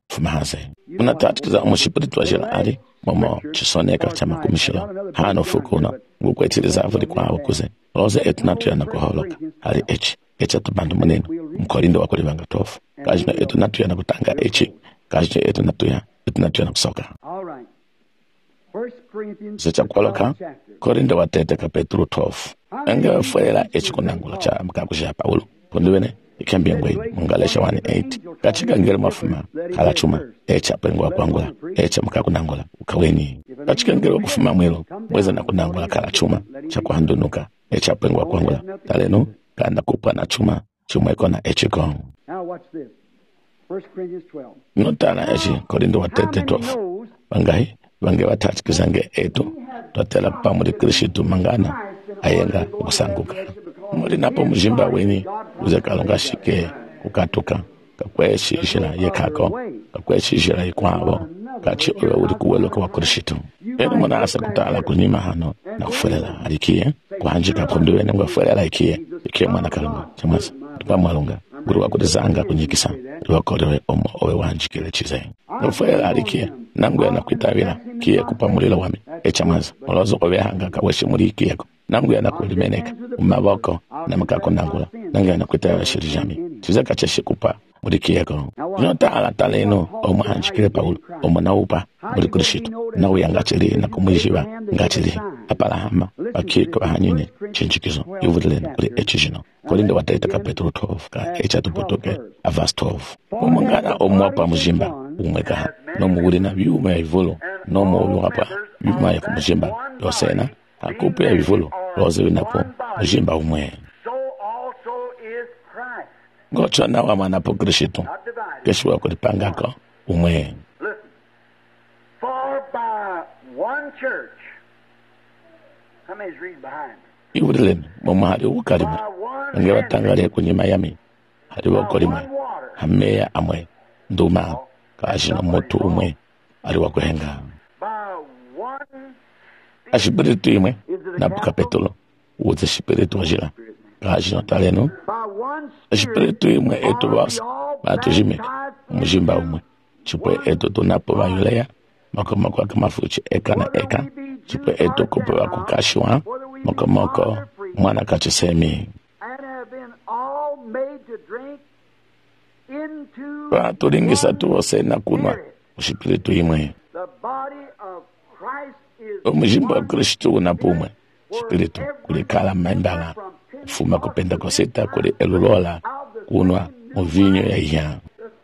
fumahaze unatatikiza mushipiritu wajira ali momo chisoneka cha makumishilo hano fukuna ngukwetiriza avuli kwawo kuze loze etunatuyana kuholoka ali echa tubandu munene mkolindo wakulivanga tofu kajino etunatuyana kutanga kajino etunatuyana kusoka secha kuholoka kolindo wateteka Petro 12 enge fuela kunangula cha mkakusha Paulo pondiwene ikambia ngwe mungalesha 1:8 kachika ngere mafuma kala chuma pengwa kwangula mkakunangula ukaweni kachika ngere kufuma mwelo mweza na kunangula kala chuma cha kuhandunuka pengwa kwangula taleno kana kupa na chuma ikona iko. Now watch this. 1 Corinthians 12. Notana Korindo watete 12 bangai bange watatikizange etu twatela pamuri Kristo mangana ayenga kusanguka muri napo mujimba weni uzekalonga shike kukatuka kakweshishira yekako kakweshishira ikwabo kachi oyo uri kuweloka wa Kristo eni mwana asa kutala kunyima hano na kufulela alikie kuhanjika pondiwene ngwafulela ikie mwana kalonga chamasa tupamwalunga guru wakudizanga kunyikisa wakorewe owe wanjikile chize nofulela alikie nangu ya nakuitawila kie kupamulila wami echamaza olozo ovehanga kaweshi muri kiyako nangu ya nakulimeneka umaboko na makako nangula nangu ya nakuitawila shirijami chize kacheshi kupa muri kiyako nyota ala taleno omuhanjikile Paulo omunaupa muri Kristo nawe yangachili na kumwishiba ngachili apalahama bakiko bahanyine chinjikizo ivudilene kuri echijino Korinda wataita Petro 12 ka echatupotoke avas 12 umangana omwapa mujimba umweka no muulina byuma ivolo no muulu hapa byuma ya kumujimba yosena akupe ya ivolo roze winapo mujimba umwe ngocho na wa manapo Kristo kesho kulipangako umwe. For by one church, how many is reading behind me? Iwulen momahali ukarimu ngeba tangale kwenye Miami hali wakolima hameya amwe nduma kashina moto umwe ali wakuhenga ashibiritu imwe nabuka Petro uze shibiritu wajira kashina taleno ashibiritu imwe eto basa batujimeka mujimba umwe chipwe eto tunapo bayulea makomoko kamafuchi eka na eka chipwe eto kupe wakukashwa mokomoko mwana kachisemi turingisa tuwose na kunwa ushipiritu imwe omujimba wa Kristo unapumwe shipiritu kulikala mbala fuma kupenda koseta kuli elulola kunwa muvinyo ya iya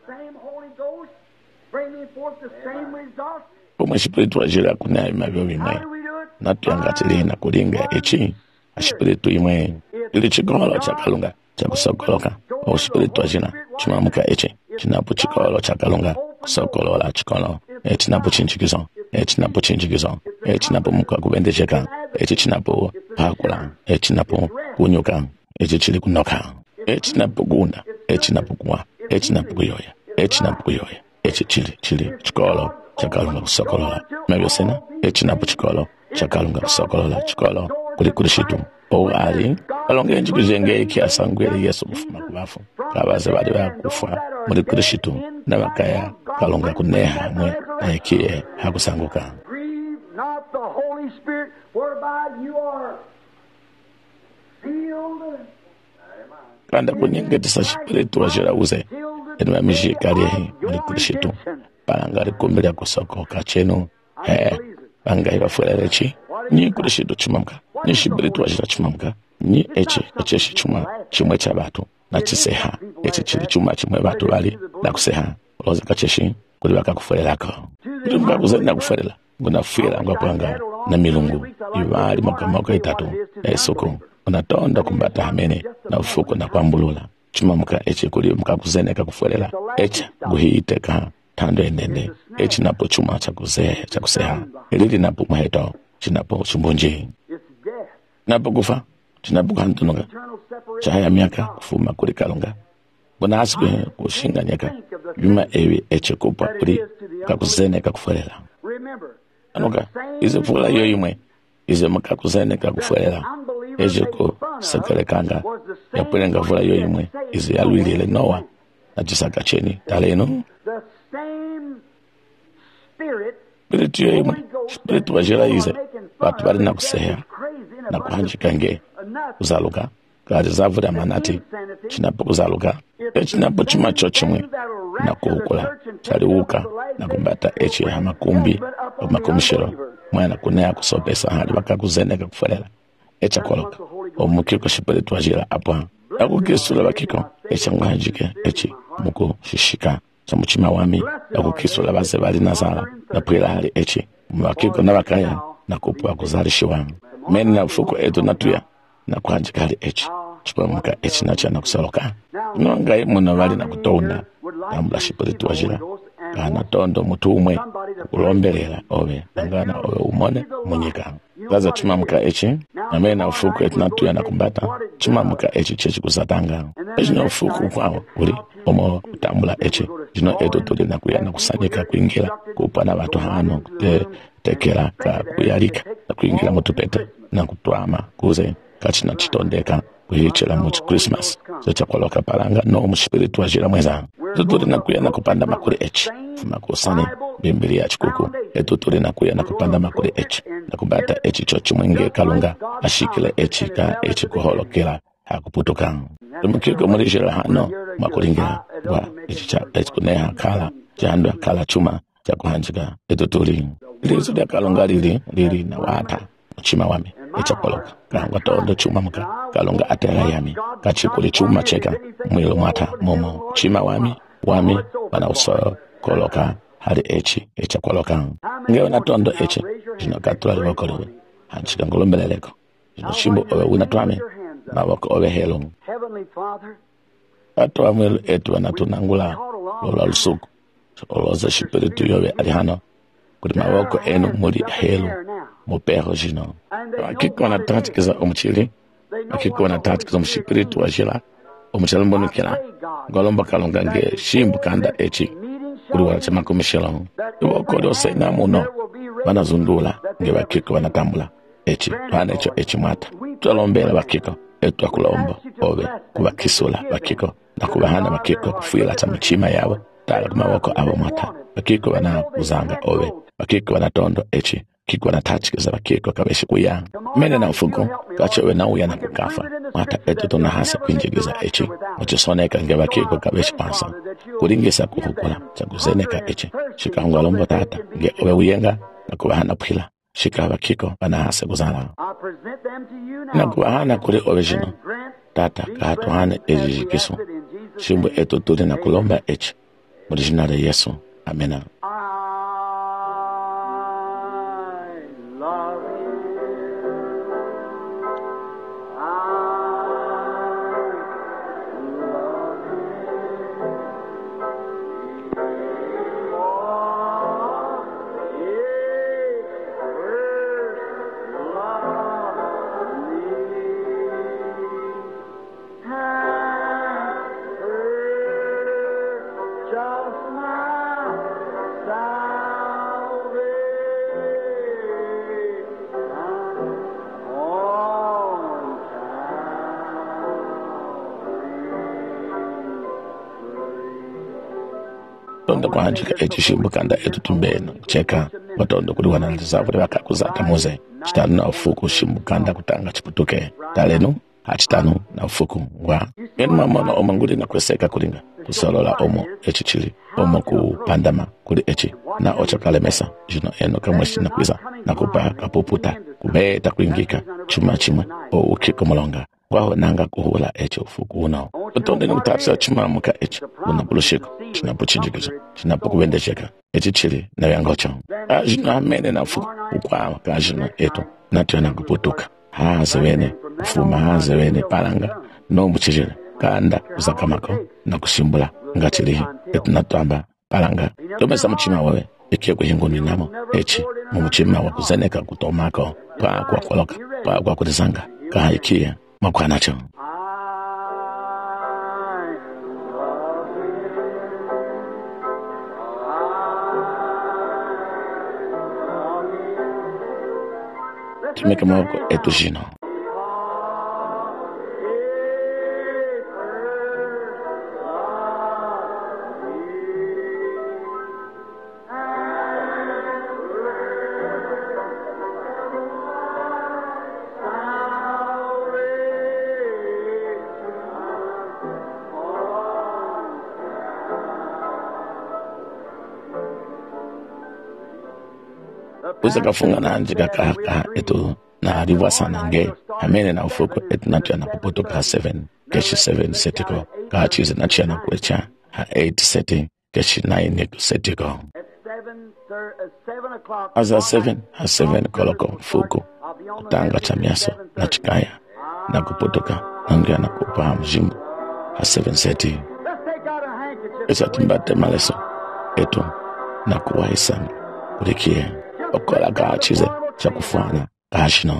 umashipiritu wajira kuna imavyo imwe natu yangatili na kulinga ashipiritu imwe ili chikolo chakalunga chakusokoloka ushipiritu wajira chimamuka chinapo chikolo chakalunga kusokolola chikolo chinapo chinchikizo chinapo muka kubendesheka chinapo pakula chinapo kunyuka chili kunoka chinapo gunda chinapo kuwa chinapo kuyoya chili chikolo chakalunga kusokolola mabiyosena chinapo chikolo chakalunga kusokolola chikolo kuli Kristo ali alonge njikuzenge kiasangwele Yesu kufuma kubafu kabaze bali bakufa muri Kristo nabakaya kalonga kuneha mwe ayekie hakusanguka. Grieve not the Holy Spirit whereby you are sealed. Kanda kunyengetisa shipiritu wajira uze enwa mishikari muri Kristo palangari kumbira kusoko kacheno bangai bafuelechi ni Kristo chumamka ni shipiritu wajira chumamka ni eche chuma chimwe cha batu na chiseha chili chuma chimwe batu bali na kuseha loze kacheshi kuli bakakufuelako ndi mkakuzenda kufuela ngunafuela ngwapanga na milungu ibali makamako itatu esoko unatonda kumbata hamene na ufuko na kwambulula chumamka kuli mkakuzeneka kufuelela guhiiteka tando endende napo chuma cha kuseha ilili napo maheto chinapo chumbunji napo kufa chinapo kantunuga chahaya miaka kufuma kuli kalunga bona asikwe kushinga nyaka yuma ewi kupa kuli kakuzeneka kufuelela anuka ize fula yoyimwe ize makakuzeneka kufuelela ko sekelekanga yapelenga fula yoyimwe ize yalwilile Noa na chisaka cheni taleno spiritu yoyimwe spiritu wajirayize batu bali nakuseya nakuhanjika nge kuzaluka kali zavula manati chinapo kuzaluka chinapo chimacho chimwe nakuhukula chaliuka nakumbata echi ya makumbi makumishiro mwana kunea kusopesa hali bakakuzeneka kufolela echa koloka omukiko spiritu wajira apa akukisula bakiko echa ngwanjike echi muku shishika chamuchima wami akukisula base bali nazala napwela hali echi bakiko nabakaya nakupwa kuzalishiwa meni na ufuko etu natuya nakuhanjika hali echi chipamuka echi nacha nakusoloka nonga muna bali nakutonda ambula spiritu wajira kana tondo mutu umwe kulombelela obe angana obe umone munyika gaza chimamuka echi amena ufuku etu natuya nakumbata chimamuka echi chechi kusatanga ejino ufuku kwao uli omo tambula echi jino etu tuli nakuya nakusanyika kuingira kupana watu hano tekera ka kuyalika nakuingira mutupete nakutwama kuze kachina chitondeka kuhichela muchi Christmas chakoloka palanga no muspiritu wajira mweza tutuli nakuya nakupanda makuri echi makusani Biblia chikuku tutuli nakuya nakupanda makuri echi nakubata echi chochi mwinge kalunga ashikile echi ka echi kuholokela hakuputuka tumukiko mulijira hano makulingira wa echi cha echi kuneha kala jando kala chuma cha kuhanjika tutuli lizo ya kalunga lili na wata chima wami echapoloka kangwa tondo chuma muka kalunga atera yami kachikuli chuma cheka mwilo mata momo chima wami bana uso koloka hali echi echapoloka ngeo na tondo echi jino katula libokolo hanchika ngolombeleleko jino chimbo owe unatwame maboko owe helo atwa mwilo etu wanatunangula lola lusuku oloza spiritu yobe alihano kuli maboko enu muri helo mopeho jino akiko na tatikiza omuchili akiko na tatikiza omuspiritu wajira omuchili mbonukira ngolomba kalunga nge shimbu kanda echi kuli wala makomishelo iboko lyose namuno banazundula nge bakiko banatambula echi twana echo echi mwata twalombera bakiko etu akulomba obe kubakisula bakiko nakubahana bakiko kufuila chamuchima yawe tala kumawoko abo mwata bakiko bana uzanga obe bakiko banatondo echi kiko na tatikiza bakiko kabeshi kuya mene na ufuko kachewe na uya na kukafa mwata etu tunahasa kuinjigiza echi muchisoneka nge bakiko kabeshi pansa kuringisa kuhukula chakuzeneka echi shikangwa lombo tata nge obe uyenga nakubahana pwila shika bakiko banahasa kuzala nakubahana kuli original tata kahatuhane ejijikiso shimbu etu tuli na kulomba echi original Yesu amena. Tondo kuhanjika echi shimbu kanda etu tumbeno cheka watondo kuli wanalizavule wakakuzata muze chitanu na ufuku shimbu kanda kutanga chiputuke talenu hachitanu na ufuku ngwa yenu mamono omo nguli na kweseka kulinga kusolola omo echi chili omo kupandama kuli echi na ocha kalemesa jino eno kamweshi na kwiza na kupa kapuputa kubeta kuingika chuma chimwe o ukiko molonga kwaho nanga kuhula echi ufuku unao utonde ni utapsa chuma muka echi unapulushiko chinapuchinjikiza chinapukubendesheka echi chili na yangocho jino amene na ufuku ukwawa ka jino eto natyo na kuputuka hazewene ufuma hazewene palanga no muchijile kanda uzakamako na kusimbula ngachilihi etu natwamba palanga tomesa muchima wawe ikie kuhinguni namo echi mumuchima wakuzeneka kutomako kwa koloka kwa kutizanga kaha ikie makwanacho tumeke mawako etu jino uza kafunga na njika kaka etu na riwa sana nge amene na ufuko etu na tuyana kupoto ka 7 keshi 7 setiko ka chize na tuyana kuecha 8 seti keshi 9 setiko aza 7 koloko fuko utanga chamiaso na chikaya na kupotoka nangia na kupa mjimbo 7 seti esa timbate maleso etu na kuwaisa ulikie okola ka chize cha kufanya kashino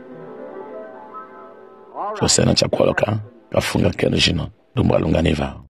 Chosena cha kuoloka kafunga keno jino dumbo alunganiva